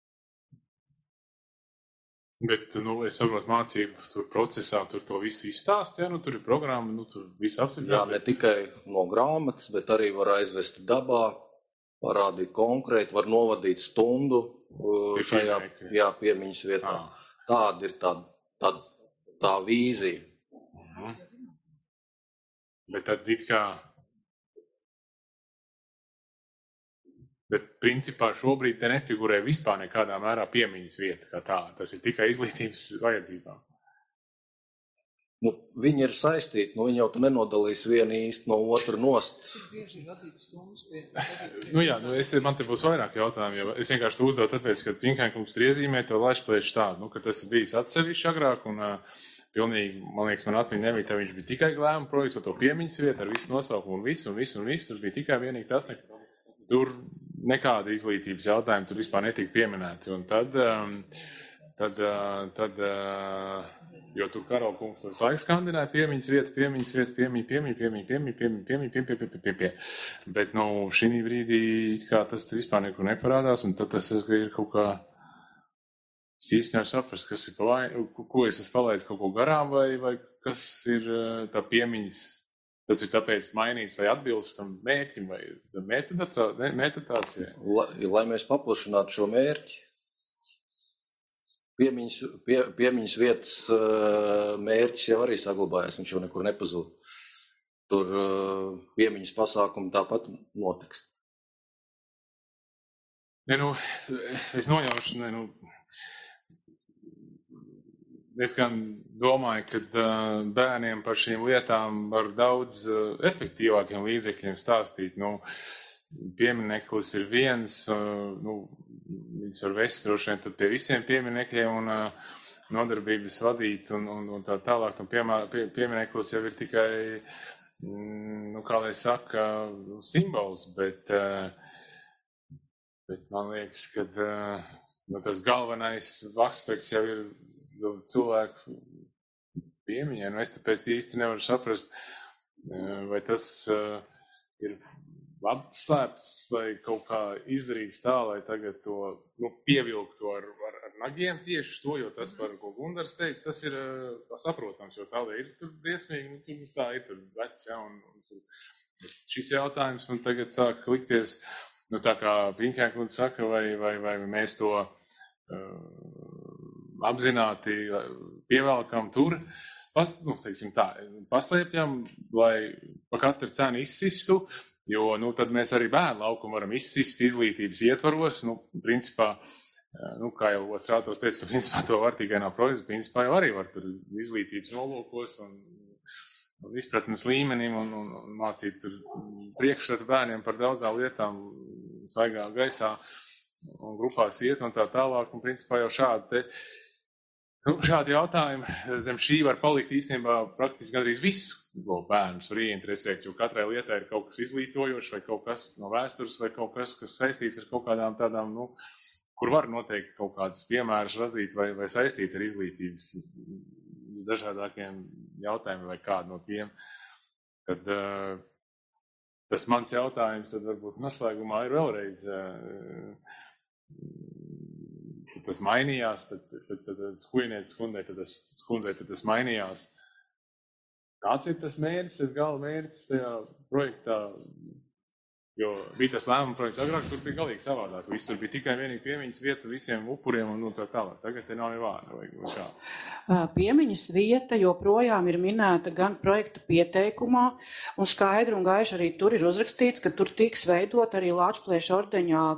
Bet, es saprotu, mācību tur procesā, tur to visu izstāst, ja? Tur ir programma, tur visu apsakāt. Jā, ne tikai no grāmatas, bet arī var aizvest dabā, parādīt konkrēti, var novadīt stundu šajā piemiņas vietā. Tāda ir tā vīzija. Bet tad it kā... Bet principā šobrīd te nefigurē vispār nekādā mērā piemiņas vieta kā tā. Tas ir tikai izglītības vajadzībām. Viņi ir saistīti, viņi jau tu nenodalīs vienu īsti no otru nost. Man te būs vairāk jautājumu, es vienkārši to uzdevu tāpēc, ka Pinkēnkungs tur iezīmē to laišplēšu tādu, ka tas ir bijis atsevišķi agrāk un pilnīgi, man liekas, man atmiņa nebija, tā viņš bija tikai glēma projekts par to piemiņas vietu ar visu nosaukumu un visu, tur bija tikai vienīgi tas, tur nekāda izglītības jautājuma tur vispār netika pieminēti. Un tad jo tur Karolkungs tur laiks skandināja piemiņas vietu, bet, šī brīdī kā tas tur vispār nekur neparādās, un tad tas ir kaut kā īsti nevar saprast, kas ir ko es esmu palaidis kaut ko garām, vai kas ir tā piemiņas. Tas ir tāpēc mainīts, lai atbilst tam mērķim vai metatācijai? Lai mēs paplašinātu šo mērķi, piemiņas vietas mērķis jau arī saglabājas, viņš jau nekur nepazūd. Tur piemiņas pasākumi tāpat notiks. Es nojaušu, es gan domāju, ka bērniem par šīm lietām var daudz efektīvākiem līdzekļiem stāstīt. Piemineklis ir viens, viņas var vest droši vien tad pie visiem pieminekļiem un nodarbības vadīt un tā tālāk. Piemineklis jau ir tikai, kā lai saka, simbols, bet man liekas, ka tas galvenais aspekts jau ir cilvēku piemiņai. Es tāpēc īsti nevaru saprast, vai tas ir apslēpts vai kaut kā izdarīts tā, lai tagad to pievilktu ar nagiem tieši to, jo tas, par ko Gundars teica, tas ir saprotams, jo tādēļ ir tur briesmīgi, tā ir tur vecs, ja, un šis jautājums man tagad sāk likties, tā kā Pinkēnkungs saka, vai mēs to apzināti pievelkam tur, paslēpjam, lai pa katru cenu izsistu, Jo, tad mēs arī bērnu laukumu varam izsist izglītības ietvaros, principā, kā jau Rātos teica, principā to var tikai no projekta, principā jau arī var tur izglītības nolūkos un izpratnes līmenim un mācīt tur priekšstatu bērniem par daudzām lietām, svaigā gaisā un grupās iet un tā tālāk, un principā jau šādi jautājumi zem šī var palikt īstenībā praktiski gandrīz visu, ko bērnus var ieinteresēt, jo katrai lietai ir kaut kas izglītojošs vai kaut kas no vēstures vai kaut kas, kas saistīts ar kaut kādām tādām, kur var noteikti kaut kādas piemērus razīt vai saistīt ar izglītības visdažādākiem jautājumiem vai kādu no tiem. Tad tas mans jautājums tad varbūt noslēgumā ir vēlreiz, tad tas mainījās, tad skundzei tad tas mainījās. Kāds ir tas mērķis, tas gala mērķis tajā projektā? Jo bija tas lēmuma projekts agrāk, tur bija galīgi savādāk. Viss tur bija tikai vienīgi piemiņas vieta visiem upuriem un tā tālāk. Tagad te nav nevārda vai kā. Piemiņas vieta joprojām ir minēta gan projekta pieteikumā, un skaidri un gaiši arī tur ir uzrakstīts, ka tur tiks veidot arī Lāčplēša ordeņā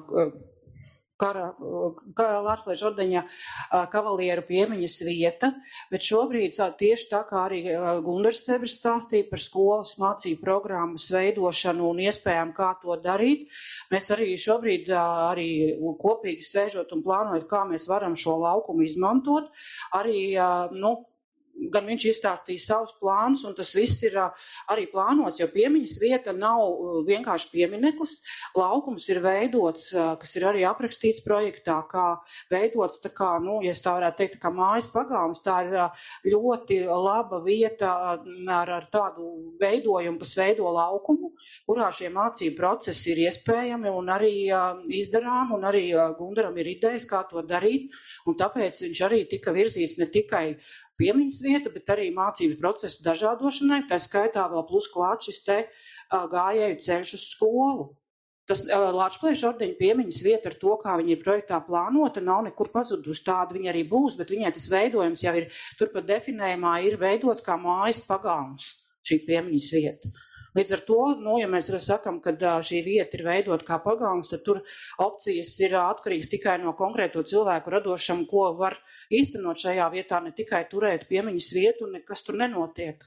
Latvijas ordeņa kavalieru piemiņas vieta, bet šobrīd tieši tā kā arī Gundars Sebris stāstīja par skolas mācību programmas veidošanu un iespējām, kā to darīt, mēs arī šobrīd arī kopīgi sēžot un plānojot, kā mēs varam šo laukumu izmantot, arī, gan viņš izstāstīja savus plānus, un tas viss ir arī plānots, jo piemiņas vieta nav vienkārši piemineklis. Laukums ir veidots, kas ir arī aprakstīts projektā, kā veidots, tā kā, ja es tā varētu teikt, kā mājas pagalms, tā ir ļoti laba vieta ar tādu veidojumu, kas veido laukumu, kurā šie mācību procesi ir iespējami un arī izdarām, un arī Gundaram ir idejas, kā to darīt, un tāpēc viņš arī tika virzīts ne tikai piemiņas vieta, bet arī mācības procesa dažādošanai, tā skaitā vēl plus klāt šis te gājēju ceļš uz skolu. Tas Lāčplēša ordeņa piemiņas vieta ar to, kā viņa ir projektā plānota, nav nekur pazudusi. Tāda viņa arī būs, bet viņai tas veidojums jau ir, turpat definējumā ir veidot kā mājas pagalms šī piemiņas vieta. Līdz ar to, ja mēs sakam, ka šī vieta ir veidot kā pagalms, tad tur opcijas ir atkarīgas tikai no konkrēto cilvēku radošam, ko var īstenot šajā vietā, ne tikai turēt piemiņas vietu un nekas tur nenotiek.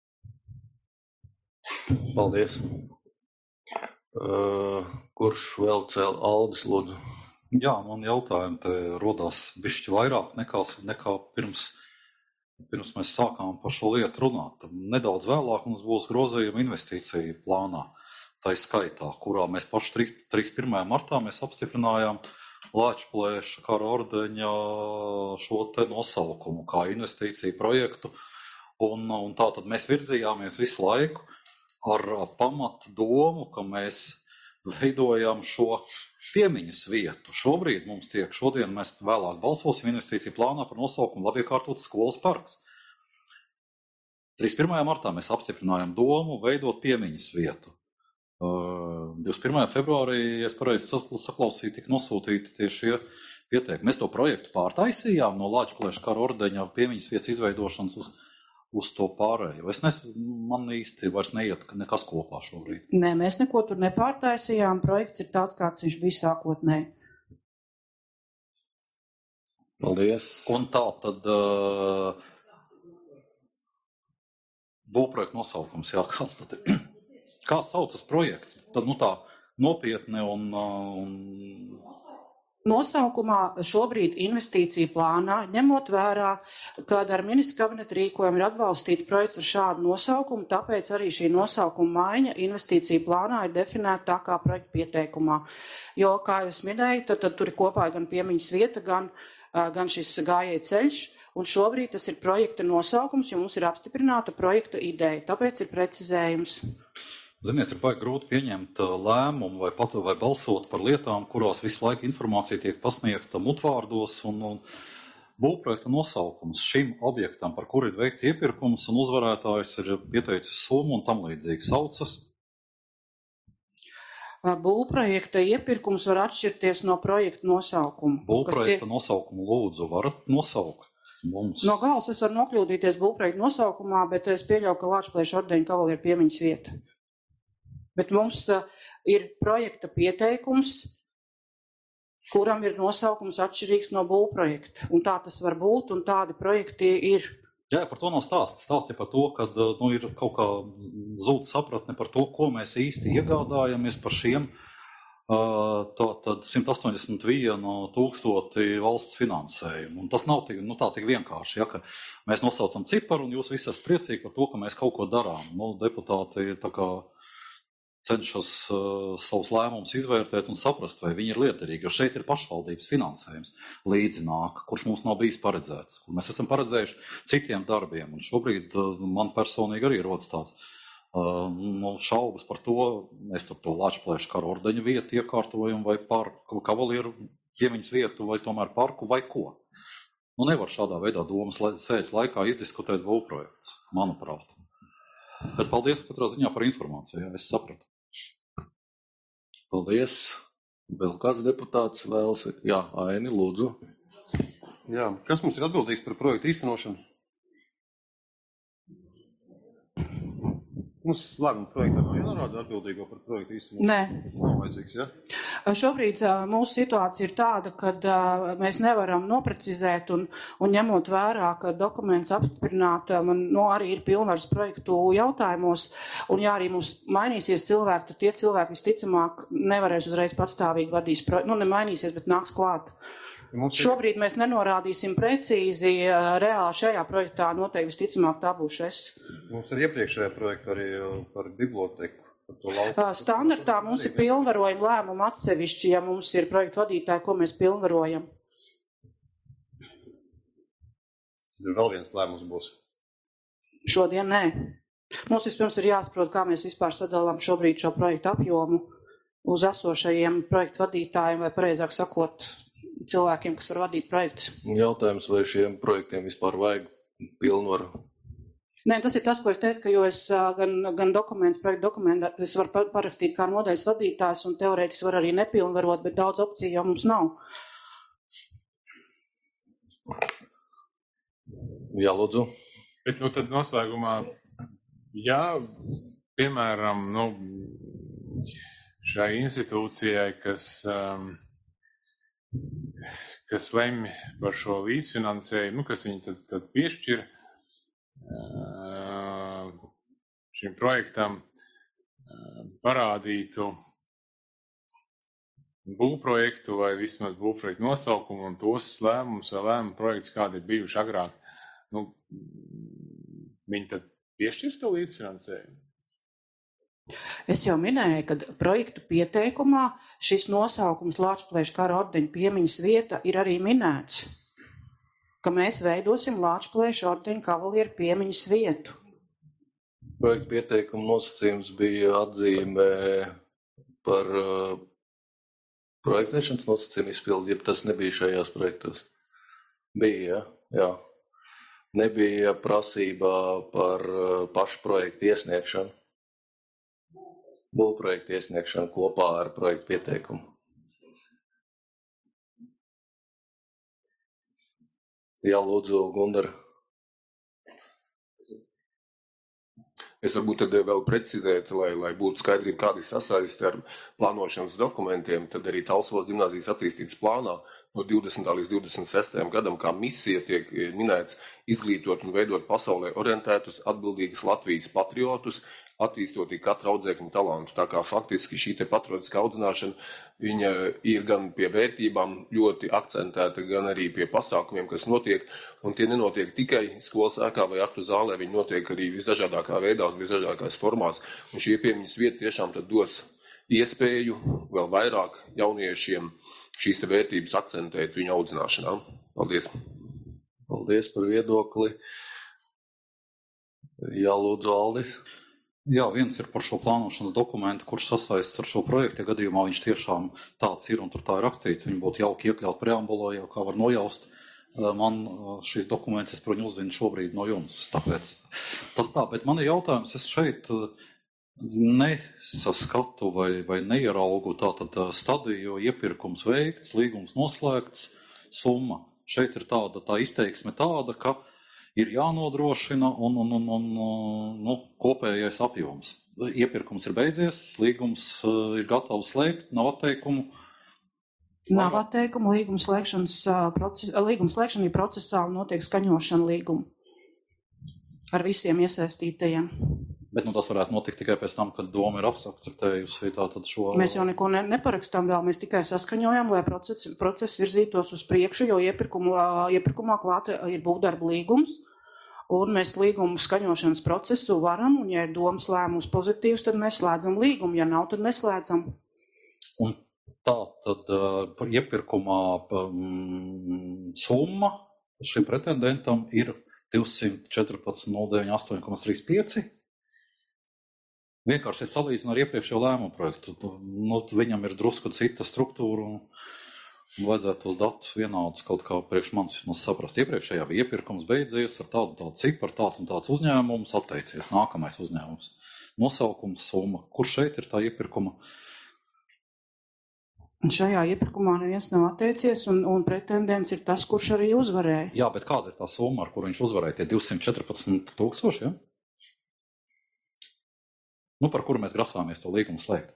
Paldies. Kurš vēl cēl Aldis lūdzu? Jā, man jautājumi te rodās bišķi vairāk nekā pirms mēs sākām par šo lietu runāt. Nedaudz vēlāk mums būs grozījuma investīcija plānā, tā skaitā, kurā mēs paši 31. martā mēs apstiprinājām Lāčplēša kara ordeņa šo te nosaukumu kā investīciju projektu. Un tā tad mēs virzījāmies visu laiku ar pamatu domu, ka mēs veidojam šo piemiņas vietu. Šodien mēs vēlāk balsosim investīciju plānā par nosaukumu labiekārtotas skolas parks. 31. martā mēs apstiprinājām domu veidot piemiņas vietu. 21. februārī, ja es pareizi saklausīju, tika nosūtīti tieši šie pieteikumi. Mēs to projektu pārtaisījām no Lāčplēša kara ordeņa piemiņas vietas izveidošanas uz to pārējo. Man īsti vairs neiet nekas kopā šobrīd. Nē, mēs neko tur nepārtaisījām. Projekts ir tāds, kāds viņš bija sākotnēji. Paldies. Un tā tad būvprojekta nosaukums, jā, kāds tad ir? Kā saucas projekts? Tad, tā nopietni un Nosaukumā šobrīd investīciju plānā, ņemot vērā, kad ar ministra kabineta rīkojumu ir atbalstīts projekts ar šādu nosaukumu, tāpēc arī šī nosaukuma maiņa investīciju plānā ir definēta tā kā projekta pieteikumā. Jo, kā jūs minēju, tad tur ir kopā gan piemiņas vieta, gan šis gājēju ceļš, un šobrīd tas ir projekta nosaukums, jo mums ir apstiprināta projekta ideja, tāpēc ir precizējums. Ziniet, ir baigi grūti pieņemt lēmumu vai balsot par lietām, kurās visu laiku informācija tiek pasniegta mutvārdos un būvprojekta nosaukums šim objektam, par kuru ir veikts iepirkums un uzvarētājs ir pieteicis summu un tam līdzīgi saucas. Būvprojekta iepirkums var atšķirties no projekta nosaukuma. Būvprojekta nosaukumu lūdzu varat nosaukt mums. No galas es varu nokļūdīties būvprojekta nosaukumā, bet es pieļauju, ka Lāčplēša ordeņa kavalieru piemiņas vieta. Bet mums ir projekta pieteikums, kuram ir nosaukums atšķirīgs no būvprojekta. Un tā tas var būt, un tādi projekti ir. Jā, par to nav stāsts. Stāsts ir par to, ka ir kaut kā zūd sapratne par to, ko mēs īsti iegādājamies par šiem tad 181 000 valsts finansējumu. Un tas nav tik vienkārši, ja, ka mēs nosaucam ciparu un jūs visi esat priecīgi par to, ka mēs kaut ko darām. Deputāti tā kā cenšas savus lēmumus izvērtēt un saprast, vai viņi ir liederīgi, jo šeit ir pašvaldības finansējums līdzi nāk, kurš mums nav bijis paredzēts, kur mēs esam paredzējuši citiem darbiem. Un šobrīd man personīgi arī rodas tāds šaubas par to, mēs tur to Lāčplēša kara ordeņa vietu iekārtojam vai parku, kavalieru piemiņas vietu vai tomēr parku vai ko. Nevar šādā veidā domas sēdes laikā izdiskutēt būvprojektus, manuprāt. Bet paldies katrā ziņā par informāciju, jā, es sapratu. Paldies. Vēl kāds deputāts vēlas? Jā, Aini, lūdzu. Jā, kas mums ir atbildīgs par projektu īstenošanu? Mums lēmuma projektā nav jānorāda atbildīgo par projektu īstenošanu? Nē. Nav vajadzīgs, ja? Šobrīd mūsu situācija ir tāda, kad mēs nevaram noprecizēt un ņemot vērā, ka dokuments apstiprināt, man arī ir pilnvaras projektu jautājumos, un ja arī mums mainīsies cilvēki, tad tie cilvēki visticamāk nevarēs uzreiz patstāvīgi vadīs projektu. Nemainīsies, bet nāks klāt. Šobrīd mēs nenorādīsim precīzi, reāli šajā projektā noteikti visticamāk tā būšu es. Mums ir iepriekšējā projekta arī par biblioteku. Standartā mums ir pilnvarojumi lēmumi atsevišķi, ja mums ir projektu vadītāji, ko mēs pilnvarojam. Tad vēl viens lēmums būs. Šodien nē. Mums vispirms ir jāsaprot, kā mēs vispār sadalām šobrīd šo projektu apjomu uz esošajiem projektu vadītājiem, vai pareizāk sakot, cilvēkiem, kas var vadīt projektus. Jautājums, vai šiem projektiem vispār vajag pilnvaru? Nē, tas ir tas, ko es teicu, ka jo es gan projektu dokumentu, es varu parakstīt kā nodaļas vadītājs un teorētiski var arī nepilnvarot, bet daudz opciju jau mums nav. Jā, lūdzu. Bet tad noslēgumā, jā, piemēram, šai institūcijai, kas lemj par šo līdzfinansējumu, kas viņi tad piešķir šim projektam, parādītu būvprojektu vai vismaz būvprojektu nosaukumu un tos lēmumus vai lēmumu projekts, kādi ir bijuši agrāk. Viņi tad piešķirs to līdzfinansējumu? Es jau minēju, ka projektu pieteikumā šis nosaukums Lāčplēša kara ordeņa piemiņas vieta ir arī minēts, ka mēs veidosim Lāčplēša ordeņa kavalieru piemiņas vietu. Projektu pieteikuma nosacījums bija atzīmē par projektēšanas nosacījumu izpildi, ja tas nebija šajās projektos. Bija, jā. Nebija prasībā par pašu projektu iesniegšanu. Būvprojektu iesniegšanu kopā ar projektu pieteikumu. Jā, lūdzu, Gundara. Es varbūt tad vēl precizētu, lai būtu skaidrība, kāda ir sasaisti ar plānošanas dokumentiem, tad arī Talsavas gimnāzijas attīstības plānā no 20. līdz 26. gadam kā misija tiek minēts izglītot un veidot pasaulē orientētus, atbildīgus Latvijas patriotus, attīstot katra audzēkņa talantu. Tā kā faktiski šī te patriotiskā audzināšana, viņa ir gan pie vērtībām ļoti akcentēta, gan arī pie pasākumiem, kas notiek, un tie nenotiek tikai skolas ēkā vai aktu zālē, viņi notiek arī visdažādākā veidā, visdažādākās formās, un šie piemiņas vieta tiešām tad dos iespēju vēl vairāk jauniešiem šīs te vērtības akcentēt viņu audzināšanā. Paldies! Paldies par viedokli. Jā, lūdzu, Aldis. Jā, viens ir par šo plānošanas dokumentu, kurš sasaists ar šo projektu. Ja gadījumā viņš tiešām tāds ir un tur tā ir rakstīts, viņi būtu jauki iekļaut preambulā, jau kā var nojaust. Man šīs dokuments, es, protams, uzzinu šobrīd no jums, tāpēc tas tā. Bet man ir jautājums, es šeit nesaskatu vai neieraugu tātad stadiju, iepirkums veikts, līgums noslēgts, summa. Šeit ir tā izteiksme tāda, ka ir jānodrošina un kopējais apjoms. Iepirkums ir beidzies, līgums ir gatavs slēgt, nav atteikumu. Nav atteikumu, līguma slēgšana ir procesā un notiek skaņošana līguma ar visiem iesaistītajiem. Bet tas varētu notikt tikai pēc tam, kad doma ir akceptējusi tātad šo... Mēs jau neko neparakstām vēl, mēs tikai saskaņojam, lai process virzītos uz priekšu, jo iepirkumā klāta ir būvdarba līgums, un mēs līgumu skaņošanas procesu varam, un ja ir domas lēmums pozitīvs, tad mēs slēdzam līgumu, ja nav, tad neslēdzam. Un tā tad iepirkumā summa šim pretendentam ir 214,098,35. Vienkārši ir salīdzina ar iepriekšējo lēmumu projektu. Viņam ir drusku cita struktūra un vajadzētu tos datus vienādus kaut kā priekš manis saprast. Iepriekšējā bija iepirkums beidzies ar tādu ciparu, tāds un tāds uzņēmums, atteicies, nākamais uzņēmums. Nosaukums, summa. Kur šeit ir tā iepirkuma? Un šajā iepirkumā neviens nav atteicies, un pretendents ir tas, kurš arī uzvarēja. Jā, bet kāda ir tā summa, ar kur viņš uzvarēja? Tie 214,000, ja? Par kuru mēs grasāmies to līgumu slēgt?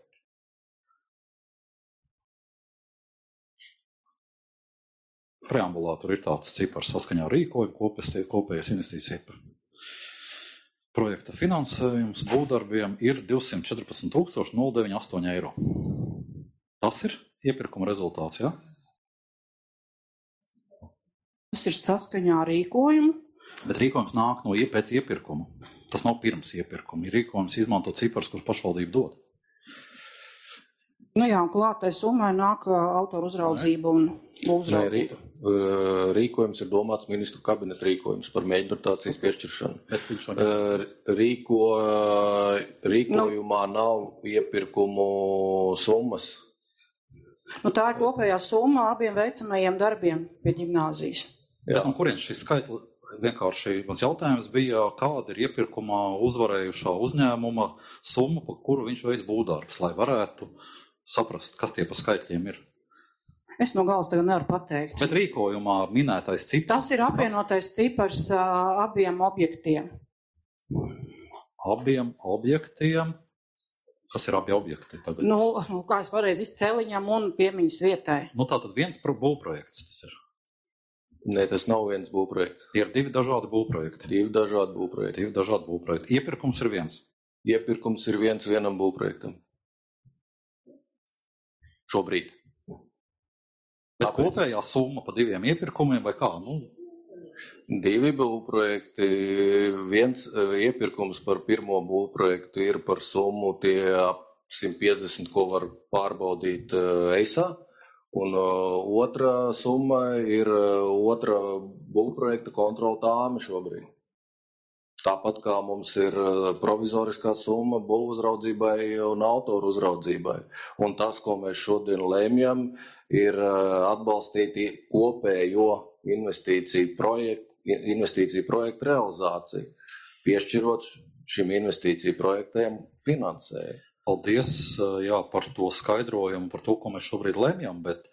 Preambulā tur ir tāds cipars saskaņā ar rīkojumu, kopējais investīcija projekta finansējums būvdarbiem ir 214,098 eiro. Tas ir iepirkuma rezultāts, jā? Tas ir saskaņā ar rīkojumu. Bet rīkojums nāk pēc iepirkuma. Tas nav pirms iepirkuma. Ir rīkojums izmanto cipars, kurš pašvaldība dod. Un klātai summai nāk autoru uzraudzība un uzraudzība. Rīkojums ir domāts ministru kabineta rīkojums par mēģinātācijas piešķiršanu. Rīkojumā nav iepirkumu summas. Tā ir kopējā summa abiem veicamajiem darbiem pie ģimnāzijas. Bet kurienes šis skaitli? Vienkārši mans jautājums bija, kāda ir iepirkumā uzvarējušā uzņēmuma summa, pa kuru viņš veic būvdarbus, lai varētu saprast, kas tie pa skaitļiem ir. Es no galas tagad nevaru pateikt. Bet rīkojumā minētais cipars. Tas ir apvienotais cipars abiem objektiem. Abiem objektiem? Kas ir abi objekti tagad? Kā es pareizi celiņam un piemiņas vietai. Tātad viens būvprojekts tas ir. Nē, tas nav viens būvprojekts. Tie ir divi dažādi būvprojekti. Divi dažādi būvprojekti. Iepirkums ir viens. Iepirkums ir vienam būvprojektam. Šobrīd. Bet kopējā summa pa diviem iepirkumiem vai kā? Divi būvprojekti. Viens iepirkums par pirmo būvprojektu ir par summu tie 150, ko var pārbaudīt EISA. Un otra summa ir otra būvprojekta kontrola tāme šobrīd. Tāpat kā mums ir provizoriskā summa būvuzraudzībai un autoru uzraudzībai. Un tas, ko mēs šodien lēmjam, ir atbalstīt kopējo investīciju projektu realizāciju, piešķirot šim investīciju projektiem finansējumu. Paldies par to skaidrojumu, par to, ko mēs šobrīd lemjam, bet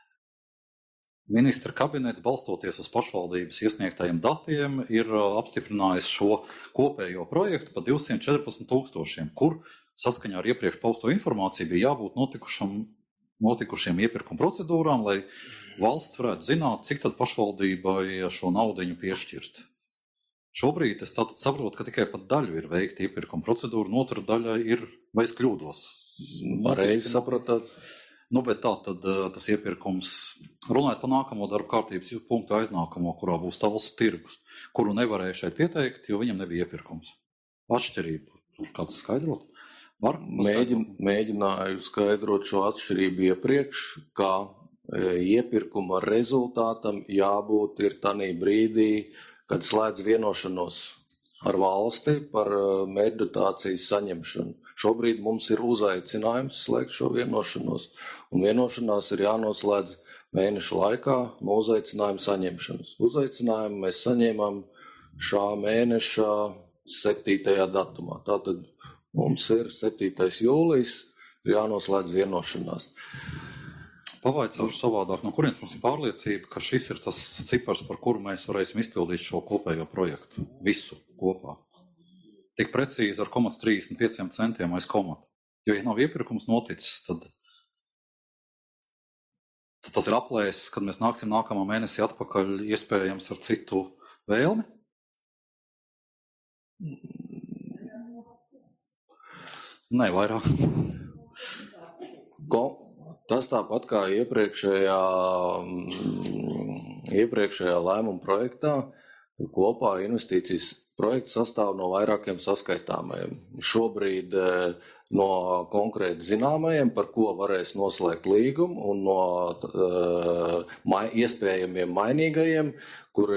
ministra kabinets, balstoties uz pašvaldības iesniegtajiem datiem, ir apstiprinājis šo kopējo projektu pa 214,000, kur saskaņā ar iepriekš pausto informāciju bija jābūt notikušiem iepirkuma procedūrām, lai valsts varētu zināt, cik tad pašvaldībai šo naudiņu piešķirt. Šobrīd es tātad saprotu, ka tikai pat daļu ir veikta iepirkuma procedūra, un otra daļa ir, vai es kļūdos? Pareizi sapratāt. Bet tā tad tas iepirkums, runājot par nākamo darba kārtības punktu aiznākamo, kurā būs Talsu tirgus, kuru nevarēja šeit pieteikt, jo viņam nebija iepirkums. Atšķirība, kāds skaidrot? Mēģināju skaidrot šo atšķirību iepriekš, kā iepirkuma rezultātam jābūt ir tanī brīdī, kad slēdz vienošanos ar valsti par mērķdotācijas saņemšanu. Šobrīd mums ir uzaicinājums slēgt šo vienošanos, un vienošanās ir jānoslēdz mēnešu laikā no uzaicinājuma saņemšanas. Uzaicinājumu mēs saņēmām šā mēneša 7. datumā. Tātad mums ir 7. jūlijas, ir jānoslēdz vienošanās. Pavaicāšu savādāk, no kurienes mums ir pārliecība, ka šis ir tas cipars, par kuru mēs varēsim izpildīt šo kopējo projektu, visu kopā. Tik precīzi ar 0,35 centiem aiz komata. Jo, ja nav iepirkums noticis, tad tas ir aplēsis, kad mēs nāksim nākamā mēnesī atpakaļ, iespējams ar citu vēlmi. Nē, vairāk. Tas tāpat kā iepriekšējā lēmuma projektā, kopā investīcijas projekts sastāv no vairākiem saskaitāmajiem. Šobrīd no konkrēti zināmajiem, par ko varēs noslēgt līgumu, un no iespējamiem mainīgajiem, kur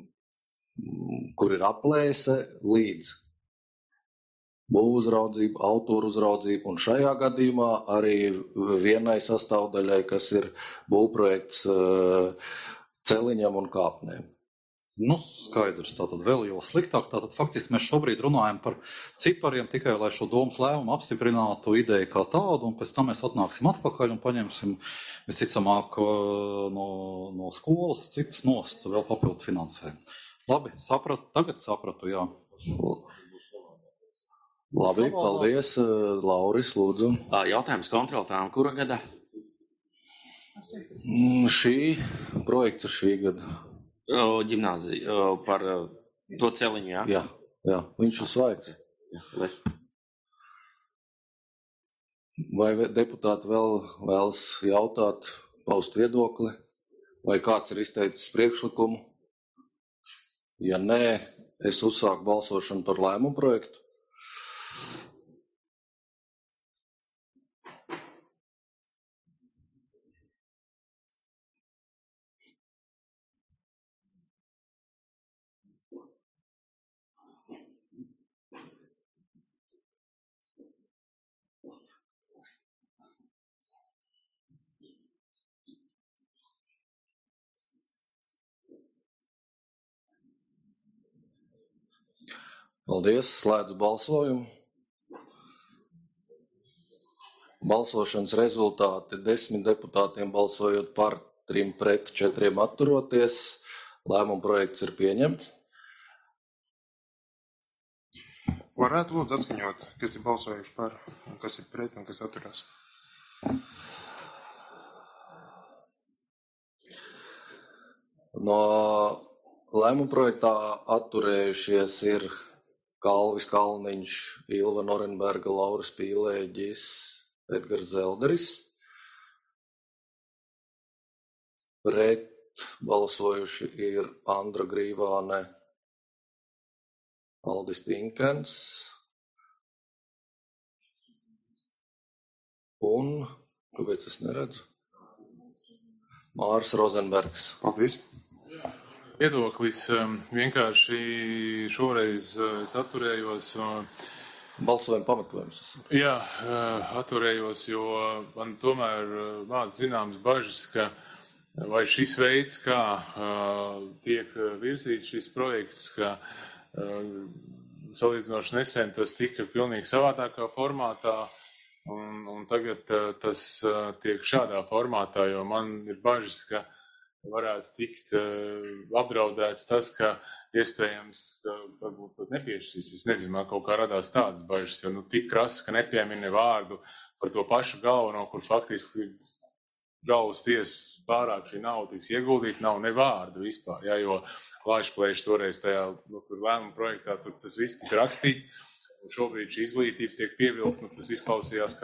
ir aplēse līdz būvuzraudzība, autora uzraudzība, un šajā gadījumā arī vienai sastāvdaļai, kas ir būvprojekts celiņam un kāpnēm. Nu, skaidrs, tātad vēl jau sliktāk. Tātad faktiski mēs šobrīd runājam par cipariem tikai, lai šo domas lēmumu apstiprinātu ideju kā tādu, un pēc tam mēs atnāksim atpakaļ un paņemsim visticamāk no skolas citas nost vēl papildus finansējumu. Labi, tagad sapratu, jā. Labi, paldies. Lauris, lūdzu. Jautājums kontroltām, kura gada? Šī projekts ir šī gada. Ģimnāzija par to celiņu, jā? Jā, viņš ir svaigs. Vai deputāti vēl vēlas jautāt, paust viedokli, vai kāds ir izteicis priekšlikumu? Ja nē, es uzsāku balsošanu par lēmumu projektu. Paldies, slēdzu balsojumu. Balsošanas rezultāti 10 deputātiem balsojot par, 3 pret, 4 atturoties. Lēmuma projekts ir pieņemts. Varētu lūdzu atskaņot, kas ir balsojuši par, un kas ir pret, un kas atturās. No lēmuma projektā atturējušies ir Kalvis Kalniņš, Ilva Norenberga, Lauris Pīlēģis, Edgars Zelderis. Pret balsojuši ir Andra Grīvāne, Aldis Pinkens un, kāpēc es neredzu, Māris Rozenbergs. Paldies. Viedoklis vienkārši šoreiz es atturējos. Balsojuma pameklējums. Jā, atturējos, jo man tomēr māc zināmas bažas, ka vai šis veids, kā tiek virzīts šis projekts, ka salīdzinoši nesen tas tika pilnīgi savādākā formātā, un tagad tas tiek šādā formātā, jo man ir bažas, ka varētu tikt apdraudēts tas, ka iespējams, ka varbūt pat nepiešķīs. Es nezinu, man kaut kā radās tādas bažas, jo tik krasa, ka nepiemini vārdu par to pašu galveno, kur faktiski galvas tiesas pārāk šī nauda tiks ieguldīt, nav ne vārdu vispār, ja, jo Laišplēši toreiz tajā lēmuma projektā, tur tas viss tika rakstīts, un šobrīd šī izglītība tiek pievilkt, tas izklausījās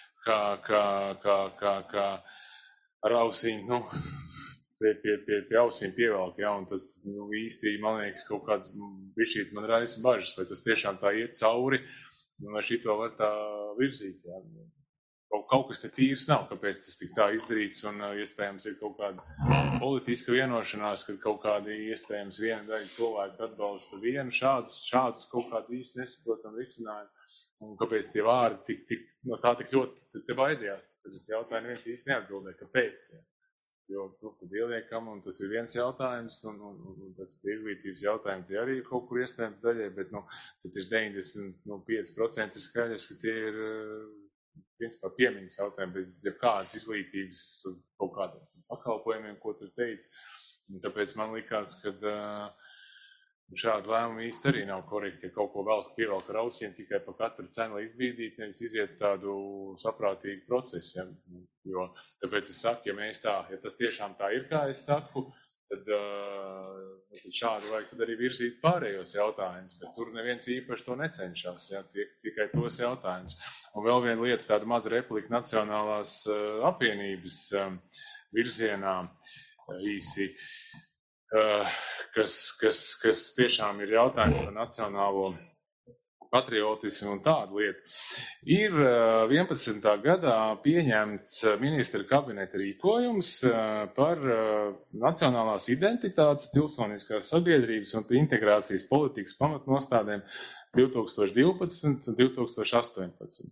kā ar ausīm, pie ausīm pievelk, ja, un tas īsti, man liekas, kaut kāds bišķīt man raisa bažas, vai tas tiešām tā iet cauri, un vai šito var tā virzīt, ja. Kaut kas te tīrs nav, kāpēc tas tik tā izdarīts, un iespējams ir kaut kāda politiska vienošanās, kad kaut kādi iespējams viena daļa cilvēku atbalsta vienu šādus kaut kādu īsti nesaprotam risinājumu, un kāpēc tie vārdi tā tik ļoti te baidījās, tad es jautāju, neviens īsti neatbildēja, kāpēc, ja. Jo tad ieliekam, un tas ir viens jautājums, un tas izglītības jautājumi tie arī kaut kur iespējams daļai, bet tad ir 95% skaidrs, ka tie ir principā piemiņas jautājumi bez kādas izglītības kaut kādiem pakalpojumiem, ko tu teici. Un tāpēc man likās, ka šādi lēmumi īsti arī nav korekti, ja kaut ko pievelk ar ausiem tikai pa katru cenu, lai izbīdīt, nevis iziet tādu saprātīgu procesu. Ja? Jo tāpēc es saku, ja tas tiešām tā ir, kā es saku, tad šādi vajag tad arī virzīt pārējos jautājumus, bet tur neviens īpaši to necenšas, ja, tikai tos jautājumus. Un vēl viena lieta, tāda maza replika Nacionālās apvienības virzienā īsi, kas tiešām ir jautājums par nacionālo patriotismu un tādu lietu. Ir 11. gadā pieņemts ministra kabineta rīkojums par nacionālās identitātes, pilsoniskās sabiedrības un integrācijas politikas pamatnostādēm 2012 un 2018.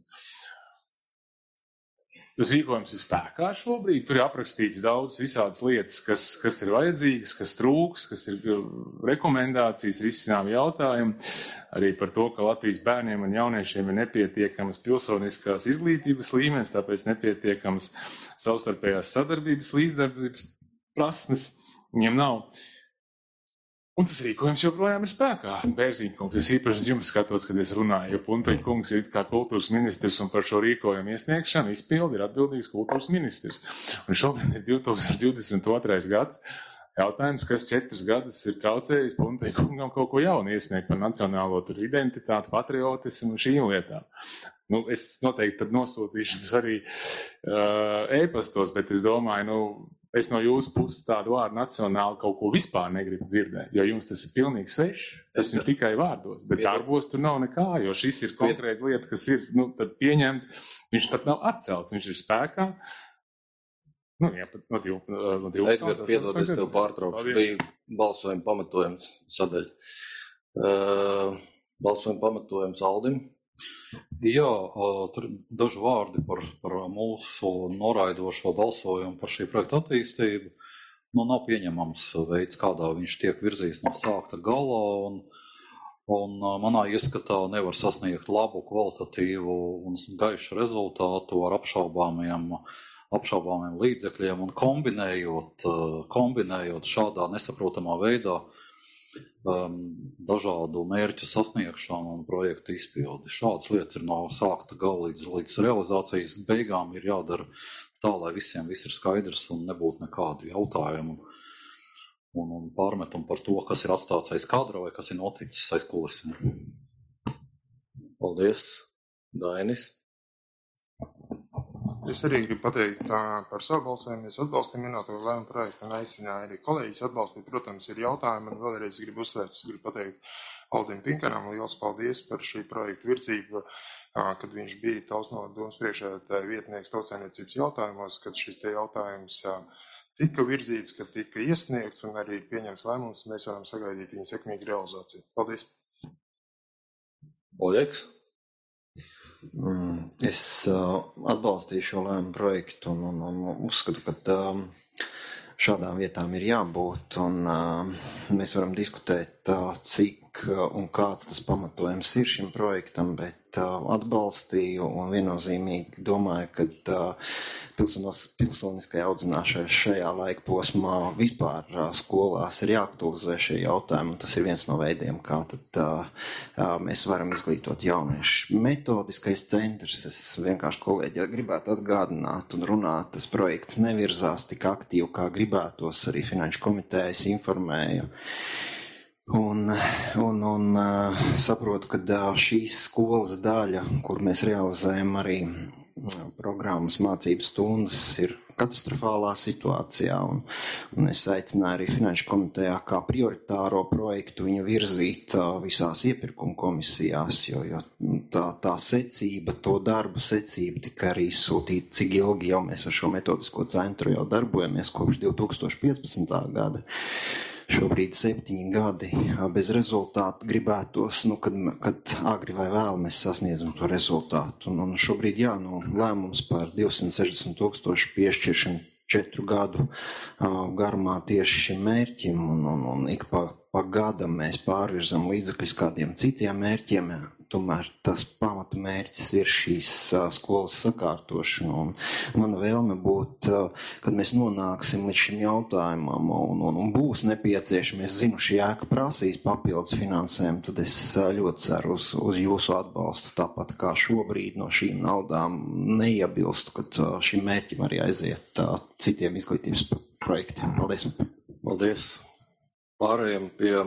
Tas rīkojums ir spēkā šobrīd, tur ir aprakstīts daudz visādas lietas, kas ir vajadzīgas, kas trūks, kas ir rekomendācijas, risinām jautājumi, arī par to, ka Latvijas bērniem un jauniešiem ir nepietiekamas pilsoniskās izglītības līmenis, tāpēc nepietiekamas savstarpējās sadarbības līdzdarbības prasmes, viņiem nav. Un tas rīkojums joprojām ir spēkā. Bērziņkungs, es īpaši uz jums skatos, kad es runāju, jo Punteņkungs ir kā kultūras ministrs un par šo rīkojumu iesniegšanu izpildi ir atbildīgs kultūras ministrs. Un šobrīd ir 2022. gads. Jautājums, kas 4 gadus ir traucējis Punteņkungam kaut ko jaunu iesniegt par nacionālo identitāti, patriotismu un šīm lietām. Es noteikti tad nosūtīšu jums arī e-pastos, bet es domāju, es no jūsu puses tādu vārdu nacionāli kaut ko vispār negribu dzirdēt, jo jums tas ir pilnīgi svešs. Tas ir tikai vārdos, bet darbos tur nav nekā, jo šis ir konkrēta lieta, kas ir tad pieņemts. Viņš pat nav atcelts, viņš ir spēkā. Pat no 12. Edgars, piedodies, tev pārtraukšu. Bija balsojuma pamatojums sadaļa. Balsojuma pamatojums Aldim. Jā, tur daži vārdi par mūsu noraidošo balsojumu par šī projekta attīstību. Nav pieņemams veids, kādā viņš tiek virzīts no sākta galā, un manā ieskatā nevar sasniegt labu, kvalitatīvu un gaišu rezultātu ar apšaubāmiem līdzekļiem un kombinējot šādā nesaprotamā veidā dažādu mērķu sasniegšanu un projektu izpildi. Šādas lietas ir no sākta gala līdz realizācijas beigām ir jādara tā, lai visiem viss ir skaidrs un nebūtu nekādu jautājumu un pārmetumu par to, kas ir atstāts aiz kadra vai kas ir noticis aiz kulisēm. Paldies, Dainis. Es arī gribu pateikt par savu balsojumu. Es atbalstu minēto lēmumu projektu un aicināju arī kolēģis atbalstīt. Protams, ir jautājumi, un vēlreiz gribu uzsvērt, es gribu pateikt Aldim Pinkanam liels paldies par šī projekta virzību, kad viņš bija Tausno domas priekšsēdētāja vietnieks tautsaimniecības jautājumos, kad šis te jautājums tika virzīts, kad tika iesniegts un arī pieņems lēmums, mēs varam sagaidīt viņa sekmīgu realizāciju. Paldies! Oļeks? Es atbalstīju šo lēmumu projektu un uzskatu, ka šādām vietām ir jābūt, un mēs varam diskutēt, cik un kāds tas pamatojums ir šim projektam, bet atbalstīju un viennozīmīgi domāju, ka pilsoniskai audzināšanai šajā laika posmā vispār skolās ir jāaktualizē šie jautājumi, un tas ir viens no veidiem, kā tad mēs varam izglītot jauniešu. Metodiskais centrs, es vienkārši kolēģi gribētu atgādināt un runāt, tas projekts nevirzās tik aktīvi, kā gribētos, arī Finanšu komitejas informēju. Un saprotu, ka šīs skolas daļa, kur mēs realizējam arī programmas mācības stundas, ir katastrofālā situācijā, un es aicināju arī Finanšu komitejā kā prioritāro projektu viņu virzīt visās iepirkuma komisijās, jo tā secība, to darbu secība tika arī izsūtīta, cik ilgi jau mēs ar šo metodisko centru jau darbojamies kopš 2015. gada. Šobrīd 7 gadi bez rezultātu gribētos, kad agri vai vēl mēs sasniedzam to rezultātu. Un šobrīd, lēmums par 260,000 piešķiršanu 4 gadu garumā tieši šim mērķim, un ik pa gadam mēs pārvirzam līdzekļus kādiem citiem mērķiem. tomēr tas pamata mērķis ir šīs skolas sakārtošana. Un mana vēlme būtu, kad mēs nonāksim līdz šim jautājumam un būs nepieciešami, es zinu, šī ēka prasīs papildus finansējumu, tad es ļoti ceru uz jūsu atbalstu, tāpat kā šobrīd no šīm naudām neiebilstu, kad šim mērķim arī aiziet citiem izglītības projektiem. Paldies! Paldies! Pārējiem pie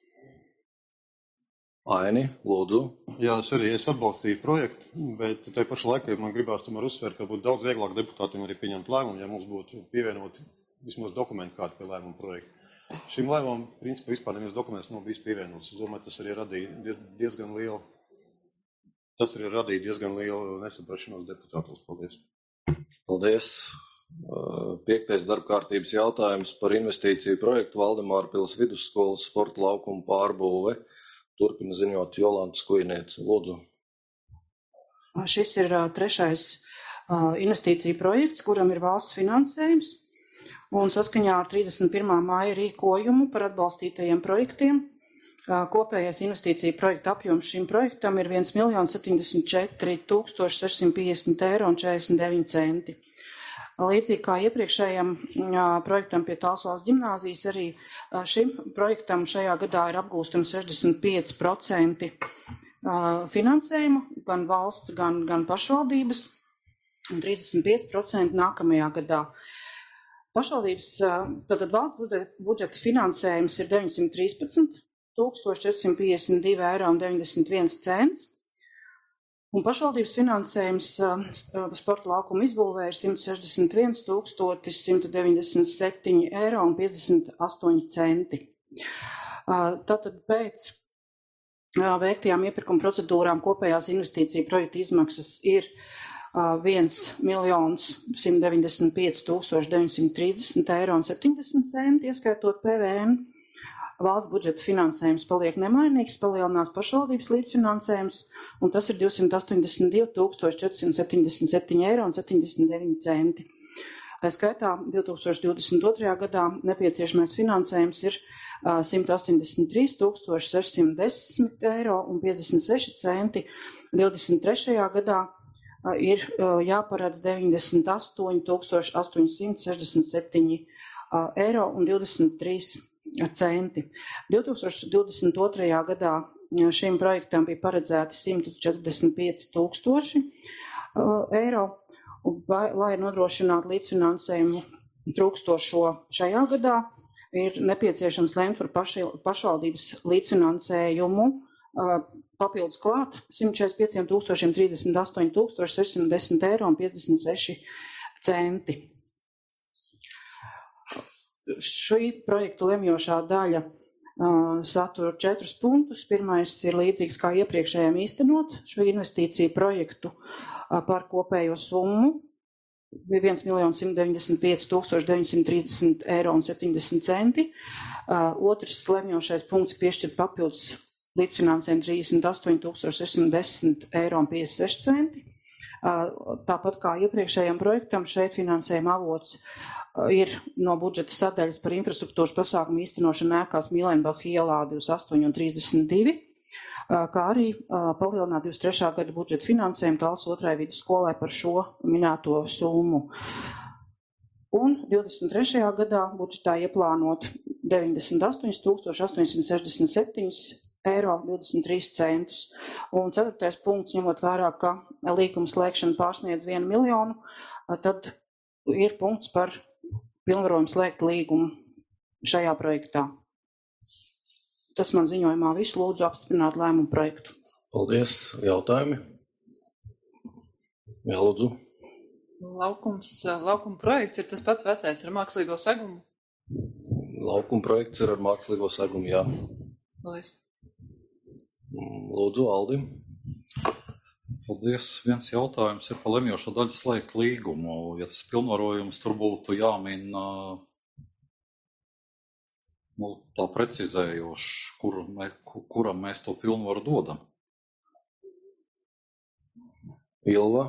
Aini, lūdzu. Jā, es atbalstīju projektu, bet tai pašā laikā man gribās tomēr uzsvērt, ka būtu daudz vieglāk deputātiem arī pieņemt lēmumu, ja mums būtu pievienoti vismaz dokumenti kādi pie lēmumu projekta. Šim lēmumam, principā, vispār neviens dokuments nav bijis pievienots. Es domāju, tas arī radīja diezgan lielu nesaprašanos deputātos. Paldies. Paldies. 5. darbkārtības jautājums par investīciju projektu Valdemāra pils vidusskolas sporta laukumu pārbūve. Turpina ziņot Jolanta Skujniece. Lūdzu. Šis ir 3. investīcija projekts, kuram ir valsts finansējums. Un saskaņā ar 31. māja rīkojumu par atbalstītajiem projektiem kopējais investīcija projekta apjoms šim projektam ir 1 074 650,49 €. Līdzīgi kā iepriekšējam projektam pie Talsvalsts ģimnāzijas, arī šim projektam šajā gadā ir apgūstami 65% finansējuma, gan valsts, gan pašvaldības, un 35% nākamajā gadā. Pašvaldības, tātad valsts budžeta finansējums ir 913 452,91 €. Un pašvaldības finansējums sporta laukuma izbūvē ir 161 197,58 €. Tātad pēc veiktajām iepirkuma procedūrām kopējās investīcija projekta izmaksas ir 1 195 930,70 €, ieskaitot PVN. Valsts budžeta finansējums paliek nemainīgs, palielinās pašvaldības līdzfinansējums, un tas ir 282 477,79 €. Tā skaitā 2022. gadā nepieciešamais finansējums ir 183 610,56 €. 23. gadā ir jāparedz 98 867,23 €. 2022. gadā šim projektam bija paredzēti 145 000 €, lai nodrošinātu līdzfinansējumu trūkstošo šajā gadā, ir nepieciešams lemt par pašvaldības līdzfinansējumu papildus klāt 145 038 610,56 €. Šī projekta lemjošā daļa satura 4 punktus. Pirmais ir līdzīgs kā iepriekšējiem īstenot šo investīciju projektu par kopējo summu 1 195 930,70 €. Otrs lemjošais punkts piešķirt papildus līdzfinansējumu 38 610,56 €. Tāpat kā iepriekšējiem projektam, šeit finansējuma avots ir no budžeta sadaļas par infrastruktūras pasākumu īstenošanu ēkās Mīlenbacha ielā 28 un 32, kā arī palielināt 23. gada budžeta finansējumu Talsu 2. vidusskolai par šo minēto summu. Un 23. gadā budžetā ieplānot 98 867,23 €. Un 4. punkts, ņemot vērā, ka līguma slēgšana pārsniedz 1 miljonu, tad ir punkts par pilnvarojumu slēgt līgumu šajā projektā. Tas man ziņojumā viss, lūdzu apstiprināt lēmumu projektu. Paldies. Jautājumi? Jā, lūdzu. Laukuma projekts ir tas pats vecais ar mākslīgo segumu? Laukuma projekts ir ar mākslīgo segumu, jā. Paldies. Lūdzu, Aldi. Paldies. Viens jautājums ir par lemjošo daļu slēgt līgumu. Ja tas pilnvarojums tur būtu jāmin tā precizējoši, kuram mēs to pilnvaru dodam. Ilva,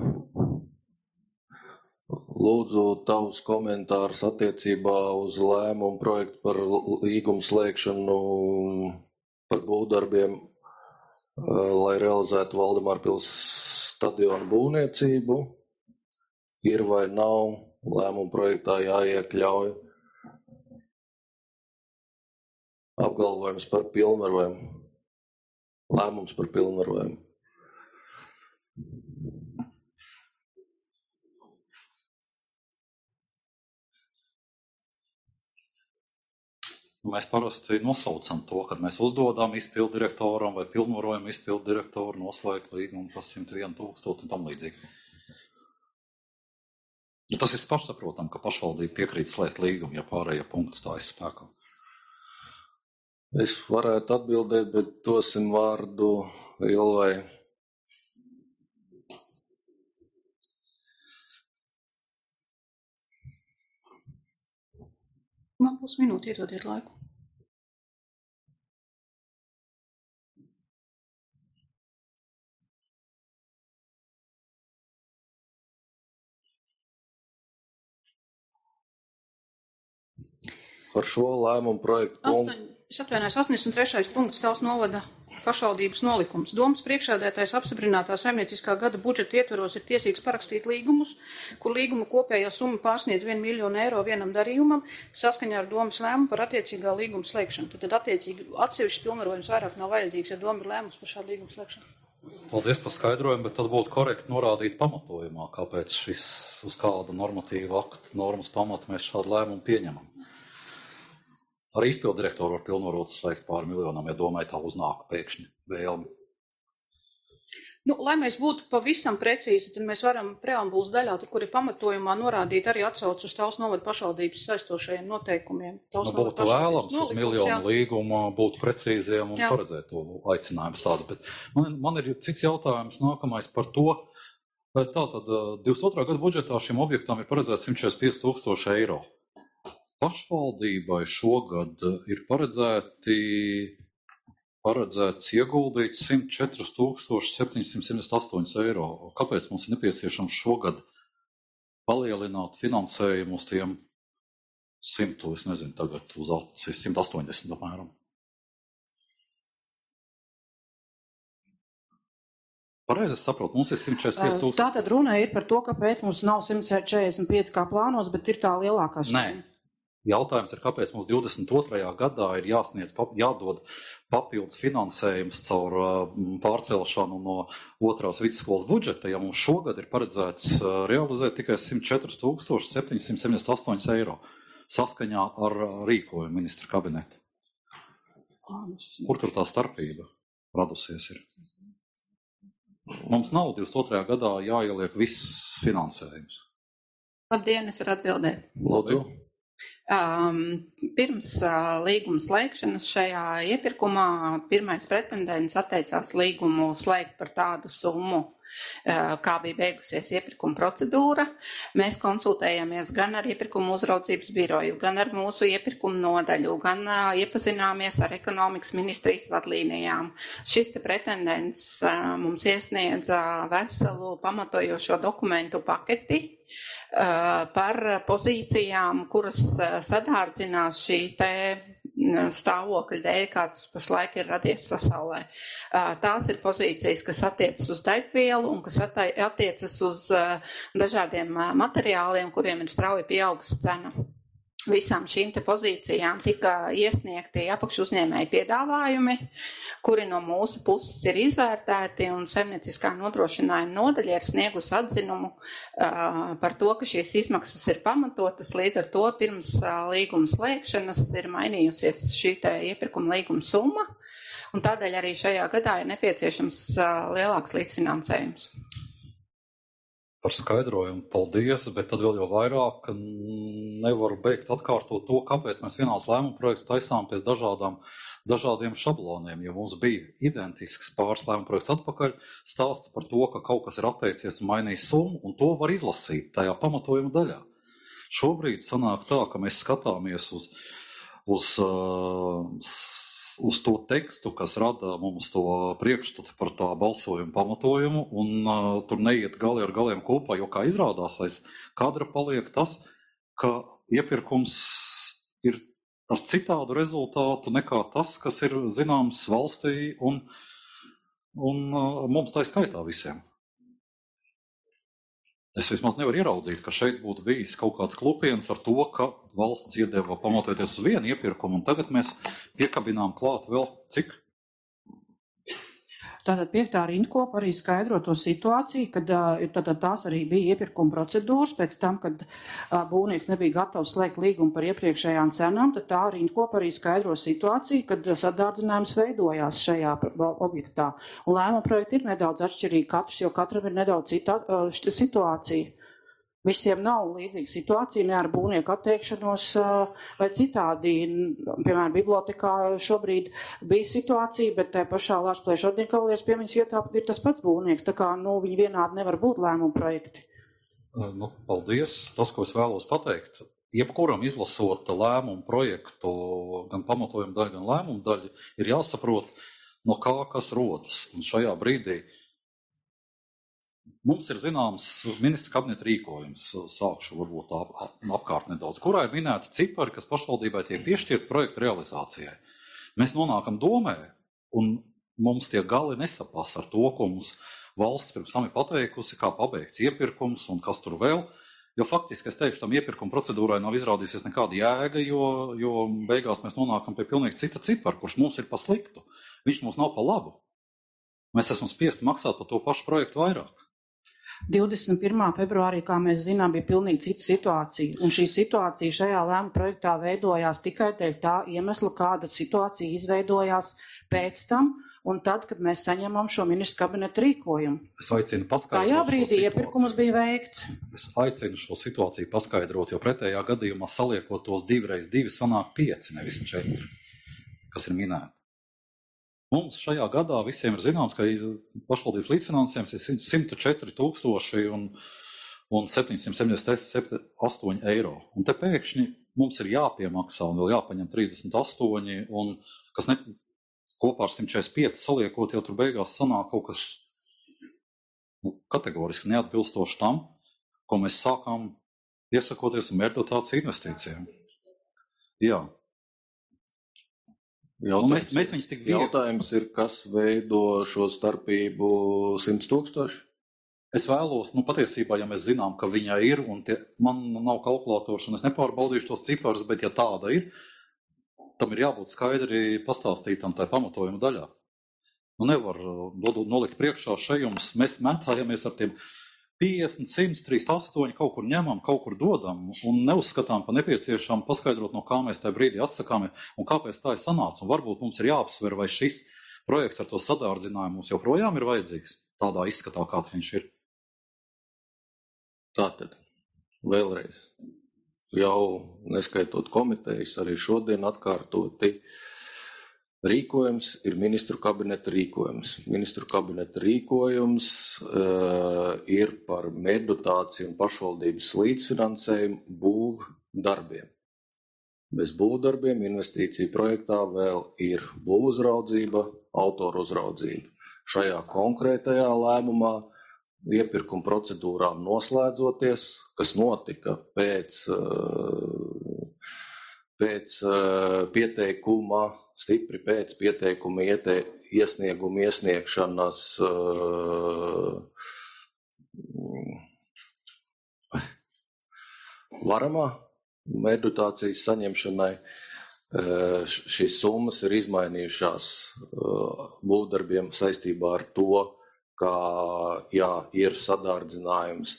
lūdzu tavus komentārus attiecībā uz lēmumu projektu par līgumu slēgšanu par būvdarbiem lai realizētu Valdemārpils stadionu būvniecību. Ir vai nav lēmuma projektā jāiekļauj apgalvojums par pilnvarojumu, lēmums par pilnvarojumu. Mēs parasti nosaucam to, kad mēs uzdodām izpildu direktoram vai pilnvarojam izpildu direktoru noslēgt līgumu par 101 000 un tam līdzīgi. Tas ir pašsaprotam, ka pašvaldība piekrīt slēgt līgumu, ja pārējie punkti stājas spēkā. Es varētu atbildēt, bet dosim vārdu Ilvai. Man pusminūti iedodiet laiku. Par šo lēmumu projektu. Es atvainojos, 83. punkts Tavs novada pašvaldības nolikums. Domas priekšsēdētājs apstiprinātā saimnieciskā gada budžeta ietveros ir tiesīgs parakstīt līgumus, kur līguma kopējā summa pārsniedz 1 000 000 eiro vienam darījumam, saskaņā ar domas lēmumu par attiecīgā līguma slēgšanu. Tad attiecīgi atsevišķi pilnvarojums vairāk nav vajadzīgs, ja doma ir lēmums par šādu līguma slēgšanu. Paldies par skaidrojumu, bet tad būtu korekti norādīt pamatojumā, kāpēc šis uz kādu normatīvu aktu normas pamatu mēs šādu lēmumu pieņemam. Arī izpildu direktoru var pilnvarot slēgt pār miljonam, ja domāju tā uznāk pēkšņi vēlmi. Lai mēs būtu pavisam precīzi, tad mēs varam preambulas daļā, tur, kur ir pamatojumā, norādīt arī atsaucu uz Tavs novada pašvaldības saistošajiem noteikumiem. Būtu vēlams uz miljonu līgumu būt precīziem un paredzēt to aicinājumu tāds, bet man ir cits jautājums nākamais par to, tātad 22. gada budžetā šim objektam ir paredzēts 145 000 eiro. Pašvaldībai šogad ir paredzēts ieguldīt 104 778 eiro. Kāpēc mums ir nepieciešams šogad palielināt finansējumu uz tiem 100, es nezinu, tagad uz 180 apmēram? Pareizi es saprotu, mums ir 145 000. Tātad runa ir par to, kāpēc mums nav 145 kā plānots, bet ir tā lielākā summa. Nē. Jautājums ir, kāpēc mums 22. gadā ir jādod papildus finansējums caur pārcelšanu no otrās vidusskolas budžeta, ja mums šogad ir paredzēts realizēt tikai 104 778 eiro saskaņā ar rīkojumu ministra kabinetu. Kur tur tā starpība radusies ir? Mums nav 22. gadā jāieliek viss finansējums. Labdien, es varu atbildēt. Lūdzu. Pirms līguma slēgšanas šajā iepirkumā pirmais pretendents atteicās līgumu slēgt par tādu summu, kā bija beigusies iepirkuma procedūra. Mēs konsultējāmies gan ar iepirkuma uzraudzības biroju, gan ar mūsu iepirkuma nodaļu, gan iepazināmies ar ekonomikas ministrijas vadlīnijām. Šis te pretendents mums iesniedza veselu pamatojošo dokumentu paketi par pozīcijām, kuras sadārdzinās šī te stāvokļa dēļ, kāds pašlaik ir radies pasaulē. Tās ir pozīcijas, kas attiecas uz degvielu un kas attiecas uz dažādiem materiāliem, kuriem ir strauji pieaugusi cena. Visām šīm te pozīcijām tika iesniegti apakšuzņēmēji piedāvājumi, kuri no mūsu puses ir izvērtēti, un saimnieciskā nodrošinājuma nodaļa ir sniegusi atzinumu par to, ka šīs izmaksas ir pamatotas. Līdz ar to pirms līguma slēgšanas ir mainījusies šī te iepirkuma līguma summa, un tādēļ arī šajā gadā ir nepieciešams lielāks līdzfinansējums. Par skaidrojumu paldies, bet tad vēl jau vairāk nevaru beigt atkārtot to, kāpēc mēs vienās lēmuma projekts taisām pēc dažādiem šabloniem, jo mums bija identisks pāris lēmuma projekts atpakaļ, stāsts par to, ka kaut kas ir atteicies un mainījis summu, un to var izlasīt tajā pamatojuma daļā. Šobrīd sanāk tā, ka mēs skatāmies uz to tekstu, kas rada mums to priekšstatu par tā balsojumu pamatojumu, un tur neiet gali ar galiem kopā, jo kā izrādās aiz kadra paliek tas, ka iepirkums ir ar citādu rezultātu nekā tas, kas ir zināms valstī un un mums tā skaitā visiem. Es vismaz nevaru ieraudzīt, ka šeit būtu bijis kaut kāds klupiens ar to, ka valsts iedeva pamatoties uz vienu iepirkumu, un tagad mēs piekabinām klāt vēl cik? Tātad 5. rindkopa arī skaidro to situāciju, kad tātad tās arī bija iepirkuma procedūras, pēc tam, kad būvnieks nebija gatavs slēgt līgumu par iepriekšējām cenām, tad tā rindkopa arī skaidro situāciju, kad sadārdzinājums veidojās šajā objektā. Un lēmuma projekti ir nedaudz atšķirīgi katrs, jo katram ir nedaudz cita situācija. Visiem nav līdzīga situācija, ne ar būvnieku atteikšanos vai citādi. Piemēram, bibliotekā šobrīd bija situācija, bet tā pašā Lāčplēša Ordinkavalieres piemiņas vietā ir tas pats būvnieks, tā kā viņi vienādi nevar būt lēmuma projekti. Paldies. Tas, ko es vēlos pateikt, jebkuram izlasot lēmumu projektu, gan pamatojumu daļu, gan lēmumu daļu, ir jāsaprot, no kā kas rodas. Un šajā brīdī mums ir zināms ministra kabineta rīkojums, sākšu varbūt apkārt nedaudz, kurā ir minēti cipari, kas pašvaldībai tiek piešķirt projekta realizācijai. Mēs nonākam domē, un mums tie gali nesapās ar to, ko mums valsts pirms tam ir pateikusi, kā pabeigts iepirkums un kas tur vēl, jo faktiski, es teikšu, tam iepirkuma procedūrai nav izrādīsies nekāda jēga, jo beigās mēs nonākam pie pilnīgi cita cipara, kurš mums ir pa sliktu. Viņš mums nav pa labu. Mēs esam spiesti maksāt par to pašu projektu vairāk. 21. februārī, kā mēs zinām, bija pilnīgi cita situācija, un šī situācija šajā lēmuma projektā veidojās tikai dēļ tā iemesla, kāda situācija izveidojās pēc tam, un tad, kad mēs saņemam šo ministra kabineta rīkojumu. Es aicinu paskaidrot. Tajā brīdī iepirkums bija veikts. Es aicinu šo situāciju paskaidrot, jo pretējā gadījumā saliekot tos 2x2 sanāk 5, nevis 4, kas ir minēti. Mums šajā gadā visiem ir zināms, ka pašvaldības līdzfinansējums ir 104 778 eiro. Un te pēkšņi mums ir jāpiemaksā un vēl jāpaņem 38, un kas kopā ar 145 saliekot, jau tur beigās sanāk kaut kas kategoriski neatbilstoši tam, ko mēs sākām iesakoties un mērķot tāds investīcijām. Jā. Jautājums ir, kas veido šo starpību 100 000? Es vēlos, patiesībā, ja mēs zinām, ka viņa ir, un man nav kalkulators, un es nepārbaudīšu tos ciparus, bet ja tāda ir, tam ir jābūt skaidri pastāstītam tai pamatojuma daļā. Nevar nolikt priekšā šejums, mēs mētājamies ar tiem 50, 100, 38, kaut kur ņemam, kaut kur dodam un neuzskatām pa nepieciešam paskaidrot, no kā mēs tajā brīdī atsakām un kāpēc tā ir sanāca. Un varbūt mums ir jāapsver, vai šis projekts ar to sadārdzinājumu mums joprojām ir vajadzīgs tādā izskatā, kāds viņš ir. Tātad, vēlreiz, jau neskaitot komitejas, arī šodien atkārtoti, rīkojums ir ministru kabineta rīkojums. Ministru kabineta rīkojums ir par mērķdotāciju un pašvaldības līdzfinansējumu būvdarbiem. Bez būvdarbiem investīciju projektā vēl ir būvuzraudzība, autoru uzraudzība. Šajā konkrētajā lēmumā iepirkuma procedūrām noslēdzoties, kas notika pēc pieteikuma, stipri pēc pieteikuma iesnieguma iesniegšanas varamā mērķdotācijas saņemšanai, šīs summas ir izmainījušās būvdarbiem saistībā ar to, ka, ir sadārdzinājums,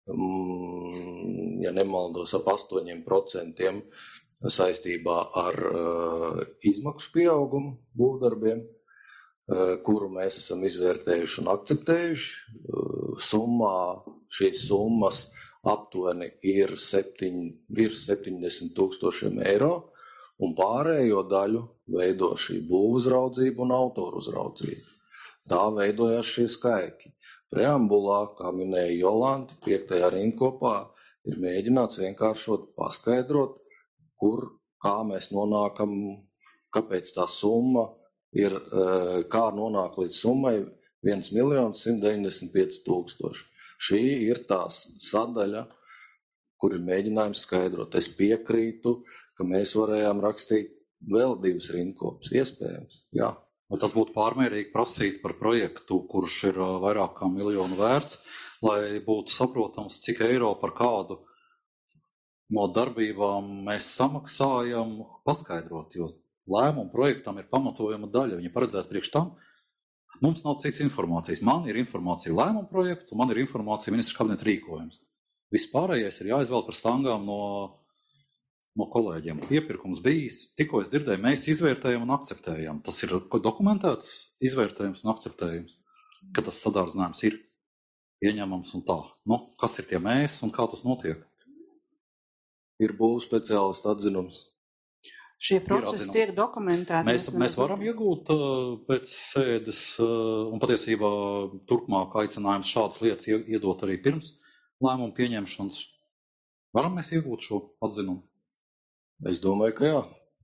ja nemaldos, ap 8% saistībā ar izmaksu pieaugumu būvdarbiem, kuru mēs esam izvērtējuši un akceptējuši. Summā šīs summas aptuveni ir virs 70 000 eiro, un pārējo daļu veido šī būvuzraudzība un autoru uzraudzība. Tā veidojās šie skaitļi. Preambulā, kā minēja Jolanta, 5. rindkopā ir mēģināts vienkāršot paskaidrot, kā mēs nonākam, kāpēc tā summa ir, kā nonāk līdz summai 1 195 000. Šī ir tā sadaļa, kur ir mēģinājums skaidrot. Es piekrītu, ka mēs varējām rakstīt vēl 2 rindkopus, iespējams, jā. Vai tas būtu pārmērīgi prasīt par projektu, kurš ir vairāk kā 1 miljonu vērts, lai būtu saprotams, cik eiro par kādu no darbībām mēs samaksājam, paskaidrot, jo lēmumu projektam ir pamatojama daļa, viņa paredzēta priekš tam. Mums nav cits informācijas. Man ir informācija lēmumu projektu, man ir informācija ministra kabineta rīkojums. Vispārējais ir jāizvēl par stangām no kolēģiem. Iepirkums bijis, tikko es dzirdēju, mēs izvērtējam un akceptējam. Tas ir dokumentēts izvērtējums un akceptējums, ka tas sadārdzinājums ir pieņemams un tā. Kas ir tie mēs un kā tas notiek? Ir būvu speciālistu atzinums. Šie procesi tiek dokumentēti. Mēs varam iegūt pēc sēdes un patiesībā turpmāk aicinājums šādas lietas iedot arī pirms lēmumu pieņemšanas. Varam mēs iegūt šo atzinumu? Es domāju, ka jā.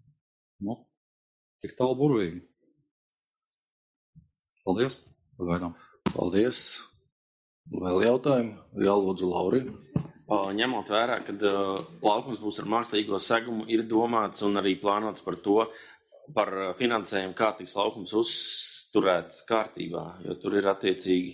Tik tālu burvīgi. Paldies. Pagaidām. Paldies. Vēl jautājumi? Jā, lūdzu, Lauri. Ņemot vērā, kad laukums būs ar mākslīgo segumu, ir domāts un arī plānots par finansējumu, kā tiks laukums uzturēts kārtībā, jo tur ir attiecīgi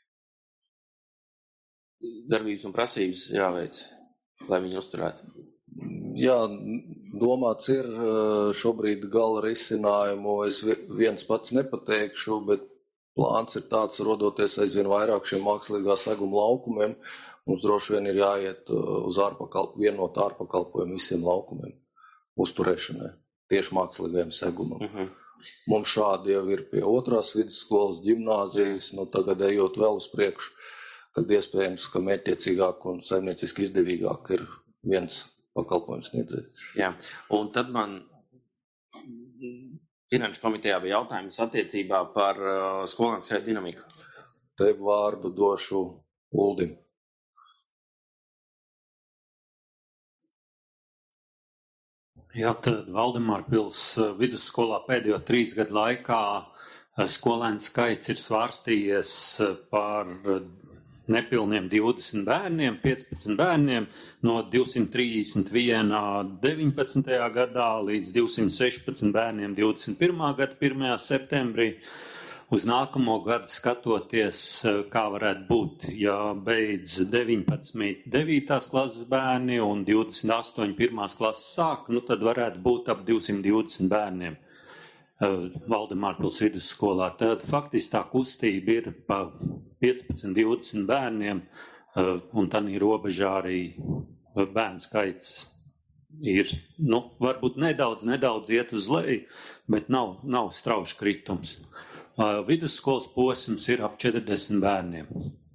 darbības un prasības jāveic, lai viņi uzturētu. Jā, domāts ir šobrīd gala risinājumu. Es viens pats nepateikšu, bet plāns ir tāds, rodoties aizvien vairāk šiem mākslīgā seguma laukumiem. Mums droši vien ir jāiet uz vienot ārpakalpojumu visiem laukumiem uzturēšanai, tieši mākslīgajam segumam. Mums šādi jau ir pie 2. vidusskolas, ģimnāzijas, tagad ejot vēl uz priekšu, kad iespējams, ka mērķtiecīgāk un saimnieciski izdevīgāk ir viens pakalpojums sniedzējs. Jā, un tad man Finanšu komitejā bija jautājums attiecībā par skolēnu skaitu dinamiku. Te vārdu došu Uldim. Jā, tad Valdemārpils vidusskolā pēdējo 3 gadu laikā skolēnu skaits ir svārstījies par nepilniem 20 bērniem, 15 bērniem, no 231 19. gadā līdz 216 bērniem 21. gada 1. septembrī. Uz nākamo gadu skatoties, kā varētu būt, ja beidz 19 9. klases bērni un 28 1. klases sāk, tad varētu būt ap 220 bērniem Valdemārpils vidusskolā. Tad faktiski tā kustība ir pa 15-20 bērniem, un tā ir robežā arī bērnu skaits ir, varbūt nedaudz iet uz leju, bet nav strauši kritums. Vidusskolas posms ir ap 40 bērniem.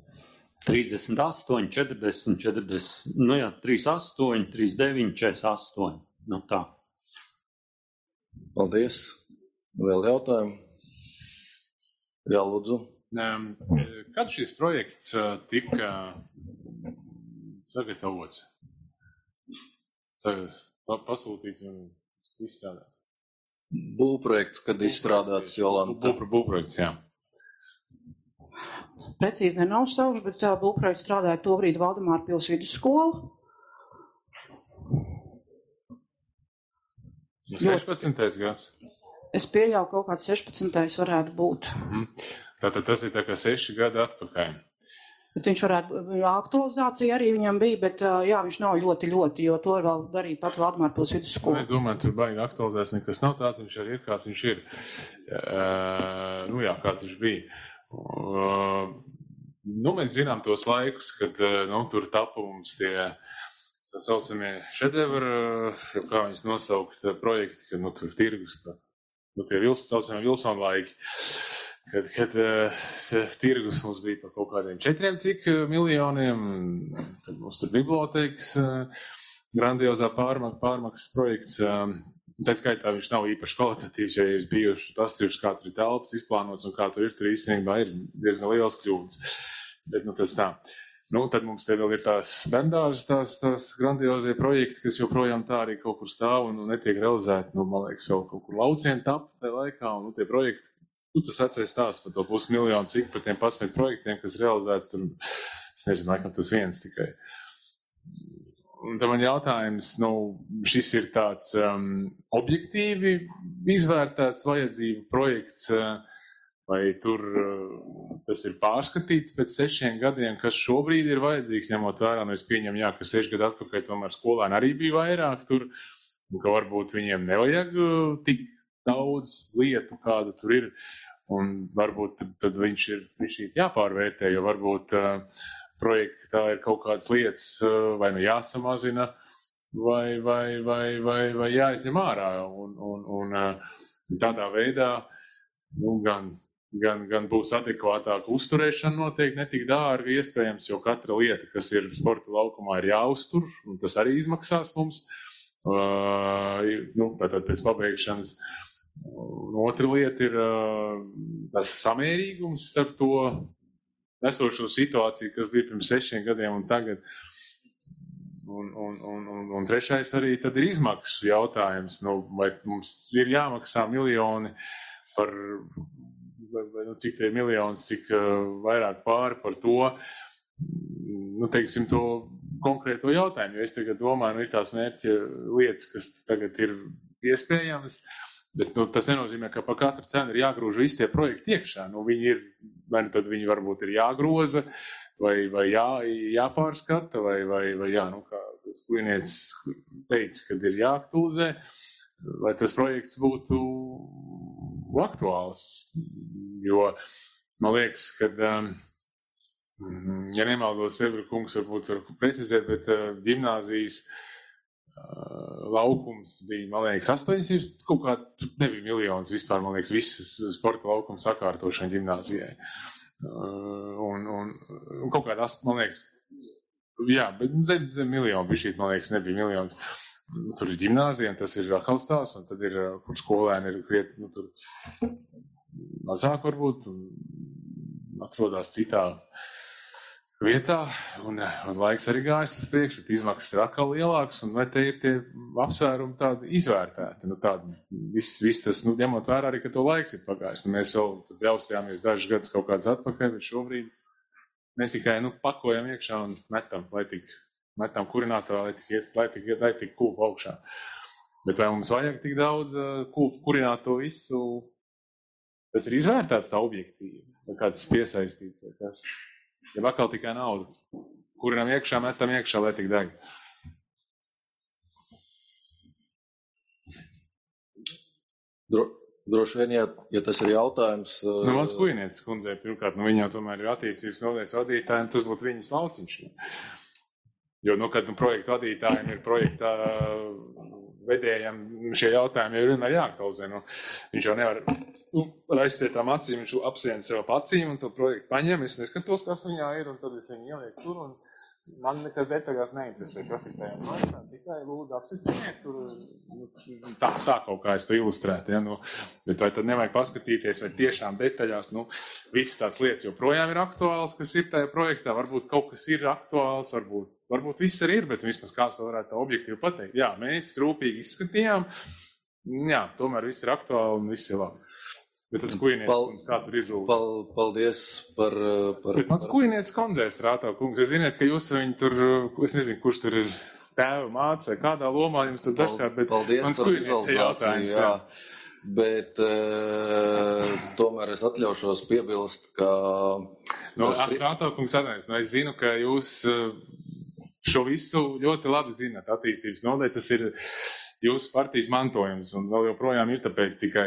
38, 40, 40, 38, 39, 48, tā. Paldies. Vēl jautājumi? Jā, lūdzu. Kad šis projekts tika sagatavots, pasūtīts un izstrādāts? Būvprojekts, kad izstrādāts, Jolanta? Būvprojekts, jā. Precīzi nenosaušu, bet būvprojekts strādāja tobrīd Valdemārpils vidusskola. 16. gads. Es pieļauju, kaut kāds 16. varētu būt. Tātad tas ir tā kā 6 gadi atpakaļ. Bet viņš varētu, aktualizācija arī viņam bija, bet jā, viņš nav ļoti, jo to vēl darīja pat Valdemārpils vidusskola. Es domāju, tur baigi aktualizēts nekas nav tāds, viņš arī ir, kāds viņš ir. Kāds viņš bija. Mēs zinām tos laikus, kad tur tapa mums tie saucamie šedevri, kā viņus nosaukt projekti, kad tur tirgus, tie saucamie Vilsona laiki, kad tirgus mums bija par kaut kādiem 4 miljoniem, tad mums tur bibliotēkas grandiozā pārmaksas projekts. Tā skaitā viņš nav īpaši kvalitatīvs, ja ir bijuši pastrījuši, kā tur ir telpas izplānots un kā tur īstenībā ir diezgan liels kļūdas. Bet tas tā. Tad mums te vēl ir tās bērndārzas, tās grandiozē projekti, kas joprojām tā arī kaut kur stāv un netiek realizēti. Man liekas, vēl kaut kur laucieni tapa tajā laikā, un tie projekti, tas vecais stāsts par to 500 000, cik par tiem 11 projektiem, kas realizēts tur, es nezinu, laikam tas viens tikai. Un tad man jautājums, šis ir tāds objektīvi izvērtēts vajadzību projekts, vai tur tas ir pārskatīts pēc 6 gadiem, kas šobrīd ir vajadzīgs, ņemot vērā, es pieņemu, ka 6 gadu atpakaļ tomēr skolēni arī bija vairāk tur, un ka varbūt viņiem nevajag tik daudz lietu, kāda tur ir, un varbūt tad viņš ir jāpārvērtē, jo varbūt projektā ir kaut kādas lietas vai jāsamazina, vai jāizņem ārā, un tādā veidā, gan būs adekvātāka uzturēšana noteikti netik dārga iespējams, jo katra lieta, kas ir sporta laukumā, ir jāuztur, un tas arī izmaksās mums, tātad pēc pabeigšanas. Otra lieta ir tas samērīgums starp to esošo situāciju, kas bija pirms 6 gadiem un tagad. Un trešais arī tad ir izmaksu jautājums, vai mums ir jāmaksā miljoni par, cik tie miljonus, cik vairāk pāri par to, teiksim to konkrēto jautājumu, jo es tagad domāju, ir tās mērķa lietas, kas tagad ir iespējamas, bet tas nenozīmē, ka par katru cenu ir jāgrūž visi tie projekti iekšā. Viņi ir, vai tad viņi varbūt ir jāgroza, vai jāpārskata, vai kā Skujniecis teica, kad ir jāaktualizē, lai tas projekts būtu aktuāls. Jo man liekas, ka, ja nemaldos, Ebra kungs varbūt var precizēt, bet ģimnāzijas laukums bija, man liekas, 800, kaut kā nebija miljonus vispār, man liekas, visas sporta laukums sakārtošana ģimnāzijai. Un kaut kādā, man liekas, bet zem miljonu bija šī, man liekas, nebija miljonus. Tur ir ģimnāzija, tas ir atkal stāsts, un tad ir, kur skolēni ir krietni, tur mazāk varbūt, un atrodās citā vietā, un laiks arī gājas uz priekšu, izmaksas ir atkal lielākas, un vai te ir tie apsvērumi tādi izvērtēti, viss tas, ņemot vērā arī, ka to laiks ir pagājis, mēs vēl jaustījāmies dažus gadus kaut kāds atpakaļ, bet šobrīd mēs tikai, pakojam iekšā un metam kurinātā, lai tik kūp augšā. Bet vai mums vajag tik daudz kurināt to visu, tas ir izvērtēts tā objektīvi, vai kāds piesaistīts, vai kas? Ja atkal tikai naudu. Kurinam iekšā, metam iekšā, lai tik deg. Droši vien, ja tas ir jautājums... Mans Skujniecis kundzei, pirmkārt, viņa jau tomēr ir attīstības nodaļas vadītāja, un tas būtu viņas lauciņš. Jo, kad projektu vadītājiem ir projekta vedējiem, šie jautājumi jau vienmēr jāaktualizē. Viņš jau nevar aizstietām acīm, viņš apsien sev ap acīm un to projektu paņem, es neskatos, kas viņā ir, un tad es viņu ielieku tur, un man nekas detaļās neinteresē, kas ir tajā projektā, tikai lūdzu apsitriniet tur, tā kaut kā es to ilustrētu, bet vai tad nevajag paskatīties, vai tiešām detaļās, visas tās lietas joprojām ir aktuāls, kas ir tajā projektā, varbūt kaut kas ir aktuāls, varbūt viss arī ir, bet vismaz kāds varētu tā objektīvi pateikt. Jā, mēs rūpīgi izskatījām, tomēr viss ir aktuāli un viss ir labi. Bet tas Skujniecis, kā tur izrūda? Paldies par... Bet mans Skujniecis konzē strātā, kungs. Es ziniet, ka jūs viņu tur, es nezinu, kurš tur ir tēva, māca vai kādā lomā jums tur dažkārt, bet mans Skujniecis ir jautājums. Jā. Bet tomēr es atļaušos piebilst, ka... Strātā, kungs, es zinu, ka jūs šo visu ļoti labi zināt attīstības nodaļa. Tas ir jūsu partijas mantojums un vēl joprojām ir tāpēc tikai,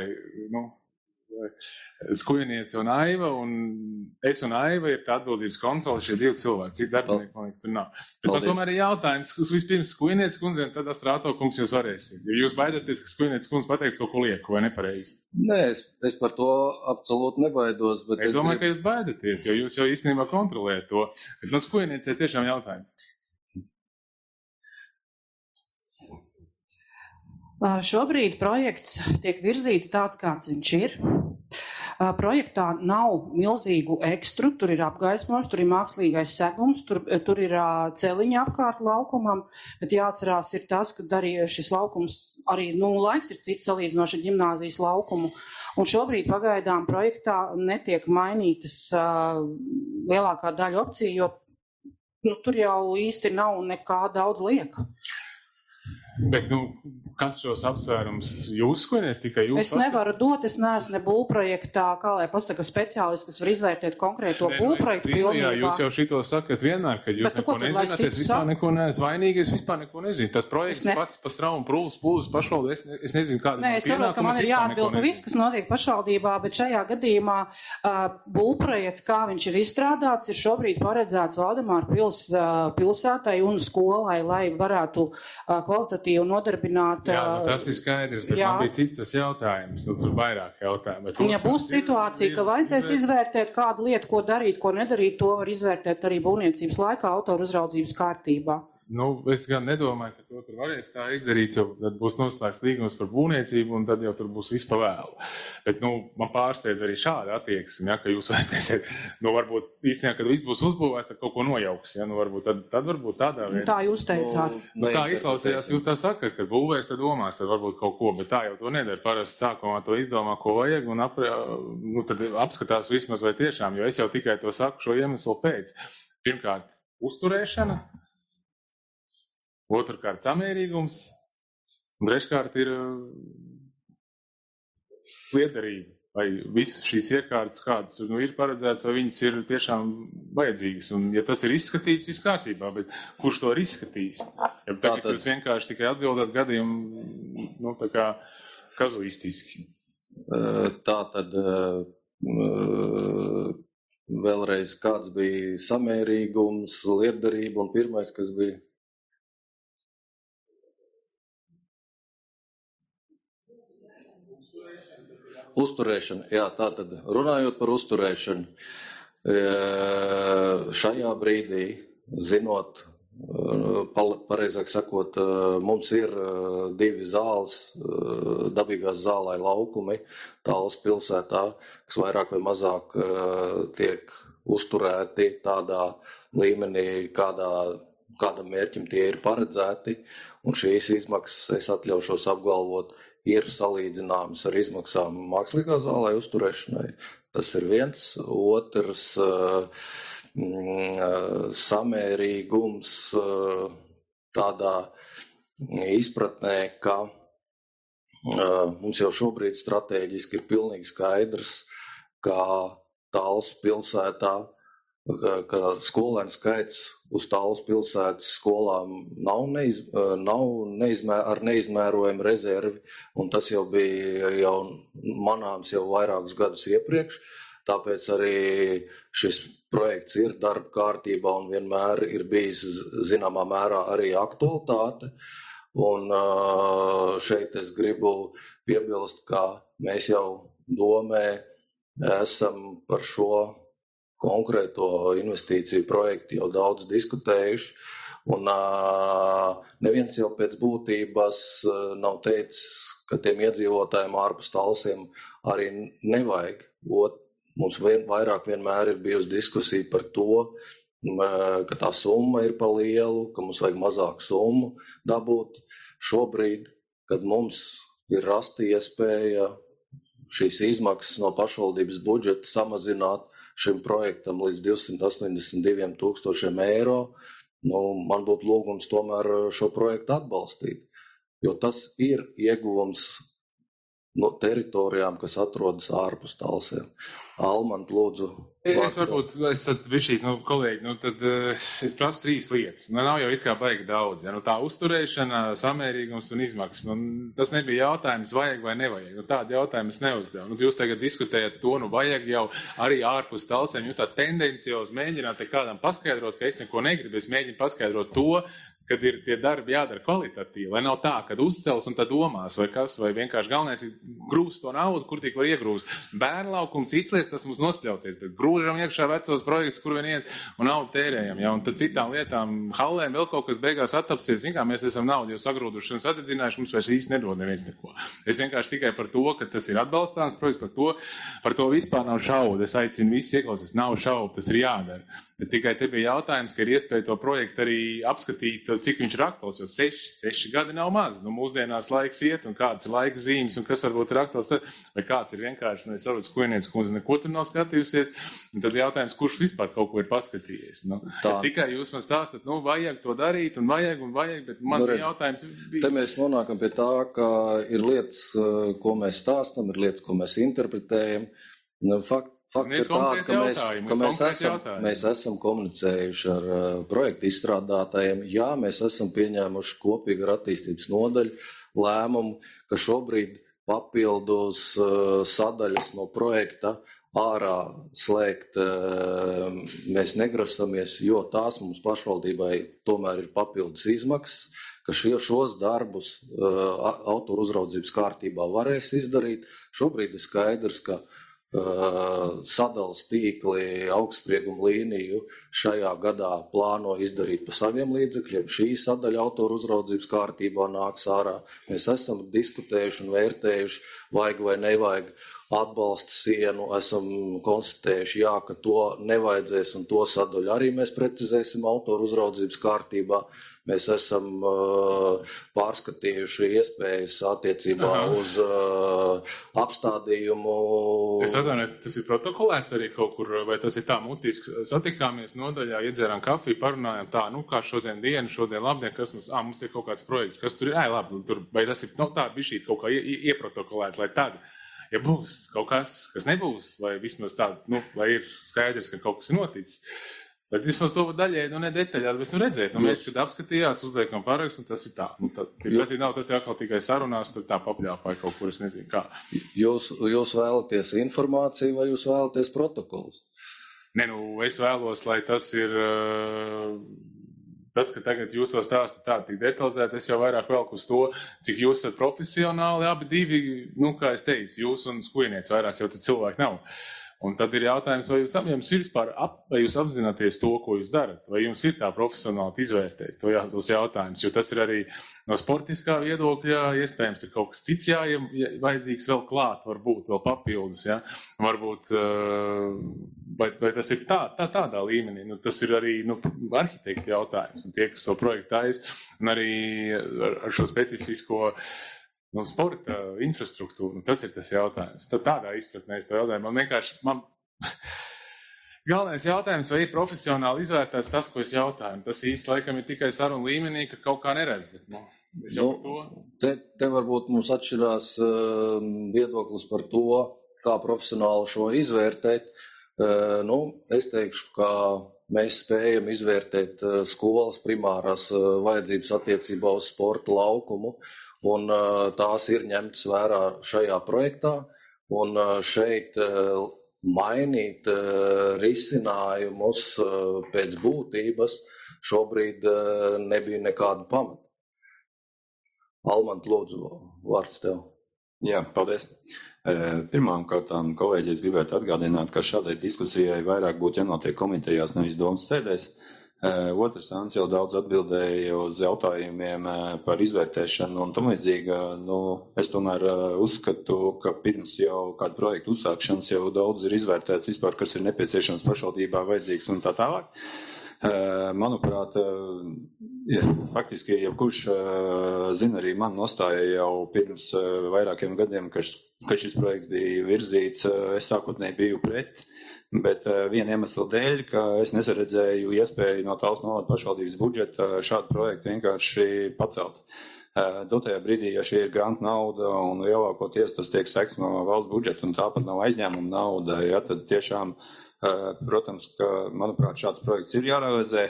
Skujniece un Aiva, un es un Aiva ir tā atbildības kontrola, šie divi cilvēki, cik darbinieki, man liekas, tur nav. Bet man tomēr ir jautājums, vispirms Skujniece kundze, un tad Strāto kungs jūs varēsiet. Jo jūs baidaties, ka Skujniece kundze pateiks kaut ko lieku vai nepareizi. Nē, es par to absolūti nebaidos, bet es domāju, ka jūs baidaties, jo jūs jau īstenībā kontrolējat to. Bet no Skujniece tiešām jautājums. Šobrīd projekts tiek virzīts tāds, kāds viņš ir. Projektā nav milzīgu ekstru, tur ir apgaismojums, tur ir mākslīgais segums, tur ir celiņa apkārt laukumam, bet jāatcerās ir tas, ka arī šis laukums, arī laiks ir cits salīdzinoši ar ģimnāzijas laukumu. Un šobrīd pagaidām projektā netiek mainītas lielākā daļa opciju, jo tur jau īsti nav nekā daudz lieka. Bet, kas šos apsvērums jūs skoinies, tikai jūs? Es nevaru dot, es neesmu ne būvprojektā, kā lai pasaka, speciālists, kas var izvērtēt konkrēto būvprojektu pilnībā. Jā, jūs jau šito sakat vienmēr, kad jūs neko nezināt, es vispār neko neesmu vainīgi, es vispār neko nezinu. Tas projekts pats pa straumi plūs pašvaldu, es nezinu, kāda man pienākuma. Es saprotu, ka man ir jāatbild par visu, kas notiek pašvaldībā, bet šajā gadījumā būvprojekts, kā viņš ir izstrādāts, ir šobrīd paredzēts Valdemāra pils pilsētai un skolai, lai varētu kvalitatīvi un nodarbināt. Jā, tas ir skaidrs, bet man bija cits tas jautājums, tur vairāk jautājumu. Ja būs situācija, ka vajadzēs izvērtēt kādu lietu, ko darīt, ko nedarīt, to var izvērtēt arī būvniecības laikā autoru uzraudzības kārtībā. Es gan nedomāju, ka to tur varēs tā izdarīt, jo tad būs noslēgts līgums par būvniecību, un tad jau tur būs viss pa vēlu. Bet, man pārsteidz arī šāda attieksme, ja, ka jūs vērtēsiet, varbūt īstenībā, kad viss būs uzbūvēts, tad kaut ko nojauks, ja, varbūt tad varbūt tādā veidā. Tā jūs teicāt. Tā izklausījās, jūs tā sakat, kad būvēs, tad domās, tad varbūt kaut ko, bet tā jau to nedara. Parasti sākumā to izdomā, ko vajag, un tad apskatās vismaz vai tiešām, jo es jau tikai to saku šo iemeslu pēc. Pirmkārt, uzturēšana. Otrkārt, samērīgums, un treškārt ir liederība, vai visas šīs iekārtas, kādas ir paredzētas, vai viņas ir tiešām vajadzīgas. Un, ja tas ir izskatīts, viss kārtībā, bet kurš to ir izskatījis? Ja tagad jūs vienkārši tikai atbildat gadījumu, tā kā kazuistiski. Tā tad vēlreiz kāds bija samērīgums, liederība un pirmais, kas bija? Uzturēšana, jā, tātad runājot par uzturēšanu, šajā brīdī, zinot, pareizāk sakot, mums ir 2 zāles, dabīgās zālē laukumi, Tallas pilsētā, kas vairāk vai mazāk tiek uzturēti tādā līmenī, kādam mērķim tie ir paredzēti, un šīs izmaksas, es atļaušos apgalvot, ir salīdzināmas ar izmaksām mākslīgā zālē uzturēšanai. Tas ir viens. Otrs, samērīgums tādā izpratnē, ka mums jau šobrīd strateģiski ir pilnīgi skaidrs, ka Tallas pilsētā, ka skolēnu skaits uz Tallas pilsētas skolām nav ar neizmērojumu rezervi, un tas jau bija manāms jau vairākus gadus iepriekš, tāpēc arī šis projekts ir darba kārtībā un vienmēr ir bijis zināmā mērā arī aktualitāte. Un šeit es gribu piebilst, ka mēs jau domē esam par šo konkrēto investīciju projektu jau daudz diskutējuši, un neviens jau pēc būtības nav teicis, ka tiem iedzīvotājiem ārpus Talsiem arī nevajag. Mums vairāk vienmēr ir bijusi diskusija par to, ka tā summa ir pa lielu, ka mums vajag mazāku summu dabūt. Šobrīd, kad mums ir rasta iespēja šīs izmaksas no pašvaldības budžeta samazināt šim projektam līdz 282 000 eiro, man būtu lūgums tomēr šo projektu atbalstīt, jo tas ir ieguvums no teritorijām, kas atrodas ārpus Talsiem. Almant, lūdzu. Es tad bišķīt, kolēģi, tad es prasu 3 lietas. Nav jau it kā baigi daudz. Ja? Tā uzturēšana, samērīgums un izmaksas. Tas nebija jautājums, vajag vai nevajag. Tādu jautājumu es neuzdevu. Jūs tagad diskutējat to, vajag jau arī ārpus Talsiem. Jūs tā tendenciozi mēģināt kādam paskaidrot, ka es neko negribu. Es mēģinu paskaidrot to, kad ir tie darbi jādara kvalitatīvi, lai nav tā, kad uzcels un tad domās, vai kas, vai vienkārši galvenais ir grūst to naudu, kur tik var iegrūst. Bērnlaukums, Iclies, tas mums nospļauties, bet grūžam iekšā vecos projekts, kur vien iet un naudu tērējam, ja, un tad citām lietām, hallēm vēl kaut kas beigās attapsies, kā mēs esam naudu jau sagrūduši un sadedzinājuši, mums vairs īsti nedod neviens neko. Es vienkārši tikai par to, ka tas ir atbalstāms, projekts, par to vispār nav šaubu. Es aicinu visus ieklausīties, nav šaubu, tas ir jādara. Bet tikai te bija jautājums, ka ir iespēja to projektu arī apskatīt cik viņš ir aktuāls, jo 6 gadi nav maz. Nu, mūsdienās laiks iet, un kāds ir laika zīmes, un kas varbūt ir aktuāls, vai kāds ir vienkārši, es saprotu, Skujnieces kundze neko tur nav skatījusies, un tad jautājums, kurš vispār kaut ko ir paskatījies. Nu, tikai jūs man stāstat, nu, vajag to darīt, un vajag, bet man jautājums bija. Te mēs nonākam pie tā, ka ir lietas, ko mēs stāstam, ir lietas, ko mēs interpretējam. Fakti ir tādi, ka mēs esam komunicējuši ar projektu izstrādātājiem. Jā, mēs esam pieņēmuši kopīgi ar attīstības nodaļu lēmumu, ka šobrīd papildus sadaļas no projekta ārā slēgt mēs negrasamies, jo tās mums pašvaldībai tomēr ir papildus izmaksas, ka šos darbus autoru uzraudzības kārtībā varēs izdarīt. Šobrīd ir skaidrs, ka sadalas tīkli augstsprieguma līniju šajā gadā plāno izdarīt pa saviem līdzekļiem. Šī sadaļa autoru uzraudzības kārtībā nāks ārā. Mēs esam diskutējuši un vērtējuši, vajag vai nevajag atbalsta sienu, esam konstatējuši, jā, ka to nevajadzēs un to sadaļu arī mēs precizēsim autoru uzraudzības kārtībā. Mēs esam pārskatījuši iespējas attiecībā uz apstādījumu. Es atvainojos, tas ir protokolēts arī kaut kur, vai tas ir tā mutiski? Satikāmies nodaļā, iedzērām kafiju, parunājām tā, nu kā šodien labdien, kas mums ir kaut kāds projekts, kas tur ir, labi, tur, vai tas ir tā bišķīt kaut kā ieprotokolēts, lai tad, ja būs kaut kas nebūs, vai vismaz tā, nu, lai ir skaidrs, ka kaut kas ir noticis. Bet vismaz to daļai, nu, ne detaļāt, bet, nu, redzēt. Un mēs, kad apskatījās, uzliekam parakstu, un tas ir tā. Nu, tas ir atkal tikai sarunās, tur tā papļāpāja kaut kur, es nezinu kā. Jūs vēlaties informāciju vai jūs vēlaties protokolus? Ne, nu, es vēlos, lai tas ir... Tas, ka tagad jūs to stāstat tā tik detalizēti, es jau vairāk velku uz to, cik jūs esat profesionāli, abi divi, nu, kā es teicu, jūs un Skujniece vairāk jau tad cilvēki nav. Un tad ir jautājums, vai jums ir vispār, vai jūs apzināties to, ko jūs darat, vai jums ir tā profesionāli izvērtēt tos jautājumus, jo tas ir arī no sportiskā viedokļa, iespējams ir kaut kas cits vajadzīgs vēl klāt, varbūt vēl papildus, ja, varbūt, vai tas ir tādā līmenī, nu, tas ir arī, nu, arhitekti jautājums, un tie, kas to projektājas, un arī ar šo specifisko, nu, sporta infrastruktūru, tas ir tas jautājums. Tādā izpratnē es to jautājumu. Man galvenais jautājums, vai ir profesionāli izvērtēts tas, ko es jautāju. Tas īsti laikam ir tikai saruna līmenī, ka kaut kā neredz, bet, nu, es jau par to. Te varbūt mums atšķirās viedoklis par to, kā profesionāli šo izvērtēt. Nu, es teikšu, ka mēs spējam izvērtēt skolas primārās vajadzības attiecībā uz sporta laukumu, un tās ir ņemtas vērā šajā projektā, un šeit mainīt risinājumus pēc būtības šobrīd nebija nekāda pamata. Almant, lūdzu, vārds tev. Jā, paldies. Pirmām kārtām, kolēģi, es gribētu atgādināt, ka šādai diskusijai vairāk būtu jānotiek komitejās, nevis domas sēdēs. Otrs, Ants jau daudz atbildēja uz jautājumiem par izvērtēšanu un tam līdzīgi. Nu, es tomēr uzskatu, ka pirms jau kādu projektu uzsākšanas jau daudz ir izvērtēts vispār, kas ir nepieciešams pašvaldībā vajadzīgs un tā tālāk. Manuprāt, faktiski jebkurš zina arī man nostāja jau pirms vairākiem gadiem, ka šis projekts bija virzīts, es sākotnēji biju pret, bet viena iemesla dēļ, ka es nesaredzēju iespēju no Talsu novada pašvaldības budžeta šādu projektu vienkārši pacelt. Dotajā brīdī, ja šī ir granta nauda un lielākoties tas tiek sekts no valsts budžeta un tāpat nav aizņēmuma nauda, ja, tad tiešām protams, ka, manuprāt, šāds projekts ir jārealizē.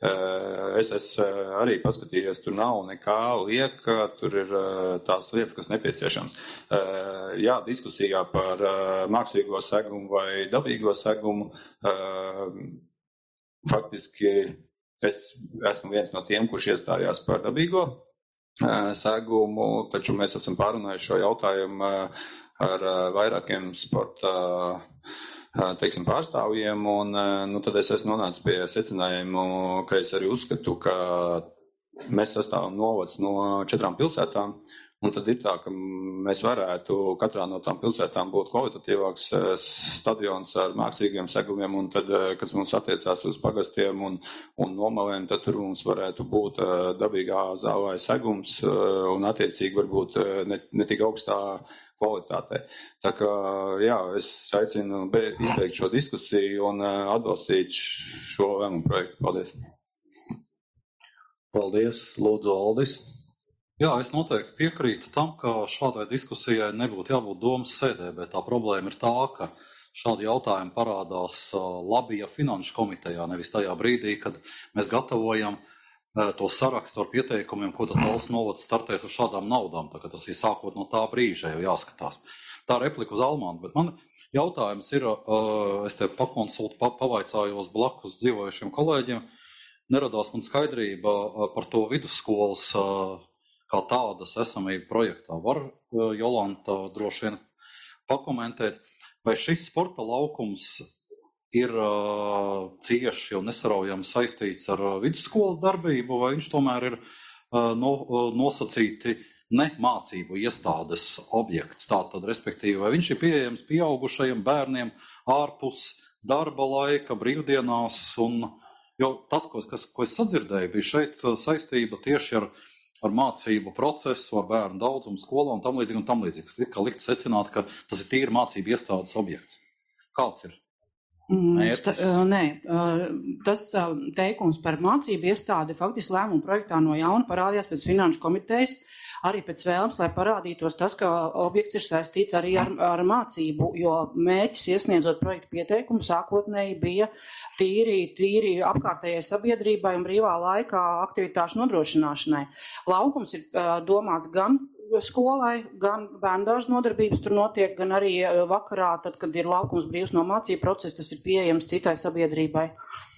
Es arī paskatījos, tur nav nekā lieka, tur ir tās lietas, kas nepieciešams. Jā, diskusijā par mākslīgo segumu vai dabīgo segumu. Faktiski es esmu viens no tiem, kurš iestājās par dabīgo segumu, taču mēs esam pārunājuši šo jautājumu ar vairākiem sporta teiksim, pārstāvjiem, un nu, tad es esmu nonācis pie secinājumu, ka es arī uzskatu, ka mēs sastāvam novads no 4 pilsētām, Un tad ir tā, ka mēs varētu katrā no tām pilsētām būt kvalitatīvāks stadions ar mākslīgiem segumiem, un tad, kas mums attiecās uz pagastiem un nomalēm, tad tur mums varētu būt dabīgā zālāja segums un attiecīgi varbūt ne tik augstā kvalitātē. Tā kā, jā, es aicinu izbeigt šo diskusiju un atbalstīt šo lēmumu projektu. Paldies. Paldies, Lūdzu, Aldis. Jā, es noteikti piekrītu tam, ka šādai diskusijai nebūtu jābūt domas sēdē, bet tā problēma ir tā, ka šādi jautājumi parādās Labija finanšu komitejā, nevis tajā brīdī, kad mēs gatavojam to sarakstu ar pieteikumiem, ko tad valsts novads startēs ar šādām naudām. Tā kā tas ir sākot no tā brīža jau jāskatās. Tā replika uz Almantu, bet man jautājums ir, es te pavaicājos blakus dzīvojušiem kolēģiem, neradās man skaidrība par to vidusskolas kā tādas esamību projektā. Var Jolanta droši vien pakomentēt, vai šis sporta laukums ir cieši un nesaraujami saistīts ar vidusskolas darbību, vai viņš tomēr ir nosacīti ne mācību iestādes objekts. Tātad, respektīvi, vai viņš ir pieejams pieaugušajiem bērniem ārpus darba laika, brīvdienās, jo tas, ko es sadzirdēju, bija šeit saistība tieši ar mācību procesu, ar bērnu daudzumu skolā un tam līdzīgi. Es tikai liktu secināt, ka tas ir tīri mācību iestādes objekts. Kāds ir? Nē, tas teikums par mācību iestādi faktiski lēmumu projektā no jauna parādījās pēc finanšu komitejas, arī pēc vēlams, lai parādītos tas, ka objekts ir saistīts arī ar mācību, jo mērķis iesniedzot projektu pieteikumu sākotnēji bija tīri apkārtējai sabiedrībai un brīvā laikā aktivitāšu nodrošināšanai. Laukums ir domāts gan skolai, gan bērndārza nodarbības tur notiek, gan arī vakarā, tad, kad ir laukums brīvs no mācību procesa, tas ir pieejams citai sabiedrībai.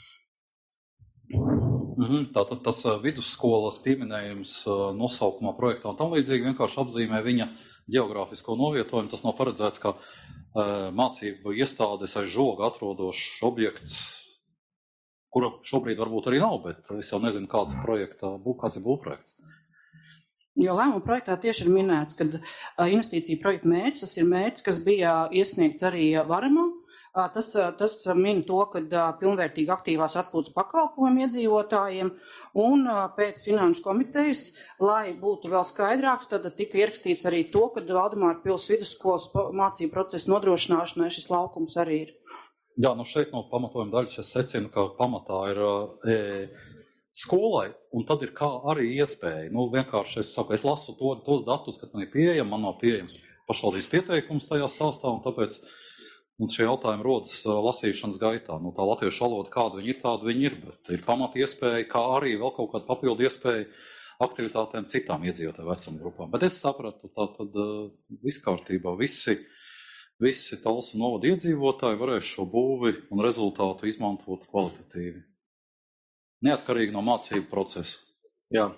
Tātad tas vidusskolas pieminējums nosaukumā projektā un tam līdzīgi vienkārši apzīmē viņa geogrāfisko novietojumu. Tas nav paredzēts, ka mācību iestādes aiz žoga atrodošs objekts, kura šobrīd varbūt arī nav, bet es jau nezinu, kāds ir būvprojekts. Jo lēmuma projektā tieši ir minēts, ka investīcija projekta mērķis, tas ir mērķis, kas bija iesniegts arī Varamā. Tas min to, ka pilnvērtīgi aktīvās atpūtas pakalpojumi iedzīvotājiem, un pēc finanšu komitejas, lai būtu vēl skaidrāks, tad tika ierakstīts arī to, ka Valdemāra pils vidusskolas mācību procesu nodrošināšanai šis laukums arī ir. Jā, šeit no pamatojuma daļas es secinu, ka pamatā ir skolai, un tad ir kā arī iespēja. Vienkārši es lasu tos datus, ka man ir pieejami, man nav pieejams pašvaldības pieteikums tajā stāstā, un tāpēc šie jautājumi rodas lasīšanas gaitā. Tā latviešu valoda, kāda viņi ir, tāda viņi ir, bet ir pamata iespēja, kā arī vēl kaut kāda papildu iespēja aktivitātēm citām iedzīvotāju vecuma grupām. Bet es sapratu, tātad viss kārtībā, visi Talsu novada iedzīvotāji varēs šo būvi un rezultātu izmantot kvalitatīvi. Neatkarīgi no mācību procesa. Jā.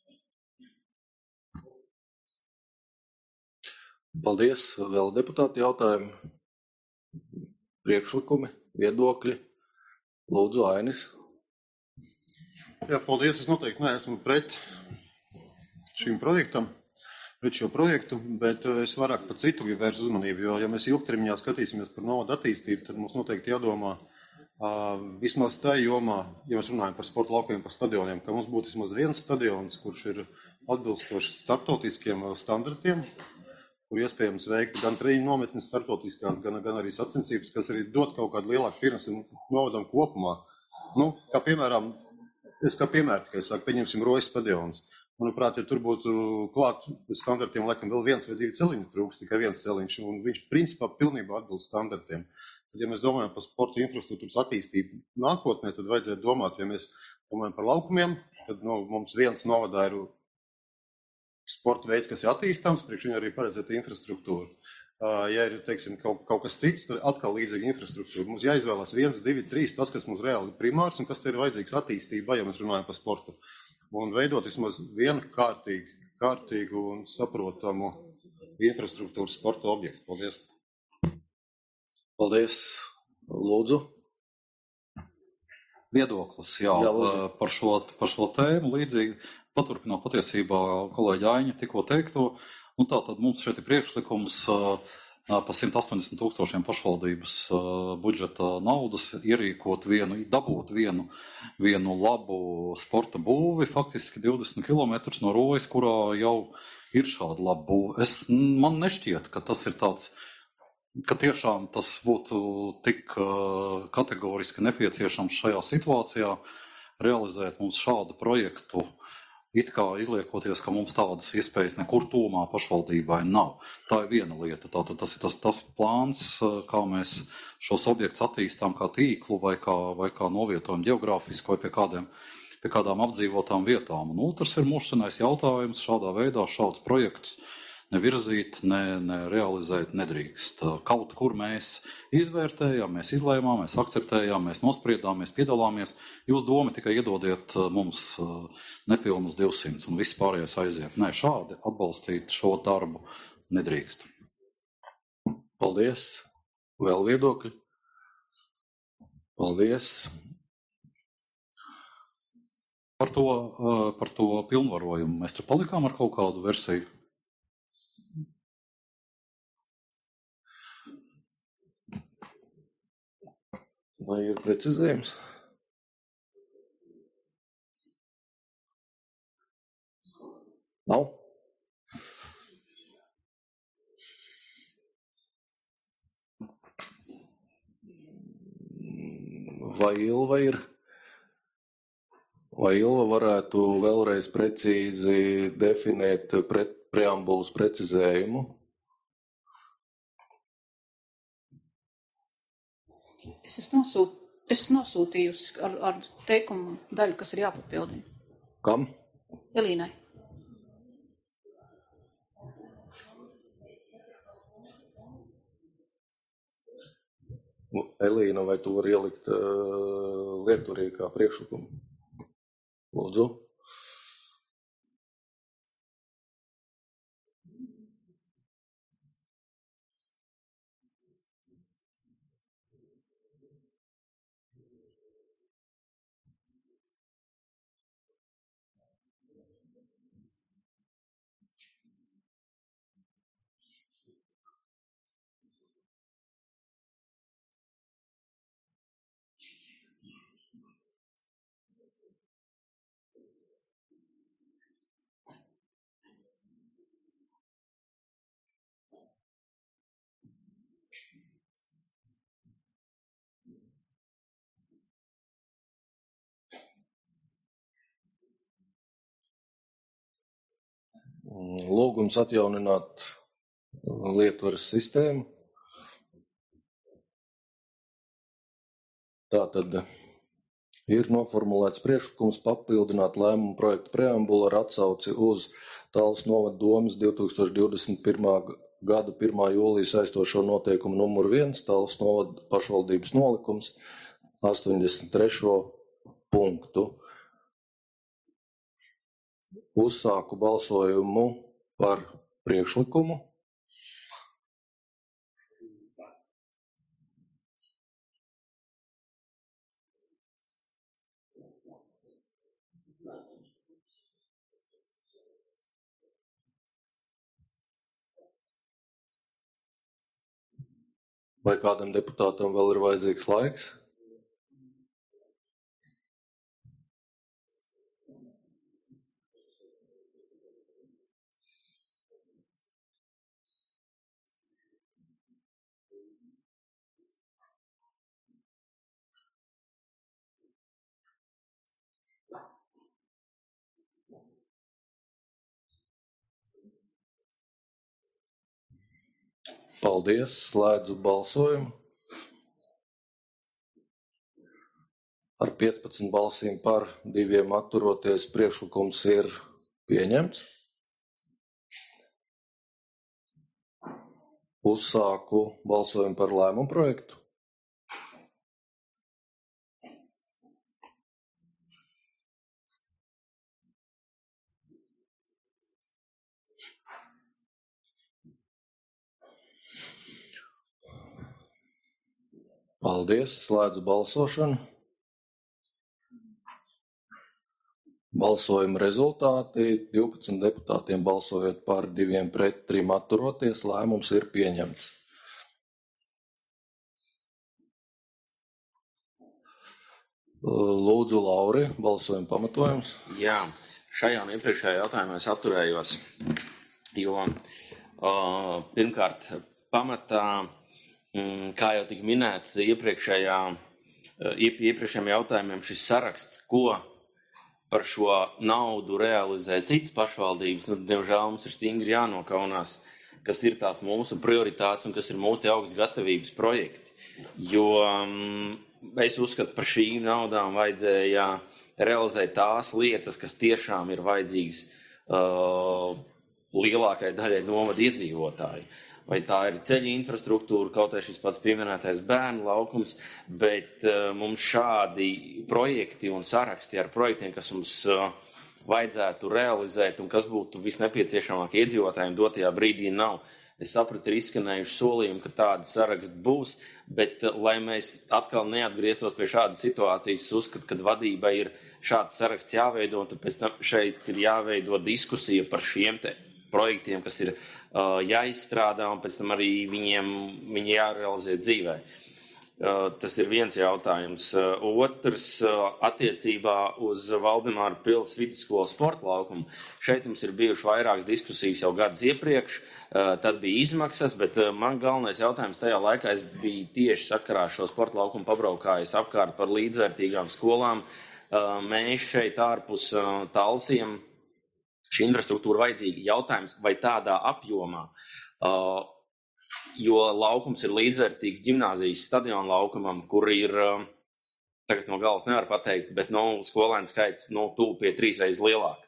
Paldies. Vēl deputāti jautājumi? Priekšlikumi, viedokļi. Lūdzu, Ainis. Jā, paldies. Es noteikti neesmu pret šim projektam, pret šo projektu, bet es vairāk par citu gribu vērst uzmanību, jo, ja mēs ilgtermiņā skatīsimies par novadu attīstību, tad mums noteikti jādomā vismaz tā jomā, ja mēs runājam par sporta laukiem, par stadioniem, ka mums būtu vismaz viens stadions, kurš ir atbilstošs starptautiskiem standartiem, kur iespējams veikt gan treniņu nometnes starptautiskās, gan arī sacensības, kas arī dod kaut kādu lielāku pienesumu novadam kopumā. Kā piemēram, tikai saku, pieņemsim Rojas stadions. Manuprāt, ja tur būtu klāt standartiem, laikam vēl viens vai divi celiņi trūks, tikai viens celiņš, un viņš principā pilnībā atbilst standartiem. Tad, ja mēs domājam par sporta infrastruktūras attīstību nākotnē, tad vajadzētu domāt, ja mēs domājam par laukumiem, tad mums viens novadā ir sporta veids, kas ir attīstāms, priekš viņu arī paredzēta infrastruktūra. Ja ir, teiksim, kaut kas cits, tad atkal līdzīga infrastruktūra. Mums jāizvēlās 1, 2, 3, tas, kas mums reāli ir primārs un kas te ir vajadzīgs attīstībā, ja mēs runājam par sportu. Un veidot vismaz vienu kārtīgu un saprotamu infrastruktūru sporta objektu. Paldies. Paldies. Lūdzu. Viedoklis, jā, par šo tēmu līdzīgi. paturpinot patiesībā kolēģi Aiņa tikko teikto, tātad mums šeit ir priekšlikums pa 180 000 pašvaldības budžeta naudas dabūt vienu labu sporta būvi, faktiski 20 km no Rojas, kurā jau ir šāda laba būve. Man nešķiet, ka tas ir tāds, ka tiešām tas būtu tik kategoriski nepieciešams šajā situācijā realizēt mums šādu projektu, it kā izliekoties, ka mums tādas iespējas nekur tūmā pašvaldībai nav. Tā ir viena lieta. Tātad tas ir tas plāns, kā mēs šos objektus attīstām kā tīklu vai kā novietojam ģeogrāfiski vai pie kādām apdzīvotām vietām. Un otrs ir mūžsanais jautājums šādā veidā šādus projektus nevirzīt, ne realizēt nedrīkst. Kaut kur mēs izvērtējām, mēs izlēmām, mēs akceptējām, mēs nospriedām, mēs piedalāmies. Jūs doma tikai iedodiet mums nepilnus 200 un viss pārējais aiziet. Nē, šādi atbalstīt šo darbu nedrīkst. Paldies. Vēl viedokļi? Paldies. Par to pilnvarojumu mēs tur palikām ar kaut kādu versiju. Vai ir precizējums? Nav? Vai Ilva ir? Vai Ilva varētu vēlreiz precīzi definēt preambulas precizējumu? Es esmu nosūtījusi ar teikumu daļu, kas ir jāpapildina. Kam? Elīnai. Elīna, vai tu vari ielikt lietturī kā priekšlikumu? Lūdzu. Lūgums atjaunināt lietvaras sistēmu. Tātad ir noformulēts priekšlikums papildināt lēmumu projektu preambulu ar atsauci uz Tallas novada domes 2021. Gada 1. jūlija saistošo noteikumu numuru 1, Tallas novada pašvaldības nolikums, 83. punktu. Uzsāku balsojumu par priekšlikumu. Vai kādam deputātam vēl ir vajadzīgs laiks? Paldies, slēdzu balsojumu. Ar 15 balsīm par, 2 atturoties, priekšlikums ir pieņemts. Uzsāku balsojumu par lēmumu projektu. Paldies, slēdzu balsošanu. Balsojuma rezultāti 12 deputātiem balsojot par, 2 pret, 3 atturoties, lēmums ir pieņemts. Lūdzu, Lauri, balsojuma pamatojums. Jā, šajā un iepriekšējā jautājumā es atturējos, jo pirmkārt pamatā, kā jau tika minēts iepriekšējiem jautājumiem, šis saraksts, ko par šo naudu realizē citas pašvaldības, diemžēl mums ir stingri jānokaunās, kas ir tās mūsu prioritātes un kas ir mūsu augsts gatavības projekti. Jo es uzskatu, par šīm naudām vajadzēja realizēt tās lietas, kas tiešām ir vajadzīgas lielākai daļai novada iedzīvotāju. Vai tā ir ceļa infrastruktūra, kaut arī šis pats pieminētais bērnu laukums, bet mums šādi projekti un saraksti ar projektiem, kas mums vajadzētu realizēt un kas būtu visnepieciešamāk iedzīvotājiem dotajā brīdī nav. Es sapratu, ir izskanējuši solījumi, ka tāda saraksts būs, bet lai mēs atkal neatgrieztos pie šādas situācijas, uzskatu, kad vadībai ir šāds saraksts jāveido, un tāpēc šeit ir jāveido diskusija par šiem te projektiem, kas ir jāizstrādā, un pēc tam arī viņi jārealizē dzīvē. Tas ir viens jautājums. Otrs, attiecībā uz Valdemāra pils vidusskolas sporta laukumu. Šeit mums ir bijuši vairākas diskusijas jau gadus iepriekš, tad bija izmaksas, bet man galvenais jautājums tajā laikā es biju tieši sakarā šo sporta laukumu pabraukājis apkārt par līdzvērtīgām skolām. Mēs šeit ārpus Talsiem šī infrastruktūra vajadzīga. Jautājums, vai tādā apjomā, jo laukums ir līdzvērtīgs ģimnāzijas stadiona laukumam, kur ir, tagad no galvas nevar pateikt, bet skolēnu skaits tuvu pie 3 reizes lielāk.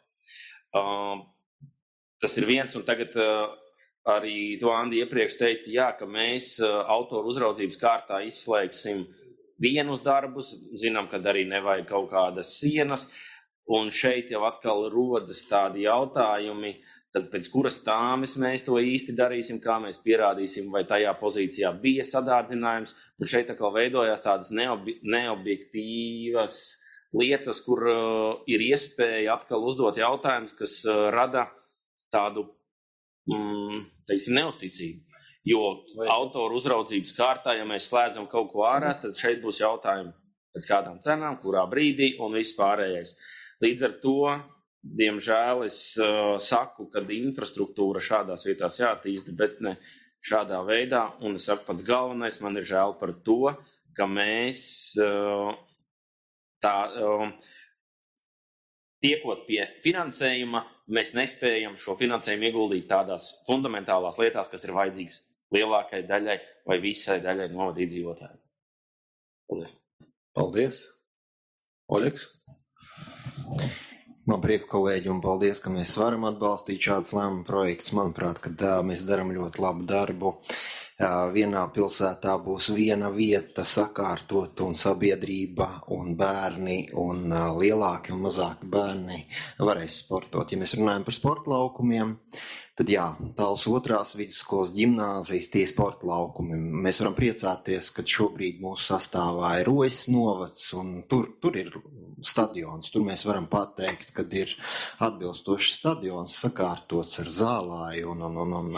Tas ir viens, un tagad arī to Andi iepriekš teica, jā, ka mēs autoru uzraudzības kārtā izslēgsim vienus darbus, zinām, kad arī nevajag kaut kādas sienas, un šeit jau atkal rodas tādi jautājumi, tad pēc kuras tāmes mēs to īsti darīsim, kā mēs pierādīsim, vai tajā pozīcijā bija sadārdzinājums, un šeit atkal veidojās tādas neobjektīvas lietas, kur ir iespēja atkal uzdot jautājumus, kas rada tādu, teiksim, neusticību. Jo autoru uzraudzības kārtā, ja mēs slēdzam kaut ko ārā, tad šeit būs jautājumi pēc kādām cenām, kurā brīdī un viss pārējais. Līdz ar to, diemžēl, es saku, ka infrastruktūra šādās vietās jātīsta, bet ne šādā veidā. Un es saku, pats galvenais, man ir žēl par to, ka mēs tiekot pie finansējuma, mēs nespējam šo finansējumu ieguldīt tādās fundamentālās lietās, kas ir vajadzīgas lielākai daļai vai visai daļai novada iedzīvotāju. Paldies. Paldies. Oļeks? Man prieks, kolēģi, un paldies, ka mēs varam atbalstīt šādus lēmumu projektus. Manuprāt, ka mēs darām ļoti labu darbu. Vienā pilsētā būs viena vieta sakārtot, un sabiedrība, un bērni, un lielāki un mazāki bērni varēs sportot. Ja mēs runājam par sporta laukumiem, tad jā, Tals 2. vidusskolas ģimnāzijas tie sporta laukumi. Mēs varam priecāties, ka šobrīd mūsu sastāvā ir Rojas novads, un tur ir stadions. Tur mēs varam pateikt, kad ir atbilstošs stadions sakārtots ar zālāju, un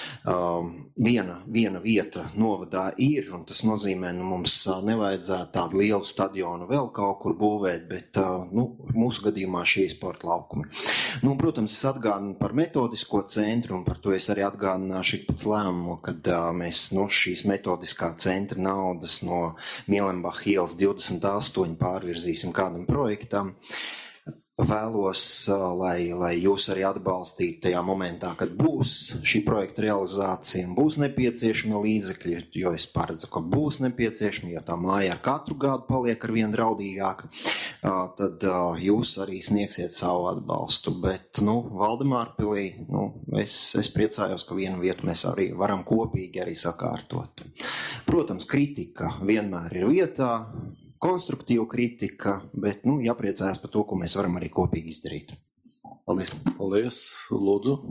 viena vieta novadā ir, un tas nozīmē, mums nevajadzētu tādu lielu stadionu vēl kaut kur būvēt, bet mūsu gadījumā šie sporta laukumi. Protams, es atgādinu par metodisko centru, un par to es arī atgādināšu pēc lēmumu, kad mēs šīs metodiskā centra naudas no Mielenbach ielas 28 pārvirzīsim kādam projektam. Vēlos, lai jūs arī atbalstītu tajā momentā, kad būs šī projekta realizācija, būs nepieciešami līdzekļi, jo es paredzu, ka būs nepieciešami, jo tā māja ar katru gadu paliek ar vien draudīgāka, tad jūs arī sniegsiet savu atbalstu. Bet, Valdemārpilī, es priecājos, ka vienu vietu mēs arī varam kopīgi arī sakārtot. Protams, kritika vienmēr ir vietā, konstruktīva kritika, bet, jāpriecājas par to, ko mēs varam arī kopīgi izdarīt. Paldies. Paldies. Lūdzu.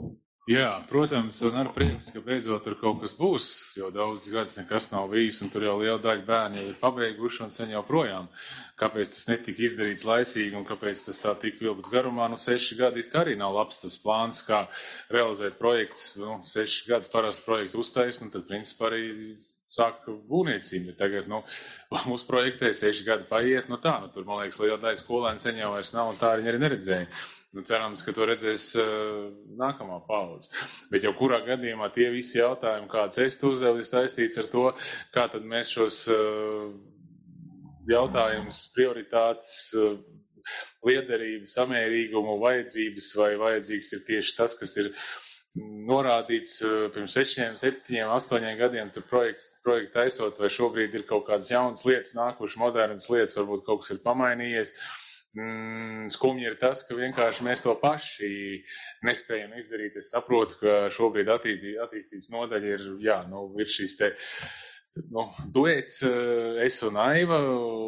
Jā, protams, un ar prieks, ka beidzot tur kaut kas būs, jo daudz gadus nekas nav bijis, un tur jau liela daļa bērni jau ir pabeiguši un sen jau projām. Kāpēc tas netika izdarīts laicīgi un kāpēc tas tā tik vilks garumā? 6 gadi it kā arī nav labs tas plāns, kā realizēt projekts. 6 gadus parasti projektu uztais, tad principā arī sāk būvniecību. Tagad, mūsu projektē 6 gadi paiet, tur, man liekas, liela daļa skolēni sen jau vairs nav, un tā viņi arī neredzēja. Cerams, ka to redzēs nākamā paudze. Bet jau kurā gadījumā tie visi jautājumi, kāds es tu uzdevu, ir saistīts ar to, kā tad mēs šos jautājumus, prioritātes, liederību, samērīgumu, vajadzības vai vajadzīgs ir tieši tas, kas ir norādīts pirms 6, 7, 8 gadiem tur projektu taisot, vai šobrīd ir kaut kādas jaunas lietas, nākušas modernas lietas, varbūt kaut kas ir pamainījies. Skumji ir tas, ka vienkārši mēs to paši nespējam izdarīt. Es saprotu, ka šobrīd attīstības nodaļa ir šis te duets es un Aiva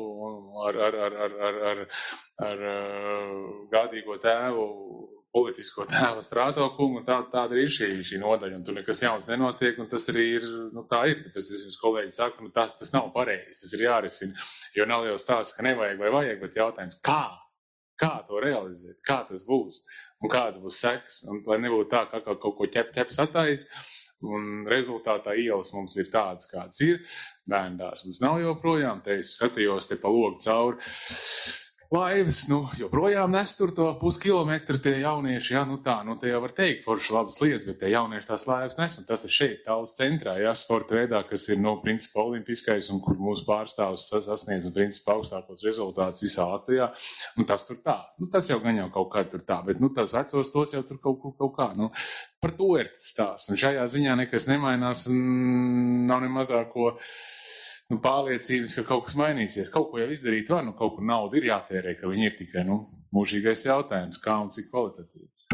ar gādīgo tēvu, politisko tēva Strāto kungu, un tāda ir šī nodaļa, un tur nekas jauns nenotiek, un tas arī ir, tā ir, tāpēc es jums kolēģi saku, tas nav pareizi, tas ir jārisina, jo nav jau stāsts, ka nevajag vai vajag, bet jautājums, kā to realizēt, kā tas būs, un kāds būs sekas, un lai nebūtu tā, kā kaut ko ķeps attais, un rezultātā ielas mums ir tāds, kāds ir, bērndārs mums nav joprojām, te es skatījos te pa logu cauri, laivas, joprojām nes tur to puskilometru tie jaunieši, te jau var teikt forši labas lietas, bet tie jaunieši tās laivas nes, un tas ir šeit, Tallas centrā, sporta veidā, kas ir, principā olimpiskais, un kur mūsu pārstāvs sasniedz, un principā augstākos rezultātus visā Latvijā, tas tur tā, tas jau gan jau kaut kā tur tā, bet, tās vecos tos jau tur kaut kā, par to ir tas stāsts, un šajā ziņā nekas nemainās, un nav ne mazāko pārliecības, ka kaut kas mainīsies. Kaut ko jau izdarīt var, kaut kur nauda ir jātērē, ka viņi ir tikai, mūžīgais jautājums, kā un cik kvalitatīvi.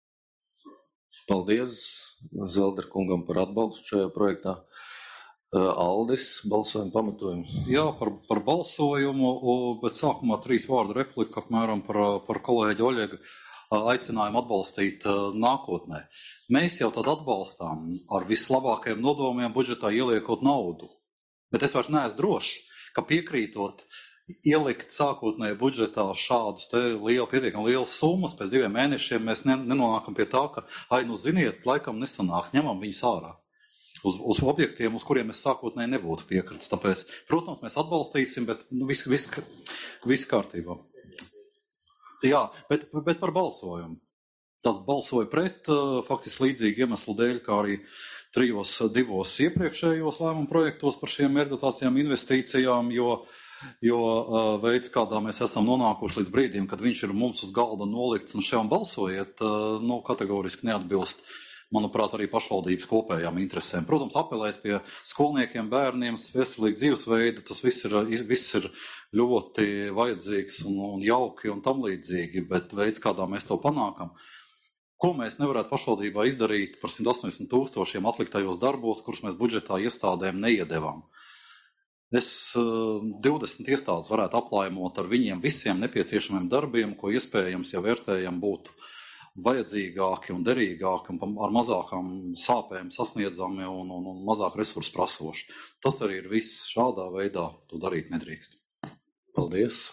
Paldies Zelder kungam par atbalstu šajā projektā. Aldis, balsojuma pamatojums. Jā, par balsojumu, bet sākumā 3 vārdu replika apmēram par kolēģi Oļega aicinājumu atbalstīt nākotnē. Mēs jau tad atbalstām ar vislabākajiem nodomiem budžetā ieliekot naudu. Bet es vairs neesmu drošs, ka piekrītot ielikt sākotnējā budžetā šādus te pietiekami lielas summas, pēc 2 mēnešiem mēs nenonākam pie tā, ka, ziniet, laikam nesanāks, ņemam viņus ārā. Uz objektiem, uz kuriem es sākotnēji nebūtu piekritis. Tāpēc, protams, mēs atbalstīsim, bet viss kārtībā. Jā, bet par balsojumu. Tad balsoja pret, faktiski līdzīgi iemeslu dēļ, kā arī 2 iepriekšējos lēmumu projektos par šiem mērķdotācijām investīcijām, jo veids, kādā mēs esam nonākuši līdz brīdim, kad viņš ir mums uz galda nolikts un šeit balsojiet, kategoriski neatbilst, manuprāt, arī pašvaldības kopējām interesēm. Protams, apelēt pie skolniekiem, bērniem, veselīgi dzīvesveidi, tas viss ir ļoti vajadzīgs un jauki un tam līdzīgi, bet veids, kādā mēs to panākam, ko mēs nevarētu pašvaldībā izdarīt par 180 000 atliktajos darbos, kurus mēs budžetā iestādēm neiedevām. Es 20 iestādes varētu aplaimot ar viņiem visiem nepieciešamiem darbiem, ko iespējams jau vērtējam būtu vajadzīgāki un derīgāki un ar mazākām sāpēm sasniedzami un mazāk resursu prasoši. Tas arī ir viss šādā veidā, to darīt nedrīkst. Paldies!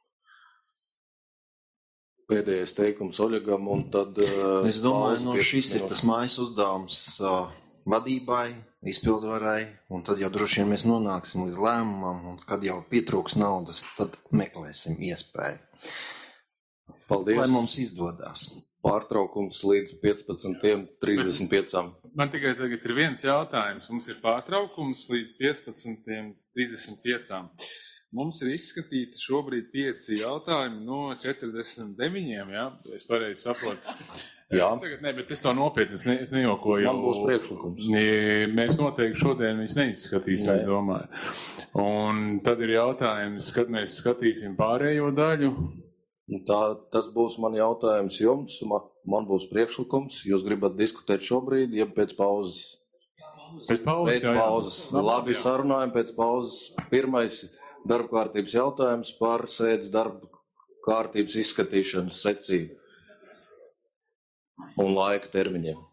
Pēdējais teikums Oļegam, un tad... Es domāju, šis ir tas mājas uzdevums vadībai, izpildvarai, un tad jau droši vien mēs nonāksim līdz lēmumam, un kad jau pietrūks naudas, tad meklēsim iespēju. Paldies. Lai mums izdodās. Pārtraukums līdz 15:35. Man tikai tagad ir viens jautājums. Mums ir pārtraukums līdz 15:35. Mums ir izskatīti šobrīd 5 jautājumi no 49, ja? Es pareizi saprotu. Jā. Bet es to nopietni, es nejokoju. Man būs priekšlikums. Mēs noteikti šodien viņus neizskatīsim, es domāju. Un tad ir jautājums, kad mēs skatīsim pārējo daļu. Tas būs man jautājums jums, man būs priekšlikums. Jūs gribat diskutēt šobrīd, ja pēc pauzes? Pēc pauzes. Labi, sarunājam pēc pauzes. Pirmais darba kārtības jautājums par sēdes darba kārtības izskatīšanas secību un laika termiņiem.